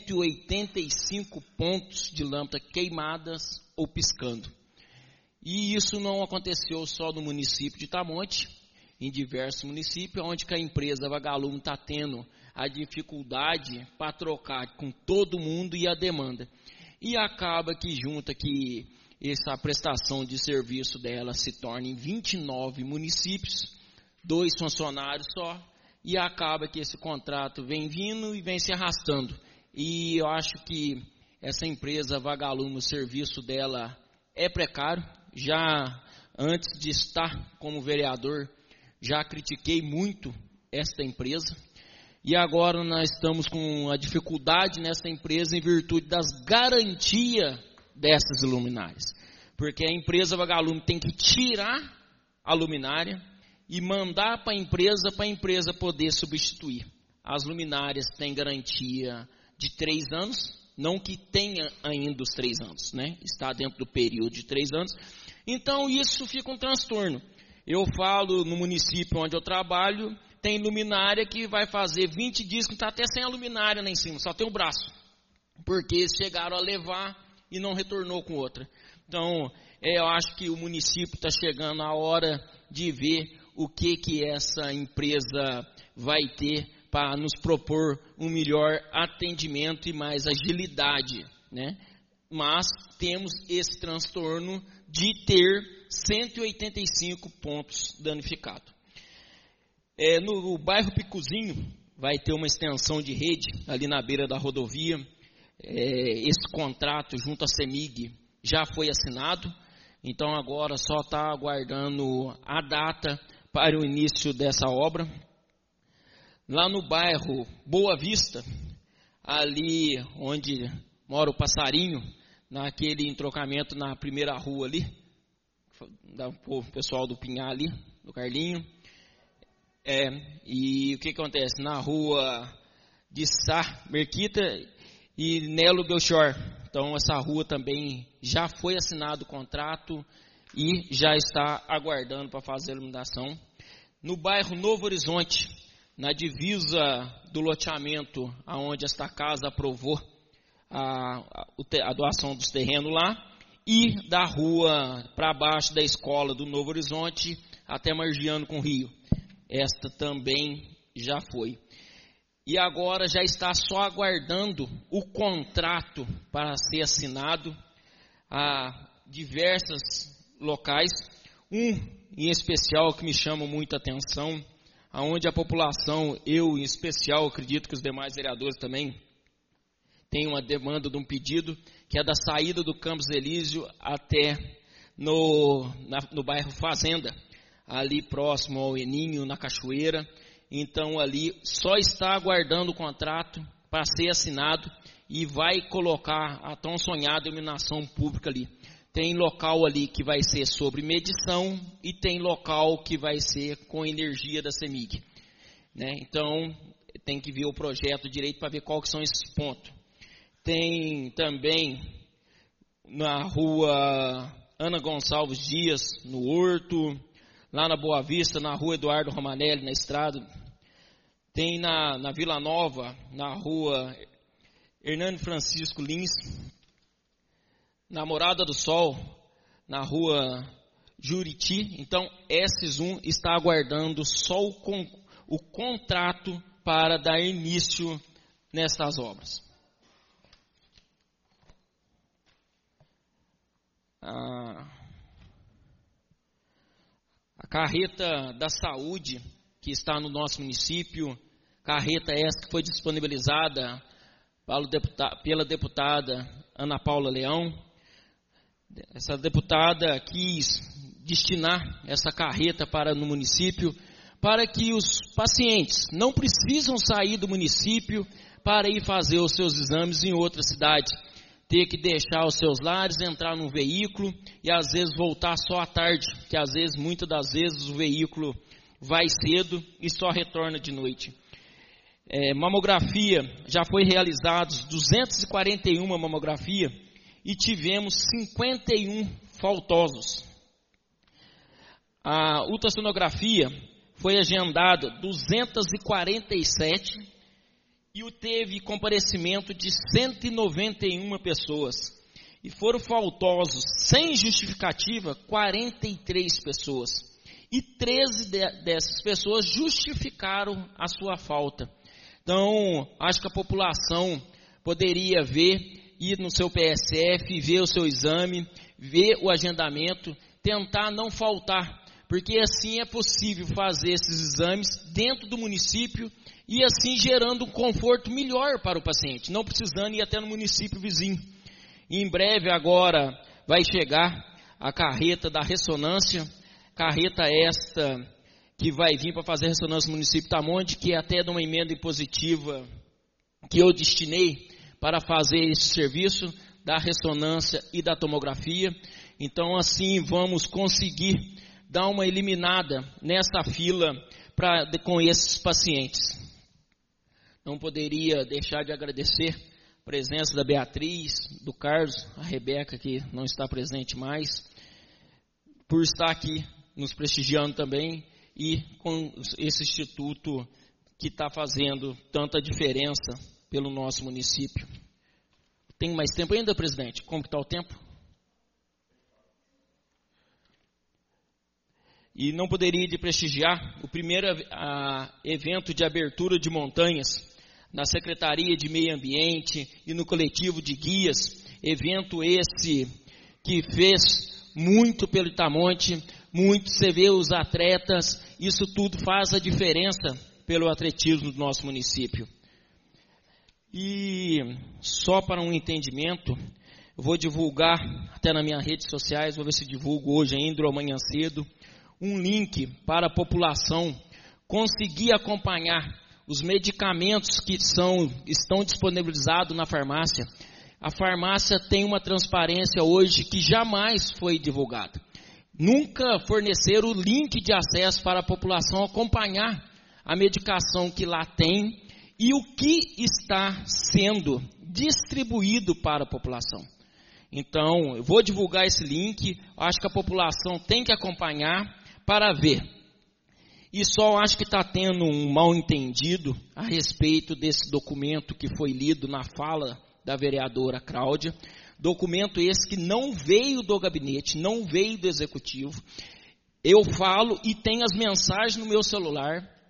185 pontos de lâmpada queimadas ou piscando. E isso não aconteceu só no município de Tamonte, em diversos municípios, onde que a empresa Vagalume está tendo a dificuldade para trocar com todo mundo e a demanda. E acaba que junta que essa prestação de serviço dela se torna em 29 municípios, 2 funcionários só, e acaba que esse contrato vem vindo e vem se arrastando. E eu acho que essa empresa Vagalume, o serviço dela é precário. Já antes de estar como vereador, já critiquei muito esta empresa, e agora nós estamos com a dificuldade nessa empresa em virtude das garantias dessas luminárias. Porque a empresa Vagalume tem que tirar a luminária e mandar para a empresa poder substituir. As luminárias têm garantia de 3 anos, não que tenha ainda os 3 anos, né? Está dentro do período de 3 anos. Então isso fica um transtorno. Eu falo no município onde eu trabalho, tem luminária que vai fazer 20 dias que está até sem a luminária lá em cima, só tem o braço. Porque eles chegaram a levar e não retornou com outra. Então, eu acho que o município está chegando a hora de ver o que essa empresa vai ter para nos propor um melhor atendimento e mais agilidade, né? Mas temos esse transtorno de ter 185 pontos danificados. No bairro Picuzinho vai ter uma extensão de rede ali na beira da rodovia. Esse contrato junto à CEMIG já foi assinado, então agora só está aguardando a data para o início dessa obra. Lá no bairro Boa Vista, ali onde mora o Passarinho, naquele entrocamento na primeira rua ali, o pessoal do Pinhal ali, do Carlinho. E o que acontece? Na rua de Sá, Merquita e Nelo Belchor. Então essa rua também já foi assinado o contrato e já está aguardando para fazer a iluminação. No bairro Novo Horizonte, na divisa do loteamento, aonde esta casa aprovou a doação dos terrenos lá, e da rua para baixo da escola do Novo Horizonte até margeando com o rio. Esta também já foi. e agora já está só aguardando o contrato para ser assinado a diversos locais. Um em especial que me chama muita atenção, aonde a população, eu em especial, acredito que os demais vereadores também, tem uma demanda de um pedido, que é da saída do Campos Elísio até no bairro Fazenda, ali próximo ao Eninho, na Cachoeira. Então ali só está aguardando o contrato para ser assinado e vai colocar a tão sonhada iluminação pública ali. Tem local ali que vai ser sobre medição e tem local que vai ser com energia da CEMIG, né? Então tem que ver o projeto direito para ver qual que são esses pontos. Tem também na rua Ana Gonçalves Dias, no Horto, lá na Boa Vista, na rua Eduardo Romanelli, na estrada. Tem na Vila Nova, na rua Hernando Francisco Lins, na Morada do Sol, na rua Juriti. Então, S1 está aguardando só o contrato para dar início nessas obras. A carreta da saúde que está no nosso município, carreta essa que foi disponibilizada pela deputada Ana Paula Leão. Essa deputada quis destinar essa carreta no município, para que os pacientes não precisam sair do município para ir fazer os seus exames em outra cidade, ter que deixar os seus lares, entrar num veículo e às vezes voltar só à tarde, que às vezes, muitas das vezes, o veículo vai cedo e só retorna de noite. Mamografia, já foi realizados 241 mamografia e tivemos 51 faltosos. A ultrassonografia foi agendada 247 e teve comparecimento de 191 pessoas. E foram faltosos, sem justificativa, 43 pessoas. E 13 dessas pessoas justificaram a sua falta. Então, acho que a população poderia ir no seu PSF, ver o seu exame, ver o agendamento, tentar não faltar, porque assim é possível fazer esses exames dentro do município e assim gerando um conforto melhor para o paciente, não precisando ir até no município vizinho. E em breve agora vai chegar a carreta da ressonância, carreta esta que vai vir para fazer ressonância no município de Tamonte, que é até de uma emenda impositiva que eu destinei para fazer esse serviço da ressonância e da tomografia. Então assim vamos conseguir dar uma eliminada nessa fila com esses pacientes. Não poderia deixar de agradecer a presença da Beatriz, do Carlos, a Rebeca, que não está presente mais, por estar aqui nos prestigiando também e com esse instituto que está fazendo tanta diferença pelo nosso município. Tem mais tempo ainda, presidente? Como está o tempo? E não poderia de prestigiar o primeiro evento de abertura de montanhas na Secretaria de Meio Ambiente e no coletivo de guias, evento esse que fez muito pelo Itamonte, muito, você vê os atletas, isso tudo faz a diferença pelo atletismo do nosso município. E só para um entendimento, eu vou divulgar até nas minhas redes sociais, vou ver se divulgo hoje ainda ou amanhã cedo, um link para a população conseguir acompanhar os medicamentos que estão disponibilizados na farmácia. A farmácia tem uma transparência hoje que jamais foi divulgada. Nunca forneceram o link de acesso para a população acompanhar a medicação que lá tem e o que está sendo distribuído para a população. Então, eu vou divulgar esse link, acho que a população tem que acompanhar para ver. E só acho que está tendo um mal entendido a respeito desse documento que foi lido na fala da vereadora Cláudia. Documento esse que não veio do gabinete, não veio do executivo. Eu falo e tenho as mensagens no meu celular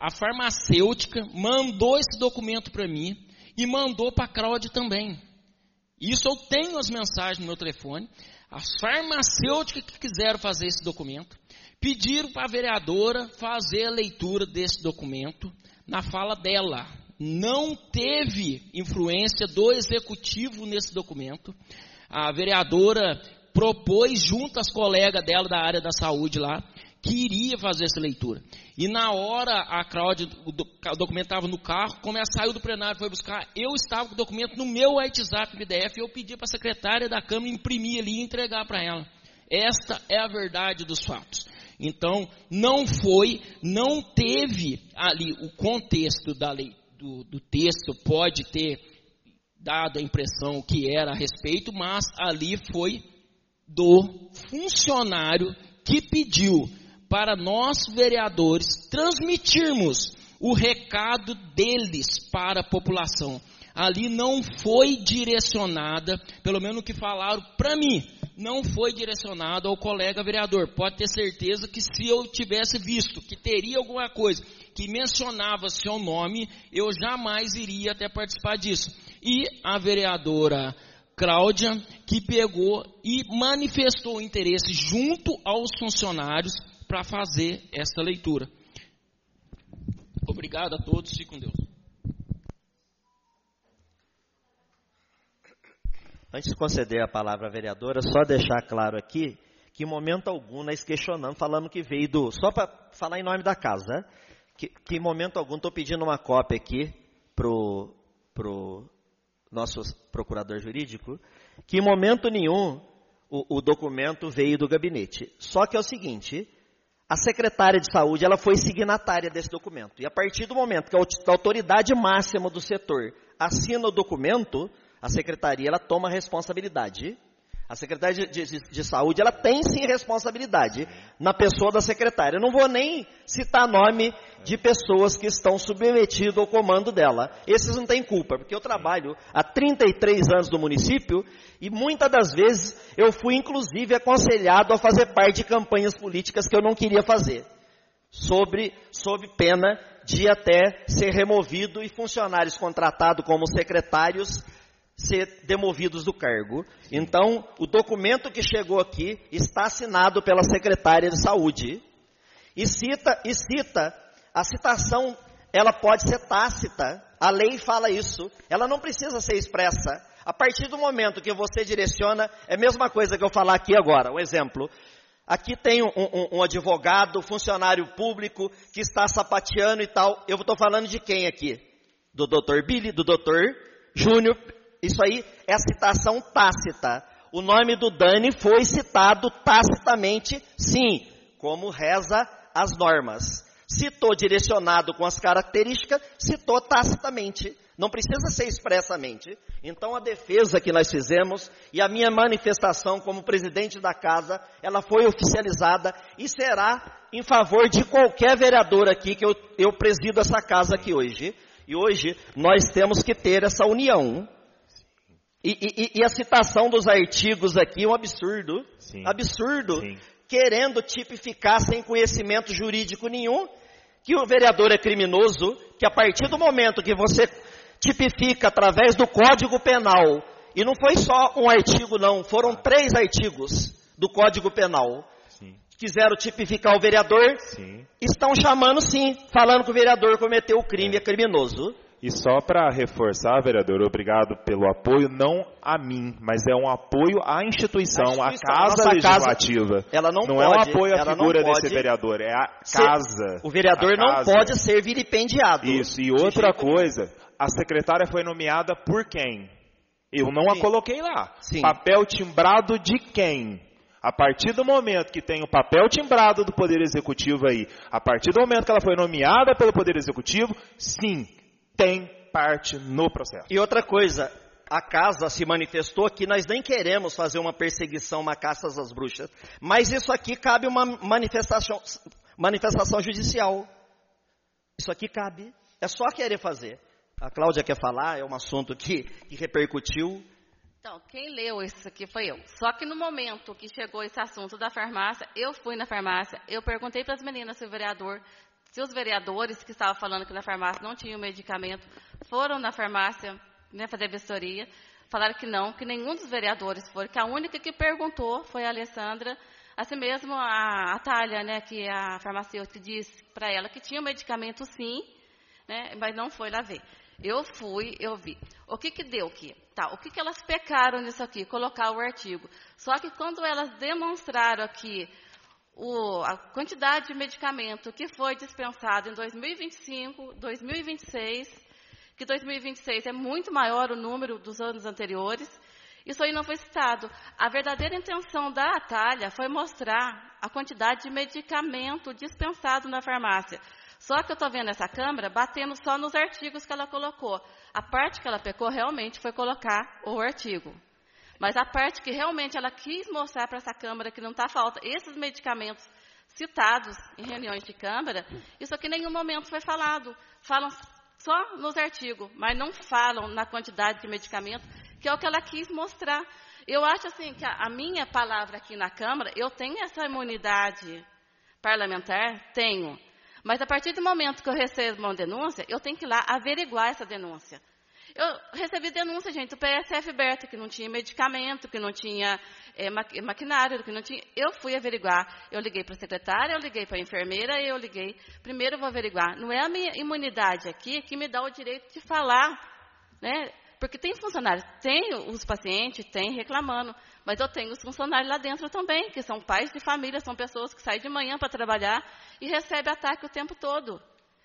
a farmacêutica mandou esse documento para mim e mandou para a Cláudia também. Isso eu tenho as mensagens no meu telefone. As farmacêuticas que quiseram fazer esse documento pediram para a vereadora fazer a leitura desse documento na fala dela. Não teve influência do executivo nesse documento. A vereadora propôs junto às colegas dela da área da saúde lá, que iria fazer essa leitura. E na hora, a Cláudia, o documento estava no carro, como ela saiu do plenário e foi buscar, eu estava com o documento no meu WhatsApp PDF, e eu pedi para a secretária da Câmara imprimir ali e entregar para ela. Esta é a verdade dos fatos. Então, não teve ali o contexto da lei, do texto, pode ter dado a impressão que era a respeito, mas ali foi do funcionário que pediu para nós, vereadores, transmitirmos o recado deles para a população. Ali não foi direcionada, pelo menos o que falaram para mim, não foi direcionado ao colega vereador. Pode ter certeza que se eu tivesse visto que teria alguma coisa que mencionava seu nome, eu jamais iria até participar disso. E a vereadora Cláudia, que pegou e manifestou interesse junto aos funcionários para fazer esta leitura. Obrigado a todos, fiquem com Deus. Antes de conceder a palavra à vereadora, só deixar claro aqui que em momento algum nós questionamos, falando que veio só para falar em nome da casa, que em momento algum estou pedindo uma cópia aqui pro nosso procurador jurídico, que em momento nenhum o documento veio do gabinete. Só que é o seguinte, a secretária de saúde ela foi signatária desse documento. E a partir do momento que a autoridade máxima do setor assina o documento, a secretaria ela toma a responsabilidade. A secretária de saúde ela tem sim responsabilidade na pessoa da secretária. Eu não vou nem citar nome de pessoas que estão submetidas ao comando dela. Esses não têm culpa, porque eu trabalho há 33 anos no município e muitas das vezes eu fui inclusive aconselhado a fazer parte de campanhas políticas que eu não queria fazer, sob pena de até ser removido e funcionários contratados como secretários ser demovidos do cargo. Então, o documento que chegou aqui está assinado pela secretária de saúde e cita a citação, ela pode ser tácita, a lei fala isso, ela não precisa ser expressa. A partir do momento que você direciona, é a mesma coisa que eu falar aqui agora, um exemplo. Aqui tem um advogado, funcionário público, que está sapateando e tal. Eu estou falando de quem aqui? Do Dr. Billy, do Dr. Júnior. Isso aí é a citação tácita. O nome do Dani foi citado tacitamente, sim, como reza as normas. Citou direcionado com as características, citou tacitamente. Não precisa ser expressamente. Então a defesa que nós fizemos e a minha manifestação como presidente da casa, ela foi oficializada e será em favor de qualquer vereador aqui que eu presido essa casa aqui hoje. E hoje nós temos que ter essa união. E a citação dos artigos aqui é um absurdo. Sim. Absurdo. Sim. Querendo tipificar sem conhecimento jurídico nenhum que o vereador é criminoso, que a partir do momento que você tipifica através do Código Penal, e não foi só um artigo não, foram 3 artigos do Código Penal. Sim. Quiseram tipificar o vereador, sim. Estão chamando sim, falando que o vereador cometeu o crime, é criminoso. E só para reforçar, vereador, obrigado pelo apoio, não a mim, mas é um apoio à instituição, à Casa Legislativa. Ela não é um apoio à figura desse vereador, é a casa. O vereador não pode ser vilipendiado. Isso, e outra coisa, a secretária foi nomeada por quem? Eu não a coloquei lá. Sim. Papel timbrado de quem? A partir do momento que tem o papel timbrado do Poder Executivo aí, a partir do momento que ela foi nomeada pelo Poder Executivo, sim, tem parte no processo. E outra coisa, a casa se manifestou que nós nem queremos fazer uma perseguição, uma caça às bruxas, mas isso aqui cabe uma manifestação judicial. Isso aqui cabe, é só querer fazer. A Cláudia quer falar, é um assunto que repercutiu. Então, quem leu isso aqui foi eu. Só que no momento que chegou esse assunto da farmácia, eu fui na farmácia, eu perguntei para as meninas se o vereador Se os vereadores que estavam falando que na farmácia não tinha o medicamento, foram na farmácia, né, fazer vistoria, falaram que não, que nenhum dos vereadores foram, que a única que perguntou foi a Alessandra, assim mesmo a Thalia, né, que a farmacêutica disse para ela que tinha o medicamento sim, né, mas não foi lá ver. Eu fui, eu vi. O que deu aqui? Tá, o que elas pecaram nisso aqui? Colocar o artigo. Só que quando elas demonstraram aqui a quantidade de medicamento que foi dispensado em 2025, 2026, que 2026 é muito maior o número dos anos anteriores, isso aí não foi citado. A verdadeira intenção da Thalia foi mostrar a quantidade de medicamento dispensado na farmácia. Só que eu estou vendo essa Câmara batendo só nos artigos que ela colocou. A parte que ela pecou realmente foi colocar o artigo. Mas a parte que realmente ela quis mostrar para essa Câmara que não está falta, esses medicamentos citados em reuniões de Câmara, isso aqui em nenhum momento foi falado. Falam só nos artigos, mas não falam na quantidade de medicamento, que é o que ela quis mostrar. Eu acho assim que a minha palavra aqui na Câmara, eu tenho essa imunidade parlamentar? Tenho. Mas a partir do momento que eu recebo uma denúncia, eu tenho que ir lá averiguar essa denúncia. Eu recebi denúncia, gente, do PSF Berta, que não tinha medicamento, que não tinha maquinário, que não tinha... Eu fui averiguar. Eu liguei para a secretária, eu liguei para a enfermeira, eu liguei. Primeiro eu vou averiguar. Não é a minha imunidade aqui que me dá o direito de falar, né? Porque tem funcionários, tem os pacientes, tem reclamando, mas eu tenho os funcionários lá dentro também, que são pais de família, são pessoas que saem de manhã para trabalhar e recebem ataque o tempo todo.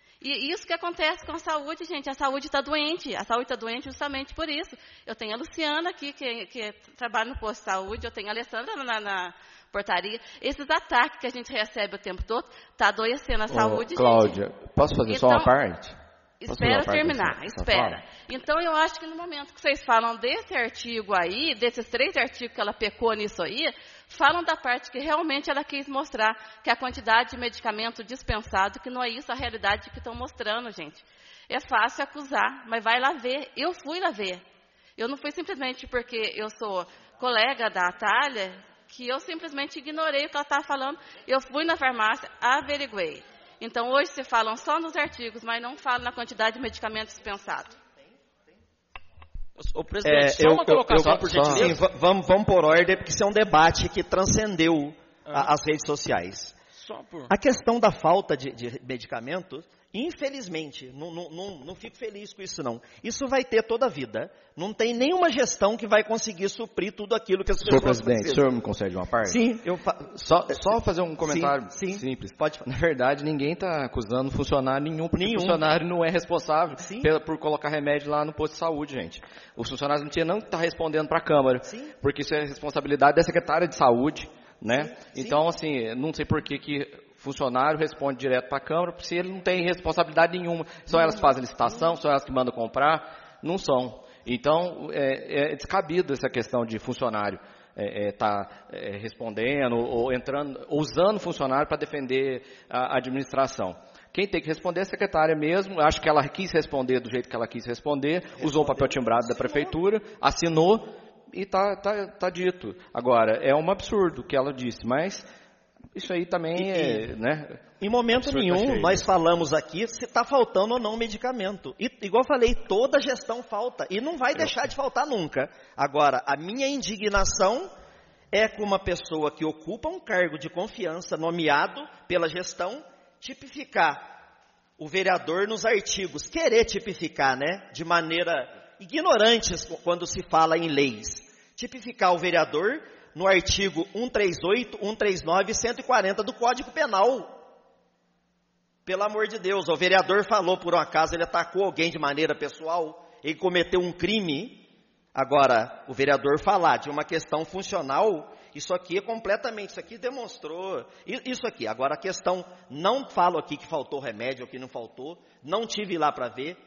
E isso que acontece com a saúde, gente, a saúde está doente justamente por isso. Eu tenho a Luciana aqui, que trabalha no posto de saúde, eu tenho a Alessandra na portaria. Esses ataques que a gente recebe o tempo todo, está adoecendo a saúde, Cláudia, gente. Posso fazer só uma parte? Espera terminar, espera. Então, eu acho que no momento que vocês falam desse artigo aí, desses 3 artigos que ela pecou nisso aí, falam da parte que realmente ela quis mostrar, que é a quantidade de medicamento dispensado, que não é isso a realidade que estão mostrando, gente. É fácil acusar, mas vai lá ver. Eu fui lá ver. Eu não fui simplesmente porque eu sou colega da Thalia, que eu simplesmente ignorei o que ela estava falando. Eu fui na farmácia, averiguei. Então, hoje se falam só nos artigos, mas não falam na quantidade de medicamento dispensado. O presidente, só uma colocação, por gentileza. Sim, vamos por ordem, porque isso é um debate que transcendeu as redes sociais. A questão da falta de medicamentos, infelizmente, não fico feliz com isso não. Isso vai ter toda a vida. Não tem nenhuma gestão que vai conseguir suprir tudo aquilo que as pessoas precisam. Senhor presidente, o senhor me concede uma parte? Sim. Só fazer um comentário simples. Pode falar. Na verdade, ninguém está acusando funcionário nenhum, porque o funcionário não é responsável por colocar remédio lá no posto de saúde, gente. Os funcionários não tinham não que estar respondendo para a Câmara, porque isso é responsabilidade da secretária de saúde, né? Sim. Então, assim, não sei por que funcionário responde direto para a Câmara, porque ele não tem responsabilidade nenhuma. São elas que fazem licitação, são elas que mandam comprar, não são. Então, é descabido essa questão de funcionário respondendo ou entrando, ou usando funcionário para defender a administração. Quem tem que responder é a secretária mesmo. Acho que ela quis responder do jeito que ela quis responder, usou o papel timbrado da prefeitura, assinou e tá dito. Agora, é um absurdo o que ela disse, mas isso aí também né? Em momento nenhum nós falamos aqui se está faltando ou não medicamento. E, igual eu falei, toda gestão falta. E não vai deixar de faltar nunca. Agora, a minha indignação é com uma pessoa que ocupa um cargo de confiança nomeado pela gestão, tipificar o vereador nos artigos. Querer tipificar, né? De maneira ignorante quando se fala em leis. Tipificar o vereador no artigo 138, 139 e 140 do Código Penal. Pelo amor de Deus, o vereador falou por um acaso, ele atacou alguém de maneira pessoal, ele cometeu um crime. Agora, o vereador falar de uma questão funcional, isso aqui é completamente, isso aqui demonstrou, isso aqui. Agora a questão, não falo aqui que faltou remédio ou que não faltou, não tive lá para ver.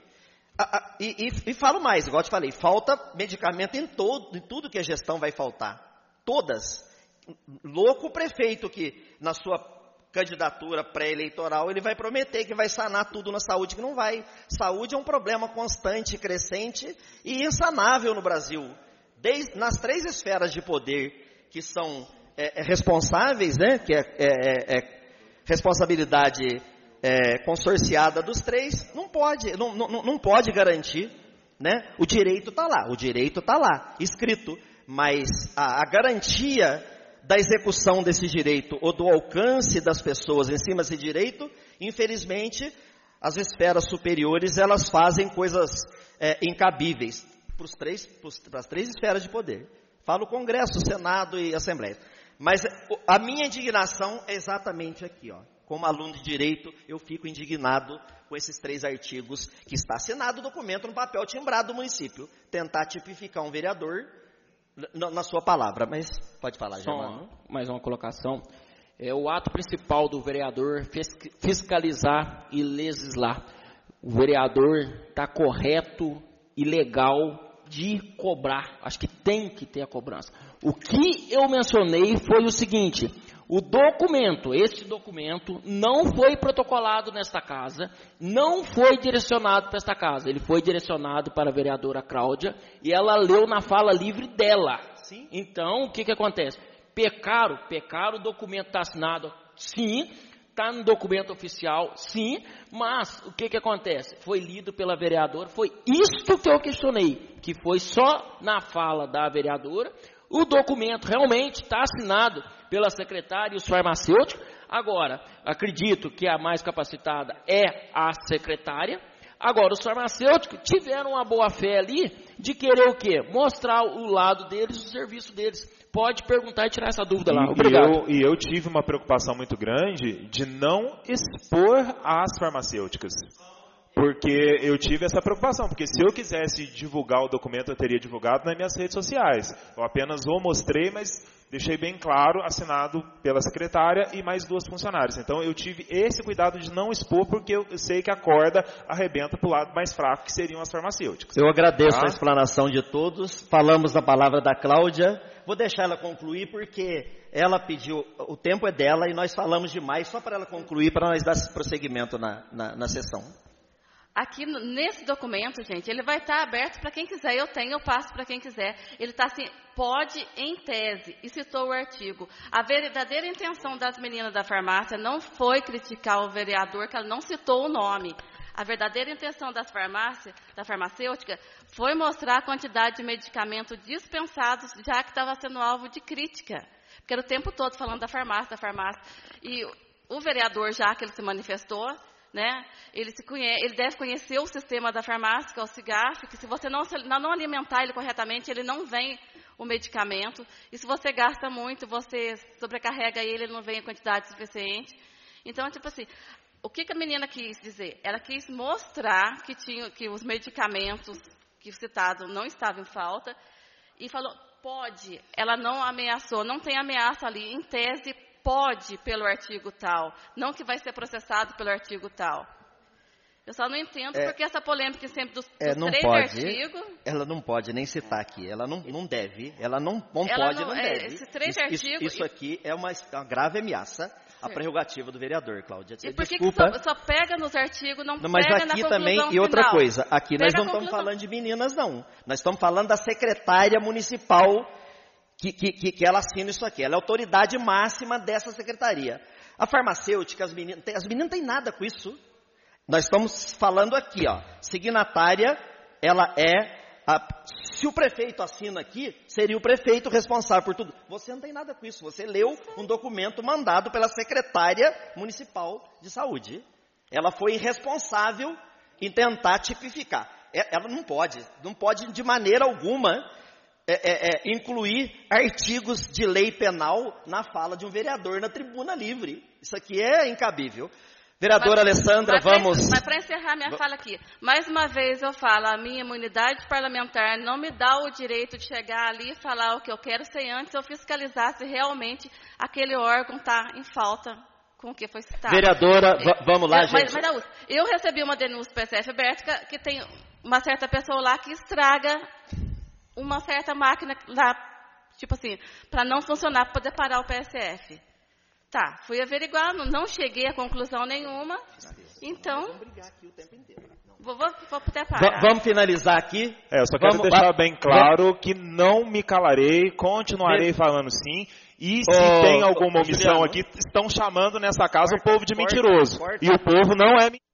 E falo mais, igual eu te falei, falta medicamento em tudo que a gestão vai faltar. Todas. Louco o prefeito que na sua candidatura pré-eleitoral ele vai prometer que vai sanar tudo na saúde, que não vai. Saúde é um problema constante, crescente e insanável no Brasil. Nas 3 esferas de poder que são responsáveis, né, que é responsabilidade consorciada dos três, não pode garantir, né? O direito está lá, escrito, mas a garantia da execução desse direito ou do alcance das pessoas em cima desse direito, infelizmente, as esferas superiores, elas fazem coisas incabíveis para as três esferas de poder. Falo Congresso, Senado e Assembleia. Mas a minha indignação é exatamente aqui, ó. Como aluno de direito, eu fico indignado com esses 3 artigos que está assinado o documento no papel timbrado do município. Tentar tipificar um vereador na sua palavra. Mas pode falar, Germano. Mais uma colocação. É o ato principal do vereador fiscalizar e legislar. O vereador está correto e legal de cobrar. Acho que tem que ter a cobrança. O que eu mencionei foi o seguinte: este documento não foi protocolado nesta casa, não foi direcionado para esta casa. Ele foi direcionado para a vereadora Cláudia e ela leu na fala livre dela. Sim. Então, o que acontece? Pecaram, o documento está assinado, sim, está no documento oficial, sim, mas o que acontece? Foi lido pela vereadora, foi isto que eu questionei, que foi só na fala da vereadora. O documento realmente está assinado pela secretária e os farmacêuticos. Agora, acredito que a mais capacitada é a secretária. Agora, os farmacêuticos tiveram uma boa fé ali de querer o quê? Mostrar o lado deles, o serviço deles. Pode perguntar e tirar essa dúvida lá. Obrigado. E eu tive uma preocupação muito grande de não expor as farmacêuticas. Porque eu tive essa preocupação, porque se eu quisesse divulgar o documento, eu teria divulgado nas minhas redes sociais. Eu apenas o mostrei, mas deixei bem claro, assinado pela secretária e mais 2 funcionárias. Então eu tive esse cuidado de não expor, porque eu sei que a corda arrebenta para o lado mais fraco, que seriam as farmacêuticas. Eu agradeço a explanação de todos. Falamos da palavra da Cláudia. Vou deixar ela concluir, porque ela pediu, o tempo é dela e nós falamos demais, só para ela concluir, para nós dar prosseguimento na sessão. Aqui nesse documento, gente, ele vai estar aberto para quem quiser. Eu passo para quem quiser. Ele está assim, pode em tese, e citou o artigo. A verdadeira intenção das meninas da farmácia não foi criticar o vereador, que ela não citou o nome. A verdadeira intenção da farmacêutica, foi mostrar a quantidade de medicamentos dispensados, já que estava sendo alvo de crítica. Porque era o tempo todo falando da farmácia. E o vereador, já que ele se manifestou, né, ele deve conhecer o sistema da farmácia, que é o CIGAF, que se você não alimentar ele corretamente, ele não vem o medicamento. E se você gasta muito, você sobrecarrega ele não vem em quantidade suficiente. Então, tipo assim, o que a menina quis dizer? Ela quis mostrar que os medicamentos que citados não estavam em falta e falou, pode, ela não ameaçou, não tem ameaça ali, em tese, pode pelo artigo tal, não que vai ser processado pelo artigo tal. Eu só não entendo porque essa polêmica sempre dos 3 artigos... Ela não pode nem citar aqui, ela não deve, ela não pode, não deve. Esses 3 artigos... Isso aqui é uma grave ameaça à prerrogativa do vereador, Cláudia. E por que só pega nos artigos, não mas pega aqui na conclusão também, final? e outra coisa, aqui pega nós não estamos falando de meninas, não. Nós estamos falando da secretária municipal que ela assina isso aqui. Ela é a autoridade máxima dessa secretaria. A farmacêutica, as meninas não têm nada com isso. Nós estamos falando aqui, ó, signatária, ela se o prefeito assina aqui, seria o prefeito responsável por tudo. Você não tem nada com isso, você leu um documento mandado pela secretária municipal de saúde. Ela foi irresponsável em tentar tipificar. Ela não pode de maneira alguma incluir artigos de lei penal na fala de um vereador na tribuna livre. Isso aqui é incabível. Vereadora Alessandra, vamos... Mas para encerrar minha fala aqui, mais uma vez eu falo, a minha imunidade parlamentar não me dá o direito de chegar ali e falar o que eu quero, sem antes eu fiscalizar se realmente aquele órgão está em falta com o que foi citado. Vereadora, vamos lá, gente. Mas eu recebi uma denúncia do PSF Bertica que tem uma certa pessoa lá que estraga uma certa máquina lá, tipo assim, para não funcionar, para poder parar o PSF. Tá, fui averiguar, não cheguei a conclusão nenhuma. Então. Vamos brigar aqui o tempo inteiro. Não. Vou até parar. Vamos finalizar aqui. Eu só quero deixar bem claro que não me calarei, continuarei falando sim. E se tem alguma omissão Juliano, aqui, estão chamando nessa casa o povo de mentiroso. E o povo não é mentiroso.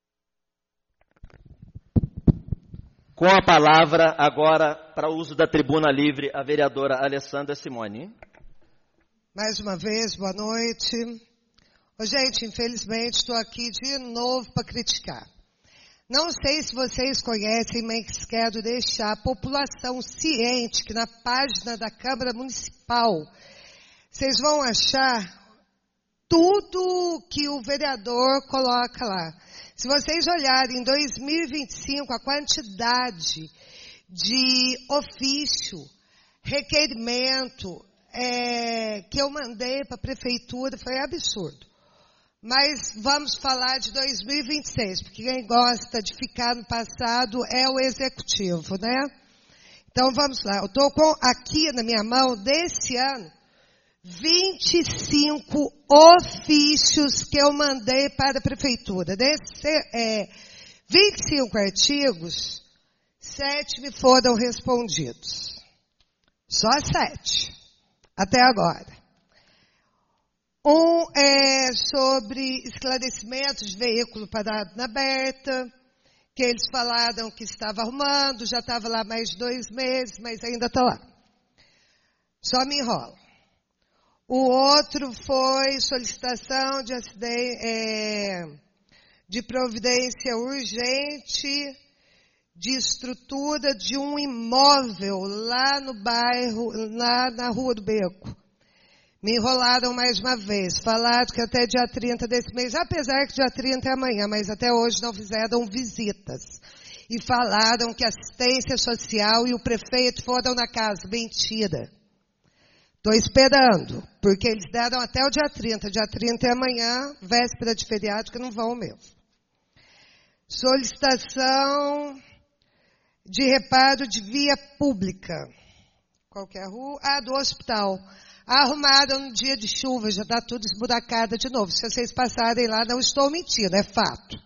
Com a palavra agora, para uso da tribuna livre, a vereadora Alessandra Simone. Mais uma vez, boa noite. Gente, infelizmente, estou aqui de novo para criticar. Não sei se vocês conhecem, mas quero deixar a população ciente que na página da Câmara Municipal vocês vão achar tudo que o vereador coloca lá. Se vocês olharem em 2025, a quantidade de ofício, requerimento que eu mandei para a prefeitura foi absurdo. Mas vamos falar de 2026, porque quem gosta de ficar no passado é o executivo, né? Então vamos lá. Eu estou com aqui na minha mão, desse ano, 25 ofícios que eu mandei para a prefeitura. Desses 25 artigos, 7 me foram respondidos. Só 7. Até agora. Um é sobre esclarecimento de veículo parado na Berta, que eles falaram que estava arrumando, já estava lá mais de 2 meses, mas ainda está lá. Só me enrola. O outro foi solicitação de providência urgente de estrutura de um imóvel lá no bairro, lá na Rua do Beco. Me enrolaram mais uma vez, falaram que até dia 30 desse mês, apesar que dia 30 é amanhã, mas até hoje não fizeram visitas. E falaram que assistência social e o prefeito foram na casa. Mentira. Estou esperando, porque eles deram até o dia 30. Dia 30 é amanhã, véspera de feriado, que não vão mesmo. Solicitação de reparo de via pública. Qualquer rua? Do hospital. Arrumaram no dia de chuva, já está tudo esburacado de novo. Se vocês passarem lá, não estou mentindo, é fato.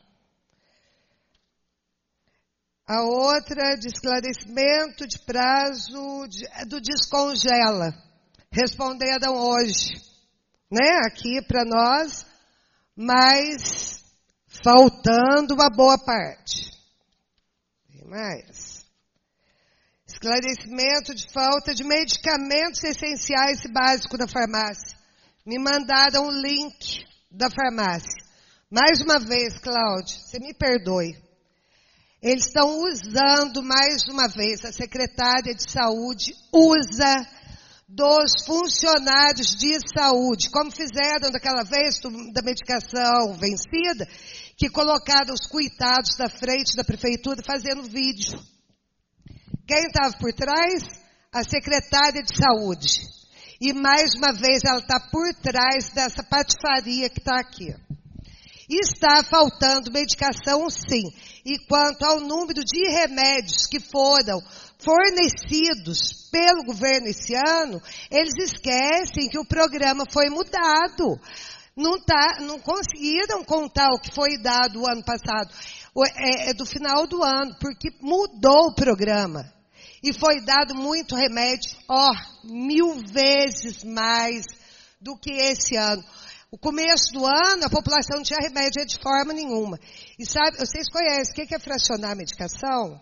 A outra, de esclarecimento de prazo do descongela. Responderam hoje, né, aqui para nós, mas faltando uma boa parte. Tem mais. Esclarecimento de falta de medicamentos essenciais e básicos na farmácia. Me mandaram o link da farmácia. Mais uma vez, Cláudio, você me perdoe. Eles estão usando mais uma vez, a secretária de saúde usa dos funcionários de saúde, como fizeram daquela vez da medicação vencida, que colocaram os coitados da frente da prefeitura fazendo vídeo. Quem estava por trás? A secretária de saúde. E mais uma vez ela está por trás dessa patifaria que está aqui. Está faltando medicação, sim. E quanto ao número de remédios que foram fornecidos pelo governo esse ano, eles esquecem que o programa foi mudado. Não conseguiram contar o que foi dado o ano passado. É do final do ano, porque mudou o programa. E foi dado muito remédio, 1000 vezes mais do que esse ano. O começo do ano, a população não tinha remédio de forma nenhuma. E sabe, vocês conhecem o que é fracionar a medicação?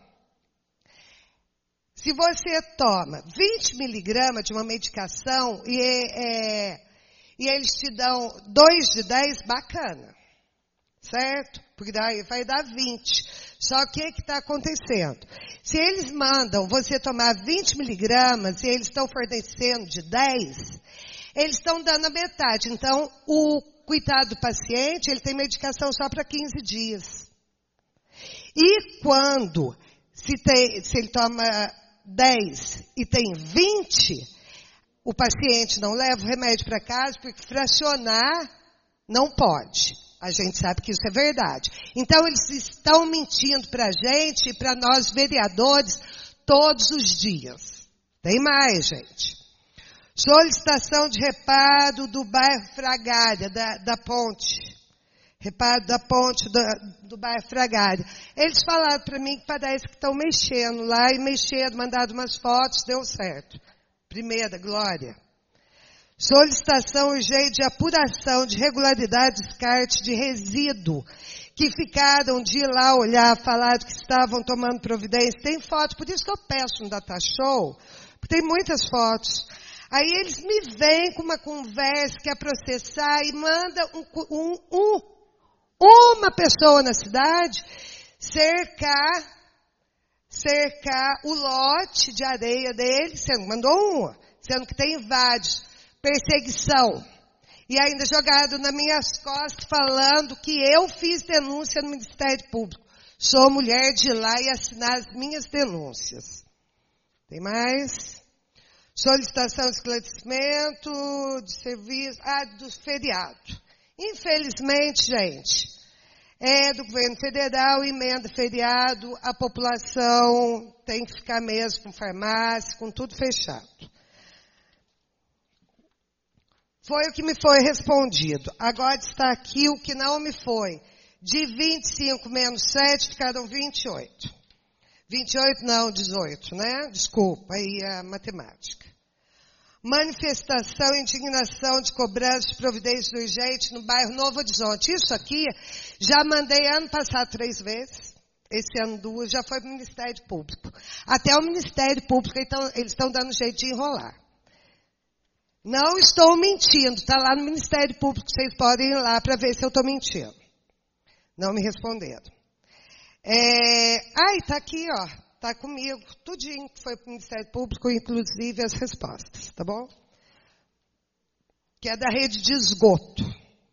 Se você toma 20 miligramas de uma medicação e eles te dão 2 de 10, bacana. Certo? Porque daí vai dar 20. Só que o que está acontecendo? Se eles mandam você tomar 20 miligramas e eles estão fornecendo de 10, eles estão dando a metade. Então, o coitado do paciente, ele tem medicação só para 15 dias. E quando, se ele toma 10 e tem 20, o paciente não leva o remédio para casa, porque fracionar não pode. A gente sabe que isso é verdade. Então, eles estão mentindo para a gente e para nós vereadores todos os dias. Tem mais, gente. Solicitação de reparo do bairro Fragária, da ponte. reparo da ponte do bairro Fragária. Eles falaram para mim que parece que estão mexendo lá, e mexendo, mandaram umas fotos, deu certo. Primeira, Glória. Solicitação urgente de apuração de regularidade de descarte de resíduo, que ficaram de ir lá olhar, falaram que estavam tomando providência. Tem foto, por isso que eu peço no Data Show, porque tem muitas fotos. Aí eles me vêm com uma conversa que é processar e manda uma pessoa na cidade cercar o lote de areia deles, mandou uma, sendo que tem vários. Perseguição. E ainda jogado nas minhas costas, falando que eu fiz denúncia no Ministério Público. Sou mulher de lá e assinar as minhas denúncias. Tem mais? Solicitação de esclarecimento, de serviço, do feriado. Infelizmente, gente, é do governo federal, emenda feriado, a população tem que ficar mesmo com farmácia, com tudo fechado. Foi o que me foi respondido. Agora está aqui o que não me foi. De 25 menos 7 ficaram 28. 28 não, 18, né? Desculpa, aí a matemática. Manifestação e indignação de cobrança de providência urgente no bairro Novo Horizonte. Isso aqui já mandei ano passado 3 vezes. Esse ano 2, já foi para o Ministério Público. Até o Ministério Público, então, eles estão dando jeito de enrolar. Não estou mentindo, está lá no Ministério Público, vocês podem ir lá para ver se eu estou mentindo. Não me responderam. Está aqui, ó, está comigo, tudinho que foi para o Ministério Público, inclusive as respostas, tá bom? Que é da rede de esgoto.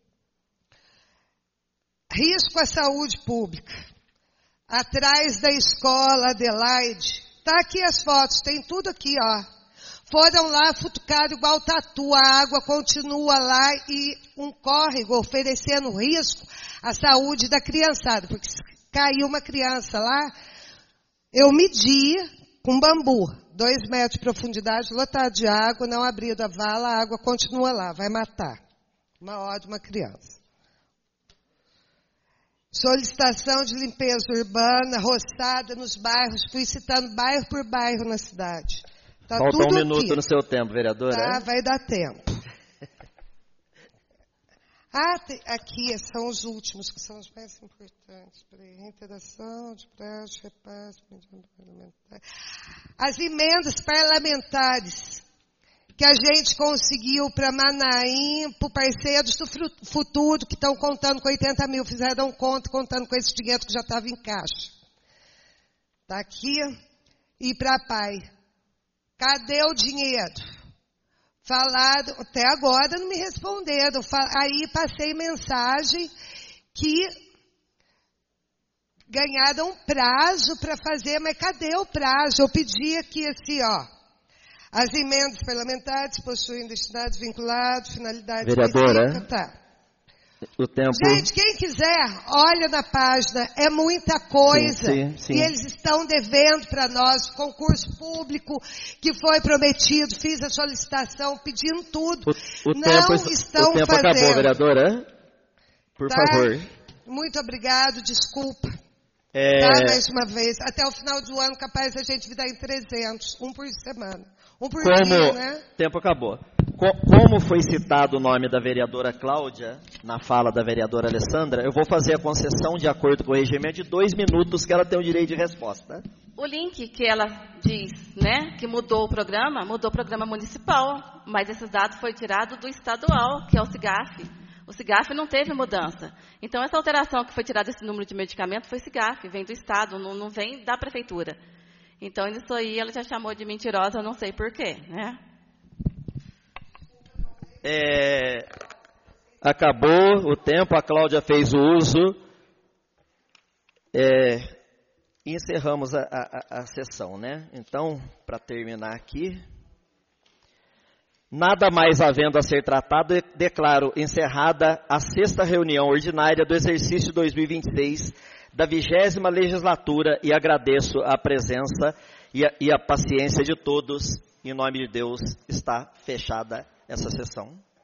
Risco à saúde pública. Atrás da escola Adelaide. Está aqui as fotos, tem tudo aqui, ó. Foram lá, futucaram igual tatu, a água continua lá e um córrego oferecendo risco à saúde da criançada, porque se caiu uma criança lá, eu medi com bambu, 2 metros de profundidade, lotado de água, não abrido a vala, a água continua lá, vai matar uma hora de uma criança. Solicitação de limpeza urbana, roçada nos bairros, fui citando bairro por bairro na cidade. Tá. Falta um minuto aqui no seu tempo, vereadora. Tá, vai dar tempo. Aqui são os últimos, que são os mais importantes. Reiteração de prazo, repasse, parlamentar. As emendas parlamentares que a gente conseguiu para Manaim, para o Parceiros do Futuro, que estão contando com 80 mil, fizeram conta contando com esse dinheiro que já estava em caixa. Está aqui. E para a PAI. Cadê o dinheiro? Falaram, até agora não me responderam. Aí passei mensagem que ganharam prazo para fazer, mas cadê o prazo? Eu pedi aqui assim, ó. As emendas parlamentares possuem destinados vinculados, finalidade vereadora, tá. O tempo... Gente, quem quiser, olha na página, é muita coisa. Sim. E eles estão devendo para nós, concurso público que foi prometido, fiz a solicitação, pedindo tudo. O tempo acabou, vereadora. Por favor. Muito obrigado, desculpa. Mais uma vez. Até o final do ano, capaz a gente vir dar em 300, um por semana. Um por dia, né? Tempo acabou. Como foi citado o nome da vereadora Cláudia, na fala da vereadora Alessandra, eu vou fazer a concessão de acordo com o regimento de 2 minutos que ela tem o direito de resposta. O link que ela diz, né, que mudou o programa municipal, mas esses dados foi tirado do estadual, que é o CIGAF. O CIGAF não teve mudança. Então, essa alteração que foi tirada desse número de medicamento foi CIGAF, vem do estado, não vem da prefeitura. Então, isso aí ela já chamou de mentirosa, não sei porquê, né? Acabou o tempo, a Cláudia fez o uso. E encerramos a sessão, né? Então, para terminar aqui, nada mais havendo a ser tratado, declaro encerrada a 6ª reunião ordinária do exercício 2026 da 20ª legislatura e agradeço a presença e a paciência de todos. Em nome de Deus, está fechada essa sessão.